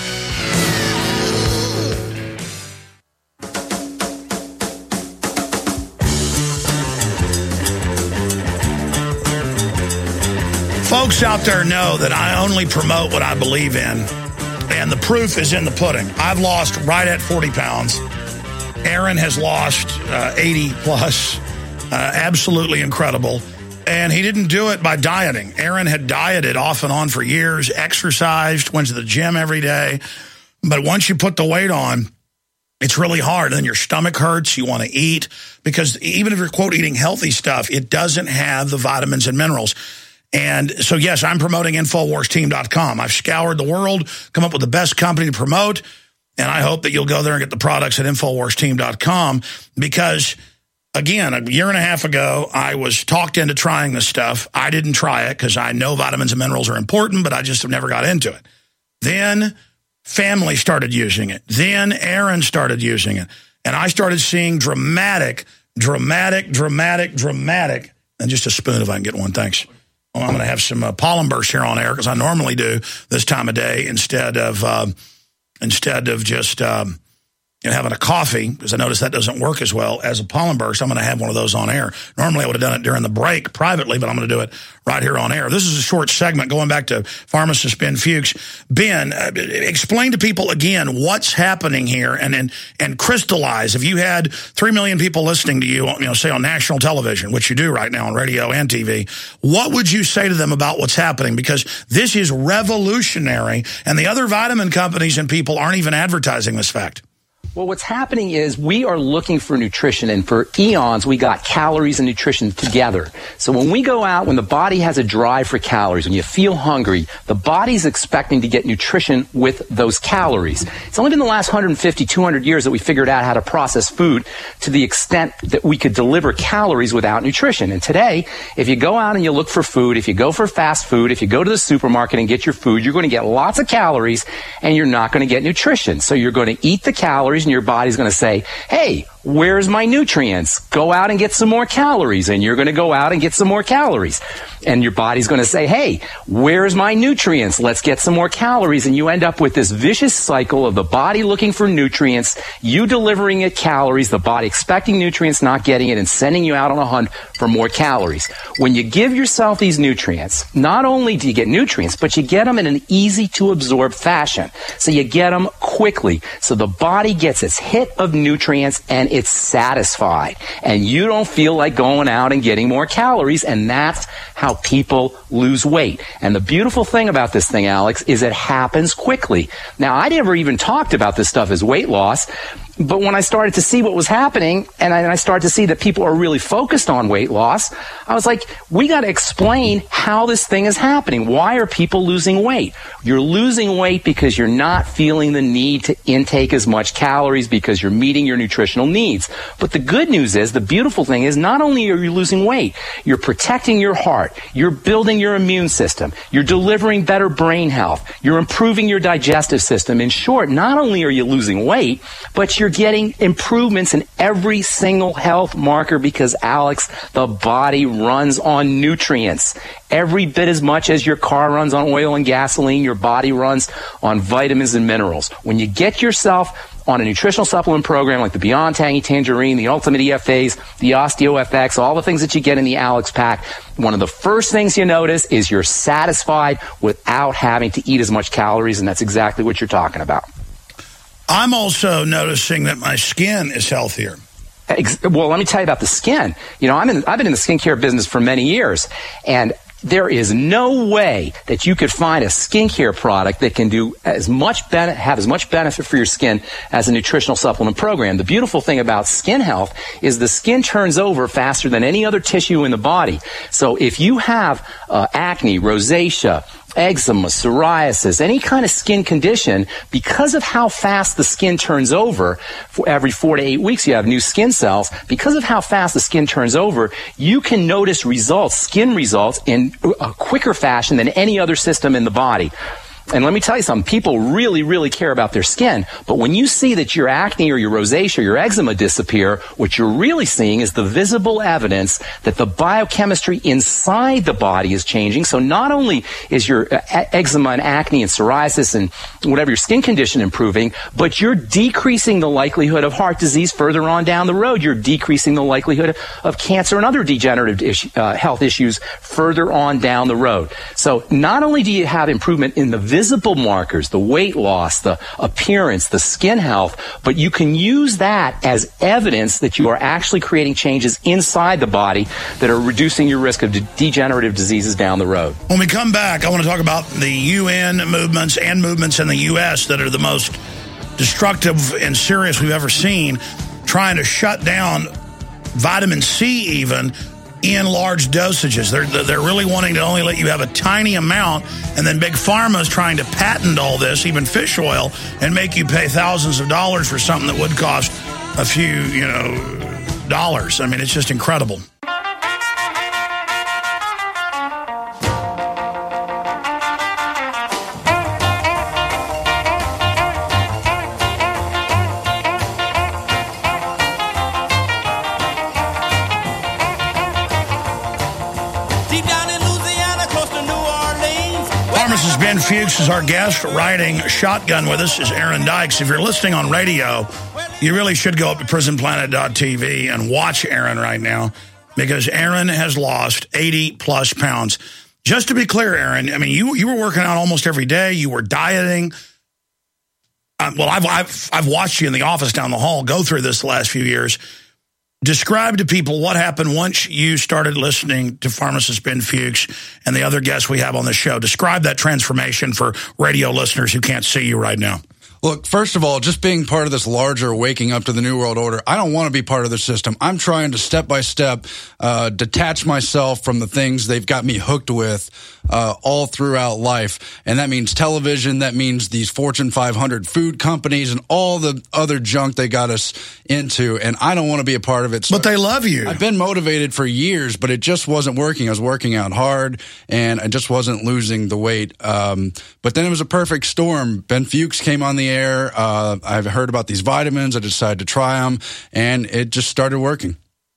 Folks out there know that I only promote what I believe in, and the proof is in the pudding. I've lost right at 40 pounds. Aaron has lost 80 plus. Absolutely incredible. And he didn't do it by dieting. Aaron had dieted off and on for years, exercised, went to the gym every day. But once you put the weight on, it's really hard. And then your stomach hurts. You want to eat because even if you're, quote, eating healthy stuff, it doesn't have the vitamins and minerals. And so, yes, I'm promoting InfoWarsTeam.com. I've scoured the world, come up with the best company to promote, and I hope that you'll go there and get the products at InfoWarsTeam.com because, again, a year and a half ago, I was talked into trying this stuff. I didn't try it because I know vitamins and minerals are important, but I just have never got into it. Then family started using it. Then Aaron started using it. And I started seeing dramatic, and just a spoon if I can get one, thanks. Well, I'm going to have some pollen bursts here on air because I normally do this time of day instead of just having a coffee, because I noticed that doesn't work as well as a pollen burst. I'm going to have one of those on air. Normally I would have done it during the break privately, but I'm going to do it right here on air. This is a short segment going back to pharmacist Ben Fuchs. Ben, explain to people again what's happening here and crystallize. If you had 3 million people listening to you, say on national television, which you do right now on radio and TV, what would you say to them about what's happening? Because this is revolutionary, and the other vitamin companies and people aren't even advertising this fact. Well, what's happening is we are looking for nutrition, and for eons, we got calories and nutrition together. So when we go out, when the body has a drive for calories, when you feel hungry, the body's expecting to get nutrition with those calories. It's only been the last 150, 200 years that we figured out how to process food to the extent that we could deliver calories without nutrition. And today, if you go out and you look for food, if you go for fast food, if you go to the supermarket and get your food, you're going to get lots of calories, and you're not going to get nutrition. So you're going to eat the calories, and your body's going to say, hey, where's my nutrients? Go out and get some more calories. And you're going to go out and get some more calories. And your body's going to say, hey, where's my nutrients? Let's get some more calories. And you end up with this vicious cycle of the body looking for nutrients, you delivering it calories, the body expecting nutrients, not getting it, and sending you out on a hunt for more calories. When you give yourself these nutrients, not only do you get nutrients, but you get them in an easy to absorb fashion. So you get them quickly. So the body gets its hit of nutrients and it's satisfied. And you don't feel like going out and getting more calories, and that's how people lose weight. And the beautiful thing about this thing, Alex, is it happens quickly. Now, I never even talked about this stuff as weight loss, but when I started to see what was happening, and I started to see that people are really focused on weight loss, I was like, we got to explain how this thing is happening. Why are people losing weight? You're losing weight because you're not feeling the need to intake as much calories because you're meeting your nutritional needs. But the good news is, the beautiful thing is, not only are you losing weight, you're protecting your heart, you're building your immune system, you're delivering better brain health, you're improving your digestive system. In short, not only are you losing weight, but you're getting improvements in every single health marker because, Alex, the body runs on nutrients. Every bit as much as your car runs on oil and gasoline, your body runs on vitamins and minerals. When you get yourself on a nutritional supplement program like the Beyond Tangy Tangerine, the Ultimate EFAs, the OsteoFX, all the things that you get in the Alex Pack, one of the first things you notice is you're satisfied without having to eat as much calories, and that's exactly what you're talking about. I'm also noticing that my skin is healthier. Well, let me tell you about the skin. I've been in the skincare business for many years, and there is no way that you could find a skincare product that can do have as much benefit for your skin as a nutritional supplement program. The beautiful thing about skin health is the skin turns over faster than any other tissue in the body. So if you have acne, rosacea, eczema, psoriasis, any kind of skin condition, because of how fast the skin turns over, for every 4 to 8 weeks you have new skin cells, because of how fast the skin turns over, you can notice skin results in a quicker fashion than any other system in the body. And let me tell you something, people really, really care about their skin. But when you see that your acne or your rosacea or your eczema disappear, what you're really seeing is the visible evidence that the biochemistry inside the body is changing. So not only is your eczema and acne and psoriasis and whatever your skin condition improving, but you're decreasing the likelihood of heart disease further on down the road. You're decreasing the likelihood of cancer and other degenerative health issues further on down the road. So not only do you have improvement in the visible markers, the weight loss, the appearance, the skin health, but you can use that as evidence that you are actually creating changes inside the body that are reducing your risk of degenerative diseases down the road. When we come back, I want to talk about the UN movements and movements in the U.S. that are the most destructive and serious we've ever seen, trying to shut down vitamin C even in large dosages. They're really wanting to only let you have a tiny amount, and then Big Pharma is trying to patent all this, even fish oil, and make you pay thousands of dollars for something that would cost a few, dollars. I mean, it's just incredible. Ben Fuchs is our guest. Riding shotgun with us is Aaron Dykes. If you're listening on radio, You really should go up to prisonplanet.tv and watch Aaron right now, because Aaron has lost 80-plus pounds. Just to be clear, Aaron, I mean, you were working out almost every day. You were dieting. Well, I've watched you in the office down the hall go through this the last few years. Describe to people what happened once you started listening to pharmacist Ben Fuchs and the other guests we have on the show. Describe that transformation for radio listeners who can't see you right now. Look, first of all, just being part of this larger waking up to the New World Order, I don't want to be part of the system. I'm trying to step by step detach myself from the things they've got me hooked with all throughout life. And that means television. That means these Fortune 500 food companies and all the other junk they got us into. And I don't want to be a part of it. So but they love you. I've been motivated for years, but it just wasn't working. I was working out hard, and I just wasn't losing the weight. But then it was a perfect storm. Ben Fuchs came on the air. I've heard about these vitamins. I decided to try them, and it just started working.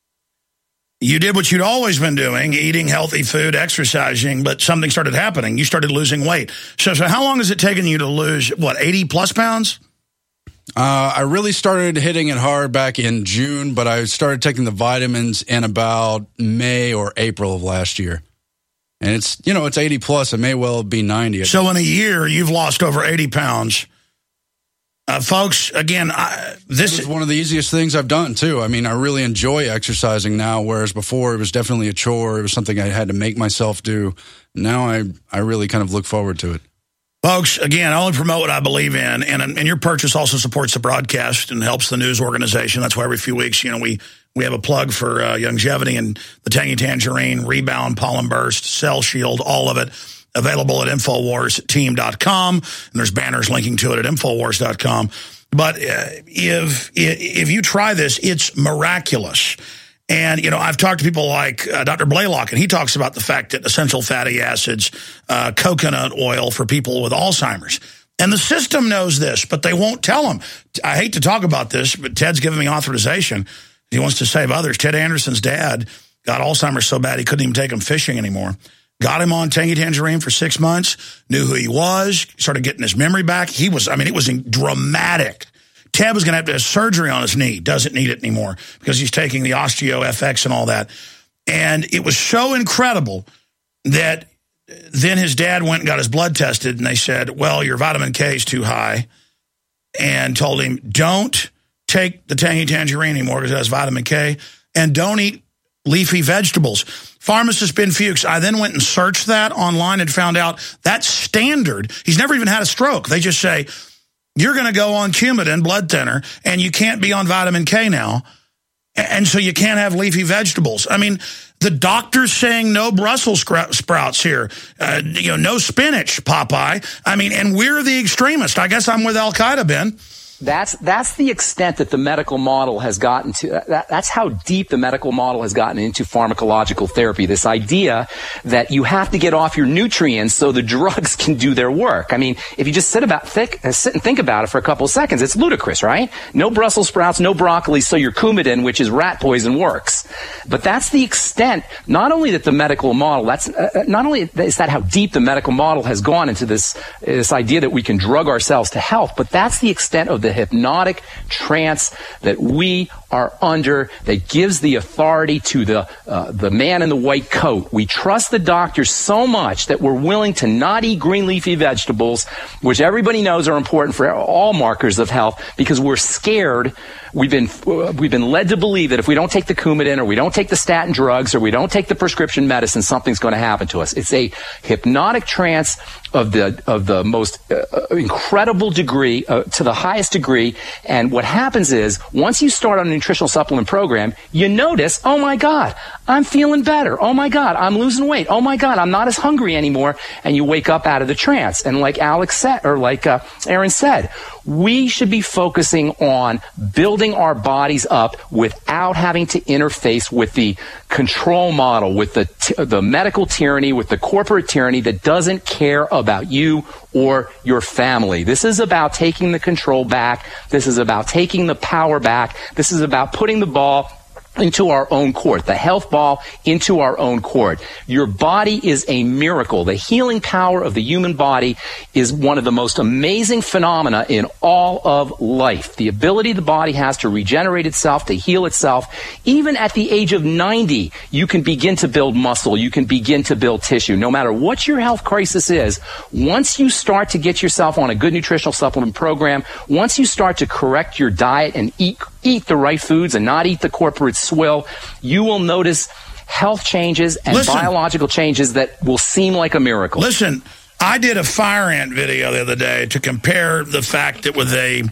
You did what you'd always been doing, eating healthy food, exercising, but something started happening. You started losing weight. So how long has it taken you to lose, 80-plus pounds? I really started hitting it hard back in June, but I started taking the vitamins in about May or April of last year. And it's 80-plus. It may well be 90. So in a year, you've lost over 80 pounds. Folks, again, this is one of the easiest things I've done, too. I mean, I really enjoy exercising now, whereas before it was definitely a chore. It was something I had to make myself do. Now I really kind of look forward to it. Folks, again, I only promote what I believe in, and your purchase also supports the broadcast and helps the news organization. That's why every few weeks, we have a plug for Youngevity and the Tangy Tangerine, Rebound, Pollen Burst, Cell Shield, all of it. Available at InfoWarsTeam.com, and there's banners linking to it at InfoWars.com. But if you try this, it's miraculous. And, I've talked to people like Dr. Blaylock, and he talks about the fact that essential fatty acids, coconut oil for people with Alzheimer's. And the system knows this, but they won't tell them. I hate to talk about this, but Ted's giving me authorization. He wants to save others. Ted Anderson's dad got Alzheimer's so bad he couldn't even take him fishing anymore. Got him on Tangy Tangerine for 6 months, knew who he was, started getting his memory back. It was dramatic. Ted was going to have to have surgery on his knee, doesn't need it anymore because he's taking the OsteoFX and all that. And it was so incredible that then his dad went and got his blood tested, and they said, well, your vitamin K is too high, and told him, don't take the Tangy Tangerine anymore because it has vitamin K, and don't eat leafy vegetables. Pharmacist Ben Fuchs, I then went and searched that online and found out that's standard. He's never even had a stroke. They just say, you're going to go on Coumadin, blood thinner, and you can't be on vitamin K now, and so you can't have leafy vegetables. I mean, the doctor's saying no Brussels sprouts here, no spinach, Popeye. I mean, and we're the extremists. I guess I'm with Al-Qaeda, Ben. That's the extent that the medical model has gotten to. That's how deep the medical model has gotten into pharmacological therapy. This idea that you have to get off your nutrients so the drugs can do their work. I mean, if you just sit and think about it for a couple of seconds, it's ludicrous, right? No Brussels sprouts, no broccoli, so your Coumadin, which is rat poison, works. But that's the extent. Not only that the medical model. Not only is that how deep the medical model has gone into this idea that we can drug ourselves to health, but that's the extent of the hypnotic trance that we are under, that gives the authority to the man in the white coat. We trust the doctors so much that we're willing to not eat green leafy vegetables, which everybody knows are important for all markers of health, because we're scared. We've been led to believe that if we don't take the Coumadin, or we don't take the statin drugs, or we don't take the prescription medicine, something's going to happen to us. It's a hypnotic trance of the most incredible degree, to the highest degree. And what happens is, once you start on a nutritional supplement program, you notice, oh my God, I'm feeling better. Oh my God, I'm losing weight. Oh my God, I'm not as hungry anymore. And you wake up out of the trance. And like Alex said, or like Aaron said, we should be focusing on building our bodies up without having to interface with the control model, with the medical tyranny, with the corporate tyranny that doesn't care about you or your family. This is about taking the control back. This is about taking the power back. This is about putting the ball into our own court, the health ball into our own court. Your body is a miracle. The healing power of the human body is one of the most amazing phenomena in all of life. The ability the body has to regenerate itself, to heal itself. Even at the age of 90, you can begin to build muscle. You can begin to build tissue. No matter what your health crisis is, once you start to get yourself on a good nutritional supplement program, once you start to correct your diet and eat the right foods and not eat the corporate swill, you will notice health changes and biological changes that will seem like a miracle. Listen, I did a fire ant video the other day to compare the fact that with a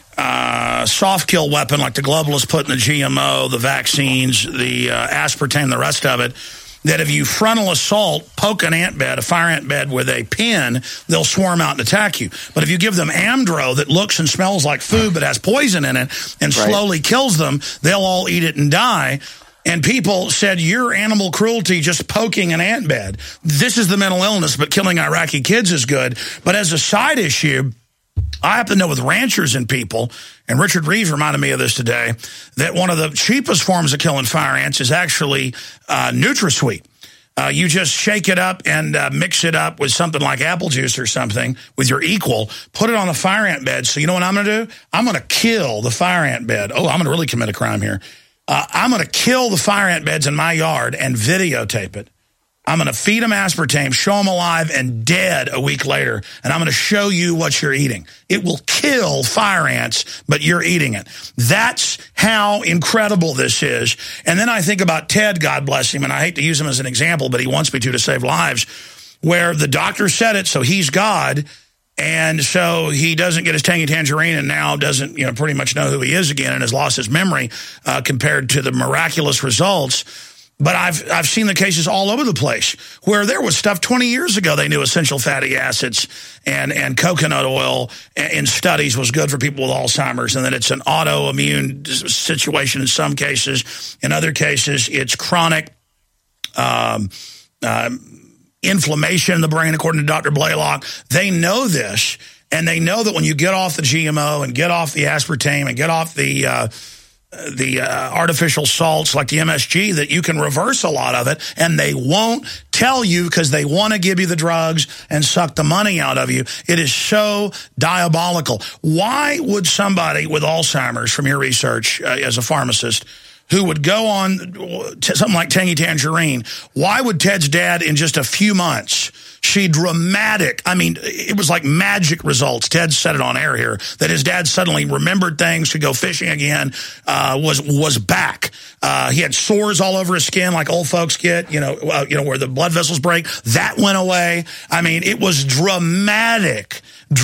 soft kill weapon like the globalists put in the GMO, the vaccines, the aspartame, the rest of it, that if you frontal assault, poke an ant bed, a fire ant bed with a pin, they'll swarm out and attack you. But if you give them Amdro that looks and smells like food but has poison in it and slowly kills them, they'll all eat it and die. And people said, you're animal cruelty just poking an ant bed. This is the mental illness, but killing Iraqi kids is good. But as a side issue, I happen to know with ranchers and people, and Richard Reeves reminded me of this today, that one of the cheapest forms of killing fire ants is actually NutraSweet. You just shake it up and mix it up with something like apple juice or something with your equal, put it on a fire ant bed. So you know what I'm going to do? I'm going to kill the fire ant bed. Oh, I'm going to really commit a crime here. I'm going to kill the fire ant beds in my yard and videotape it. I'm going to feed them aspartame, show them alive and dead a week later, and I'm going to show you what you're eating. It will kill fire ants, but you're eating it. That's how incredible this is. And then I think about Ted, God bless him, and I hate to use him as an example, but he wants me to save lives, where the doctor said it, so he's God, and so he doesn't get his tangy tangerine and now doesn't, pretty much know who he is again and has lost his memory compared to the miraculous results. But I've seen the cases all over the place where there was stuff 20 years ago they knew essential fatty acids and coconut oil in studies was good for people with Alzheimer's, and that it's an autoimmune situation in some cases. In other cases, it's chronic inflammation in the brain, according to Dr. Blaylock. They know this, and they know that when you get off the GMO and get off the aspartame and get off the artificial salts like the MSG, that you can reverse a lot of it, and they won't tell you because they want to give you the drugs and suck the money out of you. It is so diabolical. Why would somebody with Alzheimer's, from your research as a pharmacist, who would go on something like Tangy Tangerine, why would Ted's dad in just a few months see dramatic, it was like magic results. Ted said it on air here, that his dad suddenly remembered things, could go fishing again, was back. He had sores all over his skin like old folks get, where the blood vessels break. That went away. It was dramatic.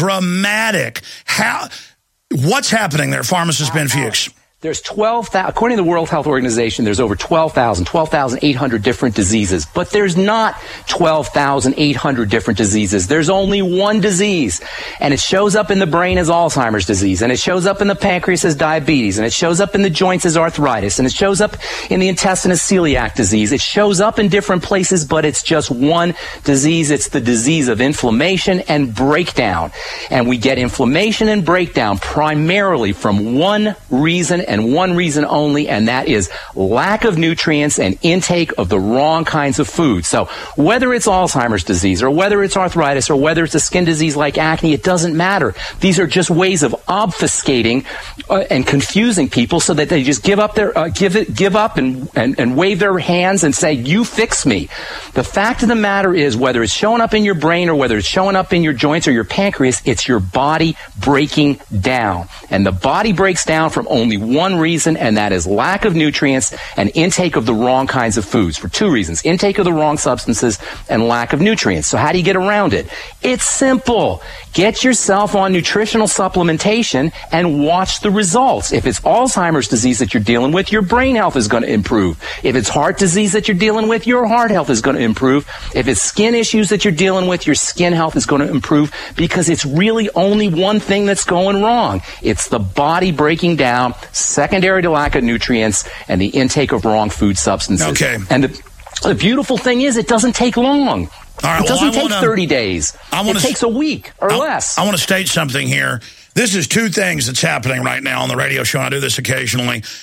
What's happening there, pharmacist Ben Fuchs? There's 12,000, according to the World Health Organization, there's over 12,800 different diseases. But there's not 12,800 different diseases. There's only one disease. And it shows up in the brain as Alzheimer's disease. And it shows up in the pancreas as diabetes. And it shows up in the joints as arthritis. And it shows up in the intestine as celiac disease. It shows up in different places, but it's just one disease. It's the disease of inflammation and breakdown. And we get inflammation and breakdown primarily from one reason and one reason only, and that is lack of nutrients and intake of the wrong kinds of food. So whether it's Alzheimer's disease or whether it's arthritis or whether it's a skin disease like acne, it doesn't matter. These are just ways of obfuscating and confusing people so that they just give up and wave their hands and say, you fix me. The fact of the matter is, whether it's showing up in your brain or whether it's showing up in your joints or your pancreas, it's your body breaking down. And the body breaks down from only one reason, and that is lack of nutrients and intake of the wrong kinds of foods, for two reasons: intake of the wrong substances and lack of nutrients. So how do you get around it? It's simple. Get yourself on nutritional supplementation and watch the results. If it's Alzheimer's disease that you're dealing with, your brain health is going to improve. If it's heart disease that you're dealing with, your heart health is going to improve. If it's skin issues that you're dealing with, your skin health is going to improve, because it's really only one thing that's going wrong. It's the body breaking down, secondary to lack of nutrients, and the intake of wrong food substances. Okay. And the beautiful thing is, it doesn't take long. All right, it doesn't take 30 days. It takes a week or less. I want to state something here. This is two things that's happening right now on the radio show. I do this occasionally.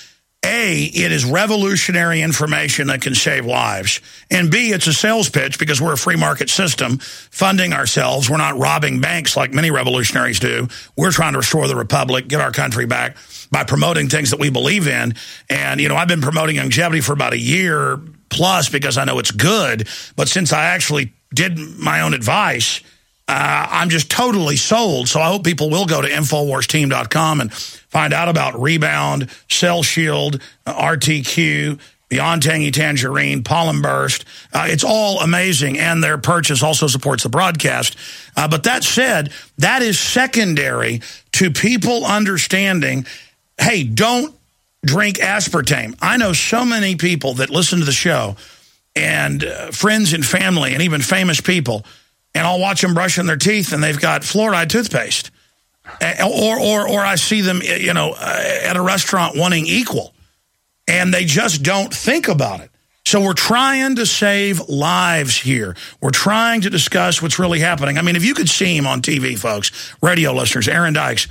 A, it is revolutionary information that can save lives. And B, it's a sales pitch because we're a free market system funding ourselves. We're not robbing banks like many revolutionaries do. We're trying to restore the republic, get our country back by promoting things that we believe in. And, you know, I've been promoting longevity for about a year plus because I know it's good. But since I actually did my own advice, I'm just totally sold. So I hope people will go to InfoWarsTeam.com and find out about Rebound, Cell Shield, RTQ, Beyond Tangy Tangerine, Pollen Burst. It's all amazing, and their purchase also supports the broadcast. But that said, that is secondary to people understanding, hey, don't drink aspartame. I know so many people that listen to the show, and friends and family, and even famous people, and I'll watch them brushing their teeth, and they've got fluoride toothpaste. Or I see them, you know, at a restaurant wanting equal, and they just don't think about it. So we're trying to save lives here. We're trying to discuss what's really happening. I mean, if you could see him on TV, folks, radio listeners, Aaron Dykes,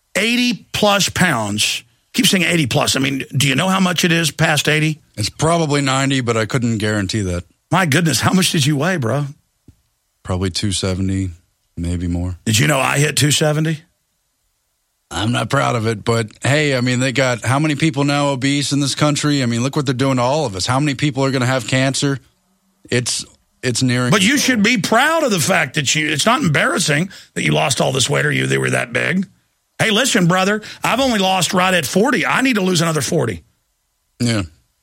80-plus pounds. Keep saying 80-plus. I mean, do you know how much it is past 80? It's probably 90, but I couldn't guarantee that. My goodness, how much did you weigh, bro? Probably 270, maybe more. Did you know I hit 270? I'm not proud of it, but hey, I mean, they got how many people now obese in this country? I mean, look what they're doing to all of us. How many people are going to have cancer? It's nearing. But you should be proud of the fact that it's not embarrassing that you lost all this weight or they were that big. Hey, listen, brother, I've only lost right at 40. I need to lose another 40. Yeah.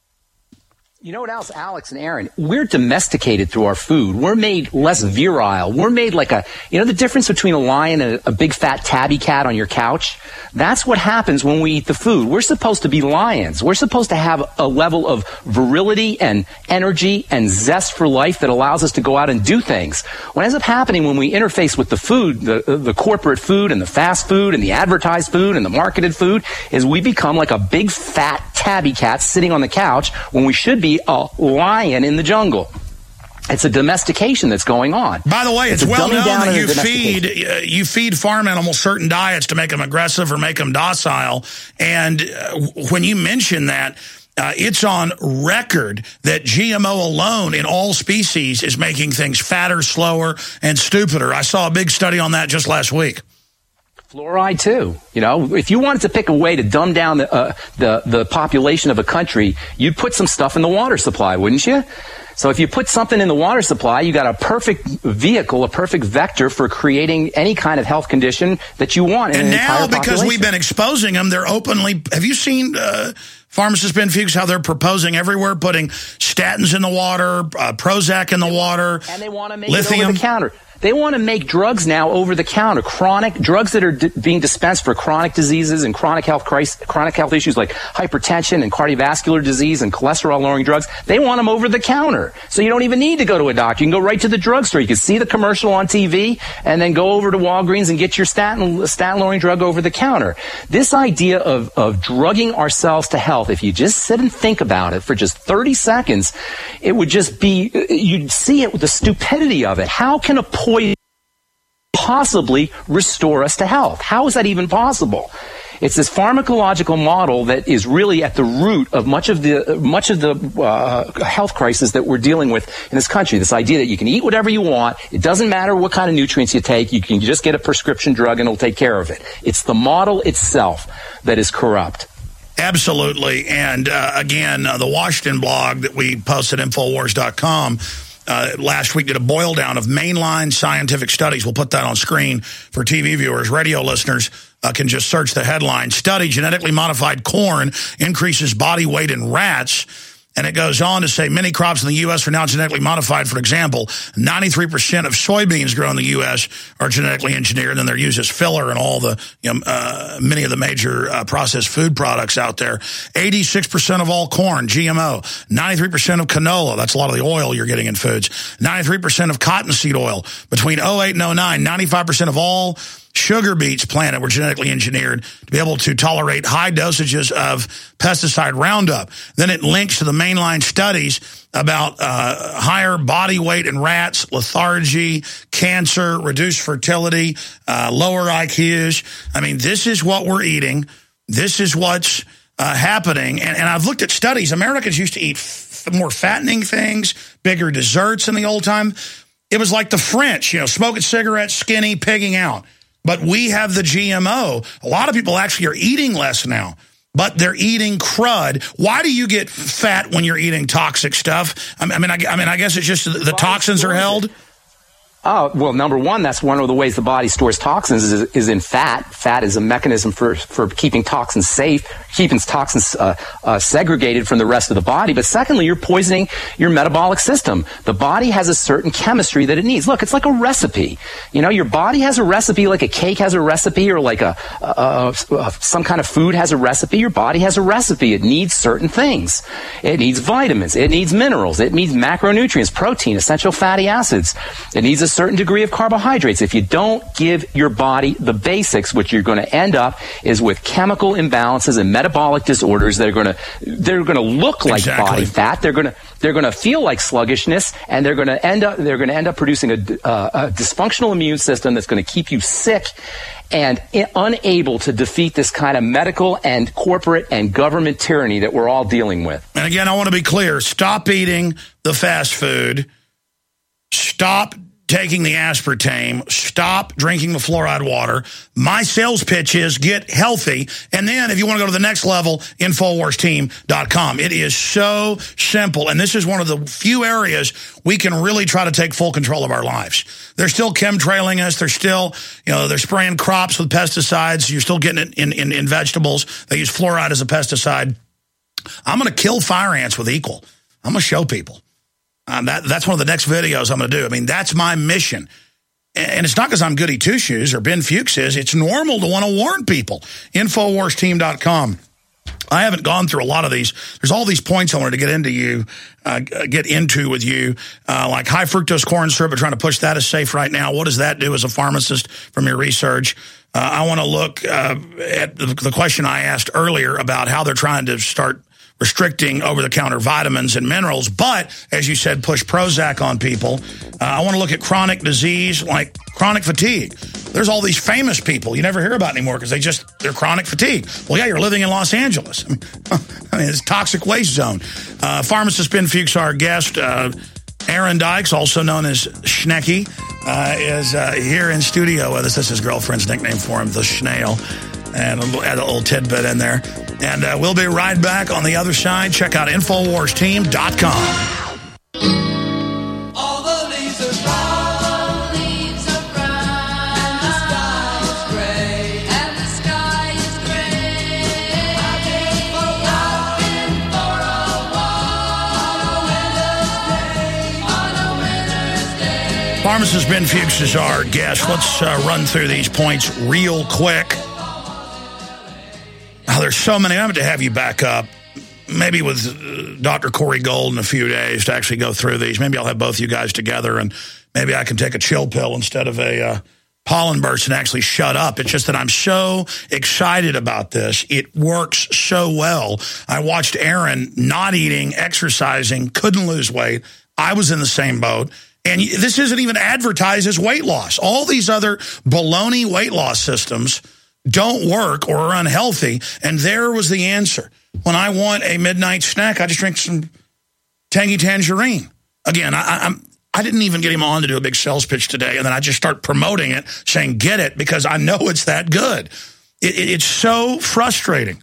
You know what else, Alex and Aaron? We're domesticated through our food. We're made less virile. We're made like you know the difference between a lion and a big fat tabby cat on your couch? That's what happens when we eat the food. We're supposed to be lions. We're supposed to have a level of virility and energy and zest for life that allows us to go out and do things. What ends up happening when we interface with the food, the corporate food and the fast food and the advertised food and the marketed food, is we become like a big fat tabby cat sitting on the couch when we should be a lion in the jungle. It's a domestication that's going on. By the way, it's well known that you feed farm animals certain diets to make them aggressive or make them docile. And when you mention that, it's on record that GMO alone in all species is making things fatter, slower, and stupider. I saw a big study on that just last week. Fluoride too. You know, if you wanted to pick a way to dumb down the population of a country, you'd put some stuff in the water supply, wouldn't you? So if you put something in the water supply, you got a perfect vehicle, a perfect vector for creating any kind of health condition that you want. And now, because we've been exposing them, they're openly. Have you seen pharmacist Ben Fuchs, how they're proposing everywhere, putting statins in the water, Prozac in the water, and they want to make lithium it over the counter. They want to make drugs now over the counter, chronic drugs that are being dispensed for chronic diseases and chronic health issues like hypertension and cardiovascular disease and cholesterol-lowering drugs. They want them over the counter. So you don't even need to go to a doctor. You can go right to the drugstore. You can see the commercial on TV and then go over to Walgreens and get your statin-lowering drug over the counter. This idea of drugging ourselves to health, if you just sit and think about it for just 30 seconds, it would just be, you'd see it with the stupidity of it. How can a poison possibly restore us to health? How is that even possible? It's this pharmacological model that is really at the root of much of the health crisis that we're dealing with in this country. This idea that you can eat whatever you want, it doesn't matter what kind of nutrients you take, you can just get a prescription drug and it'll take care of it. It's the model itself that is corrupt. Absolutely. And again, the Washington blog that we posted at Infowars.com last week did a boil down of mainline scientific studies. We'll put that on screen for TV viewers. Radio listeners can just search the headline. Study genetically modified corn increases body weight in rats. And it goes on to say many crops in the U.S. are now genetically modified. For example, 93% of soybeans grown in the U.S. are genetically engineered, and they're used as filler in all the many of the major processed food products out there. 86% of all corn, GMO. 93% of canola, that's a lot of the oil you're getting in foods. 93% of cottonseed oil. Between 2008 and 2009, 95% of all sugar beets planted were genetically engineered to be able to tolerate high dosages of pesticide Roundup. Then it links to the mainline studies about higher body weight in rats, lethargy, cancer, reduced fertility, lower IQs. I mean, this is what we're eating. This is what's happening. And I've looked at studies. Americans used to eat more fattening things, bigger desserts in the old time. It was like the French, smoking cigarettes, skinny, pigging out. But we have the GMO. A lot of people actually are eating less now, but they're eating crud. Why do you get fat when you're eating toxic stuff? I guess it's just the toxins are held. Well, number one, that's one of the ways the body stores toxins is in fat. Fat is a mechanism for keeping toxins safe, keeping toxins segregated from the rest of the body. But secondly, you're poisoning your metabolic system. The body has a certain chemistry that it needs. Look, it's like a recipe. Your body has a recipe, like a cake has a recipe, or like some kind of food has a recipe. Your body has a recipe. It needs certain things. It needs vitamins. It needs minerals. It needs macronutrients, protein, essential fatty acids. It needs a certain degree of carbohydrates. If you don't give your body the basics, what you're going to end up is with chemical imbalances and metabolic disorders that are going to look like body fat. They're going to feel like sluggishness, and they're going to end up producing a dysfunctional immune system that's going to keep you sick and unable to defeat this kind of medical and corporate and government tyranny that we're all dealing with. And again, I want to be clear. Stop eating the fast food. Stop taking the aspartame, stop drinking the fluoride water. My sales pitch is get healthy. And then if you want to go to the next level, InfoWarsTeam.com. It is so simple. And this is one of the few areas we can really try to take full control of our lives. They're still chemtrailing us. They're still, they're spraying crops with pesticides. You're still getting it in vegetables. They use fluoride as a pesticide. I'm going to kill fire ants with Equal. I'm going to show people. That's one of the next videos I'm going to do. That's my mission. And it's not because I'm goody two-shoes or Ben Fuchs is. It's normal to want to warn people. InfoWarsTeam.com. I haven't gone through a lot of these. There's all these points I wanted to get into with you, like high fructose corn syrup. We're trying to push that as safe right now. What does that do as a pharmacist from your research? I want to look at the question I asked earlier about how they're trying to start restricting over-the-counter vitamins and minerals, but, as you said, push Prozac on people. I want to look at chronic disease, like chronic fatigue. There's all these famous people you never hear about anymore because they're chronic fatigue. Well, yeah, you're living in Los Angeles. It's a toxic waste zone. Pharmacist Ben Fuchs, our guest. Aaron Dykes, also known as Schnecky, is here in studio with us. This is his girlfriend's nickname for him, the Schnail. And add a little tidbit in there. And we'll be right back on the other side. Check out InfoWarsTeam.com. All the leaves are brown, and the sky is gray, and the sky is gray. I've been for a walk on a winter's day. Pharmacist Ben Fuchs is our guest. Let's run through these points real quick. There's so many. I'm going to have you back up, maybe with Dr. Corey Gold in a few days to actually go through these. Maybe I'll have both you guys together, and maybe I can take a chill pill instead of a pollen burst and actually shut up. It's just that I'm so excited about this. It works so well. I watched Aaron not eating, exercising, couldn't lose weight. I was in the same boat. And this isn't even advertised as weight loss. All these other baloney weight loss systems don't work or are unhealthy, and there was the answer. When I want a midnight snack, I just drink some tangy tangerine. Again, I didn't even get him on to do a big sales pitch today, and then I just start promoting it, saying get it, because I know it's that good. It's so frustrating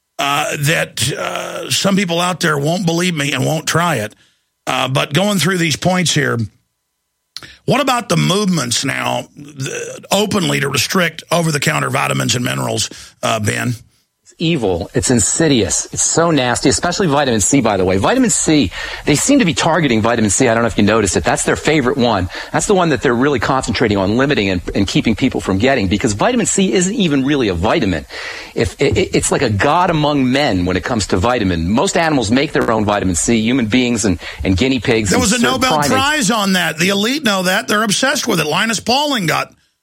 that some people out there won't believe me and won't try it. But going through these points here, what about the movements now openly to restrict over-the-counter vitamins and minerals, Ben? It's evil. It's insidious. It's so nasty, especially vitamin C, by the way. Vitamin C, they seem to be targeting vitamin C. I don't know if you noticed it. That's their favorite one. That's the one that they're really concentrating on limiting and keeping people from getting, because vitamin C isn't even really a vitamin. It's like a god among men when it comes to vitamin. Most animals make their own vitamin C, human beings and guinea pigs. There was a Nobel Prize on that. The elite know that. They're obsessed with it. Linus Pauling got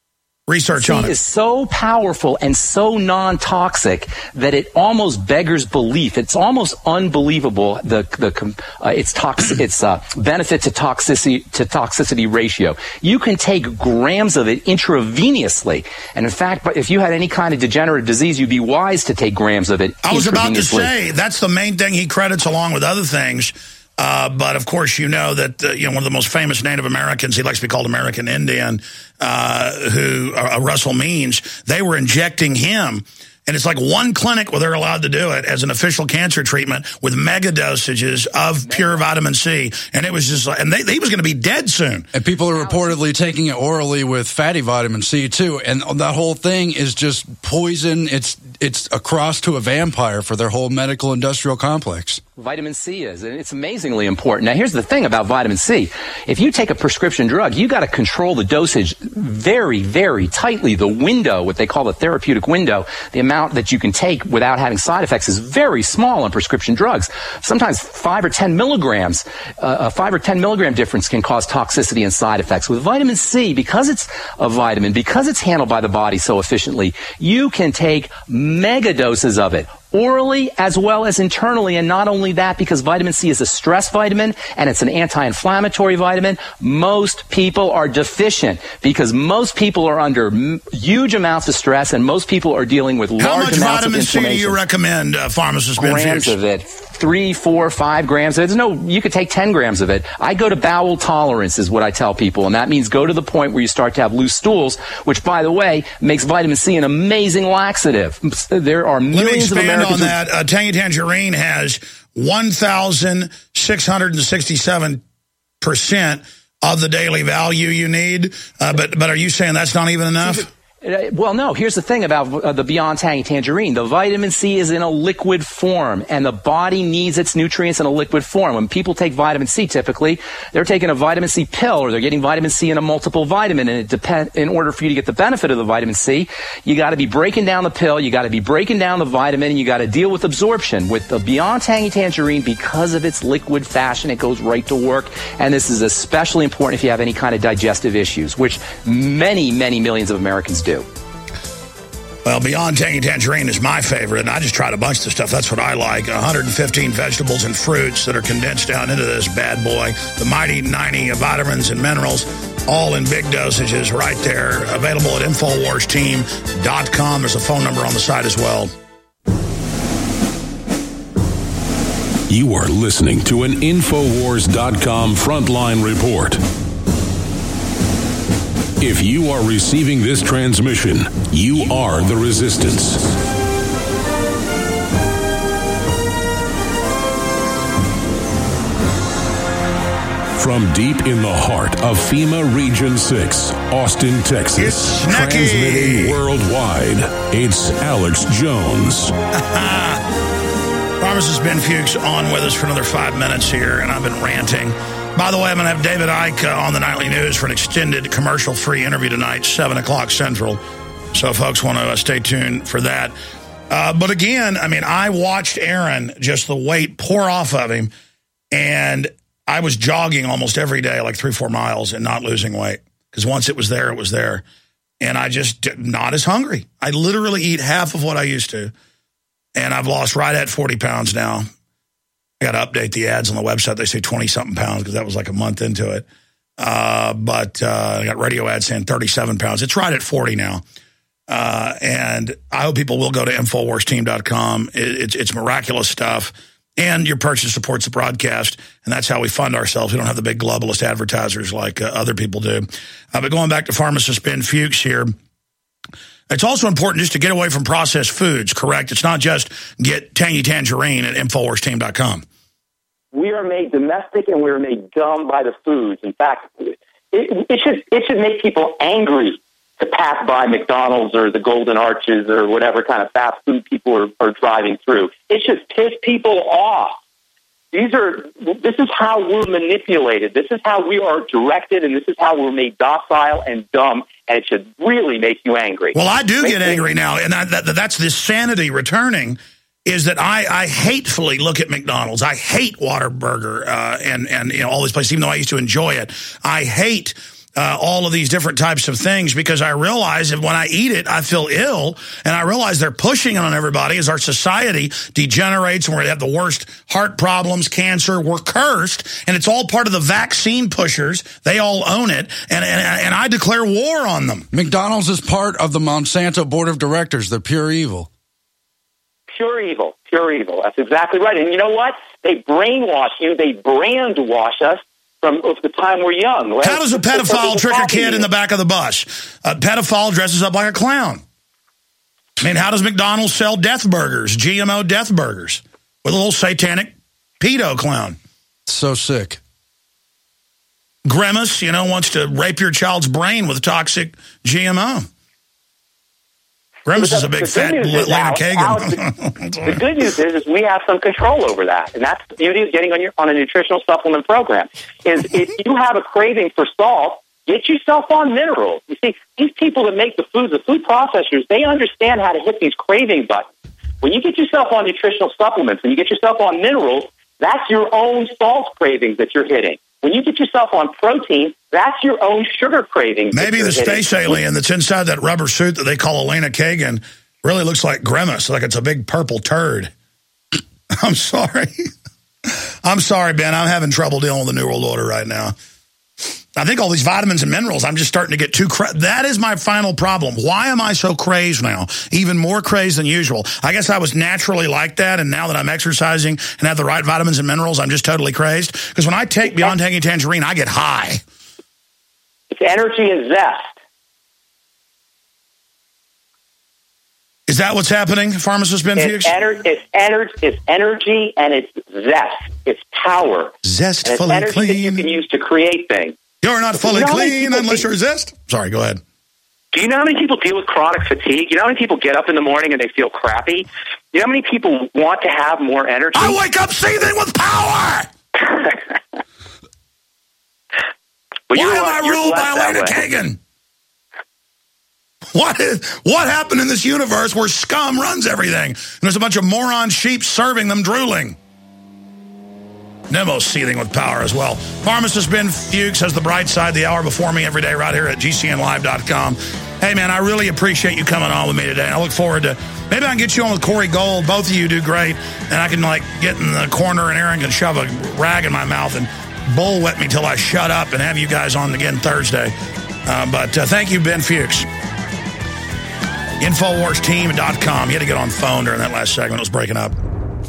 research on it. C is so powerful and so non-toxic that it almost beggars belief. It's almost unbelievable its benefit to toxicity ratio. You can take grams of it intravenously, and in fact, if you had any kind of degenerative disease, you'd be wise to take grams of it. I was about to say that's the main thing he credits, along with other things. But of course, you know that one of the most famous Native Americans, he likes to be called American Indian, Russell Means, they were injecting him. And it's like one clinic where they're allowed to do it as an official cancer treatment with mega dosages of pure vitamin C. And it was just like, and he was going to be dead soon. And people are reportedly taking it orally with fatty vitamin C too. And that whole thing is just poison. It's a cross to a vampire for their whole medical industrial complex. Vitamin C is, and it's amazingly important. Now, here's the thing about vitamin C. If you take a prescription drug, you got to control the dosage very, very tightly. The window, what they call the therapeutic window, the amount that you can take without having side effects is very small on prescription drugs. Sometimes 5 or 10 milligrams, a 5 or 10 milligram difference can cause toxicity and side effects. With vitamin C, because it's a vitamin, because it's handled by the body so efficiently, you can take mega doses of it, orally as well as internally. And not only that, because vitamin C is a stress vitamin and it's an anti-inflammatory vitamin, most people are deficient because most people are under huge amounts of stress and most people are dealing with large amounts of inflammation. How much vitamin C do you recommend, pharmacist Ben Fuchs? Grams of it. 3, 4, 5 grams. You could take 10 grams of it. I go to bowel tolerance is what I tell people, and that means go to the point where you start to have loose stools, which, by the way, makes vitamin C an amazing laxative. There are millions of Americans. On that, Tangy Tangerine has 1,667% of the daily value you need, but are you saying that's not even enough? Well, no. Here's the thing about the Beyond Tangy Tangerine. The vitamin C is in a liquid form, and the body needs its nutrients in a liquid form. When people take vitamin C, typically, they're taking a vitamin C pill, or they're getting vitamin C in a multiple vitamin, and in order for you to get the benefit of the vitamin C, you got to be breaking down the pill, you got to be breaking down the vitamin, and you got to deal with absorption. With the Beyond Tangy Tangerine, because of its liquid fashion, it goes right to work, and this is especially important if you have any kind of digestive issues, which many, many millions of Americans do. Well, Beyond Tangy Tangerine is my favorite, and I just tried a bunch of the stuff. That's what I like. 115 vegetables and fruits that are condensed down into this bad boy. The mighty 90 vitamins and minerals, all in big dosages right there. Available at InfoWarsTeam.com. There's a phone number on the site as well. You are listening to an InfoWars.com Frontline Report. If you are receiving this transmission, you are the resistance. From deep in the heart of FEMA Region 6, Austin, Texas, transmitting worldwide, it's Alex Jones. Pharmacist Ben Fuchs on with us for another 5 minutes here, and I've been ranting. By the way, I'm going to have David Icke on the Nightly News for an extended commercial-free interview tonight, 7 o'clock Central. So folks want to stay tuned for that. But again, I mean, I watched Aaron, just the weight pour off of him, and I was jogging almost every day, like 3-4 miles, and not losing weight. Because once it was there, it was there. And I just not as hungry. I literally eat half of what I used to. And I've lost right at 40 pounds now. I got to update the ads on the website. They say 20-something pounds because that was like a month into it. But I got radio ads saying 37 pounds. It's right at 40 now. And I hope people will go to InfoWarsTeam.com. It's miraculous stuff. And your purchase supports the broadcast. And that's how we fund ourselves. We don't have the big globalist advertisers like other people do. But going back to pharmacist Ben Fuchs here, it's also important just to get away from processed foods, correct? It's not just get Tangy Tangerine at InfoWarsTeam.com. We are made domestic and we are made dumb by the foods. In fact, it should make people angry to pass by McDonald's or the Golden Arches or whatever kind of fast food people are driving through. It should piss people off. This is how we're manipulated. This is how we are directed, and this is how we're made docile and dumb, and it should really make you angry. Well, I do get angry now, and that's this sanity returning, is that I hatefully look at McDonald's. I hate Whataburger and all these places, even though I used to enjoy it. I hate all of these different types of things, because I realize that when I eat it, I feel ill, and I realize they're pushing it on everybody as our society degenerates and we have the worst heart problems, cancer, we're cursed, and it's all part of the vaccine pushers. They all own it, and I declare war on them. McDonald's is part of the Monsanto board of directors. They're pure evil. Pure evil. Pure evil. That's exactly right. And you know what? They brainwash you. They brandwash us from the time we're young. Right? How does a pedophile trick a kid in the back of the bus? A pedophile dresses up like a clown. I mean, how does McDonald's sell death burgers, GMO death burgers, with a little satanic pedo clown? So sick. Grimace, wants to rape your child's brain with toxic GMO. Grimace is a big fat Lena Kagan. The good news is we have some control over that, and that's the beauty of getting on a nutritional supplement program. Is if you have a craving for salt, get yourself on minerals. You see, these people that make the food processors, they understand how to hit these craving buttons. When you get yourself on nutritional supplements, when you get yourself on minerals, that's your own salt cravings that you're hitting. When you get yourself on protein, that's your own sugar craving. Maybe the space alien that's inside that rubber suit that they call Elena Kagan really looks like Grimace, like it's a big purple turd. I'm sorry. I'm sorry, Ben. I'm having trouble dealing with the New World Order right now. I think all these vitamins and minerals, I'm just starting to get too that is my final problem. Why am I so crazed now? Even more crazed than usual. I guess I was naturally like that, and now that I'm exercising and have the right vitamins and minerals, I'm just totally crazed. Because when I take Beyond Taking Tangerine, I get high. It's energy and zest. Is that what's happening, pharmacist Ben Fuchs? It's energy and it's zest. It's power. Zest, and fully it's energy clean. that you can use to create things. You're not fully clean unless you're zest. Sorry, go ahead. Do you know how many people deal with chronic fatigue? You know how many people get up in the morning and they feel crappy? You know how many people want to have more energy? I wake up seething with power! Why am I ruled by Elena Kagan? What happened in this universe where scum runs everything? And there's a bunch of moron sheep serving them drooling. Nemo's seething with power as well. Pharmacist Ben Fuchs has the bright side, the hour before me every day right here at GCNlive.com. Hey, man, I really appreciate you coming on with me today. I look forward to, maybe I can get you on with Corey Gold. Both of you do great. And I can, get in the corner and Aaron can shove a rag in my mouth and bullwhip me till I shut up and have you guys on again Thursday. But thank you, Ben Fuchs. InfoWarsTeam.com. You had to get on phone during that last segment. It was breaking up.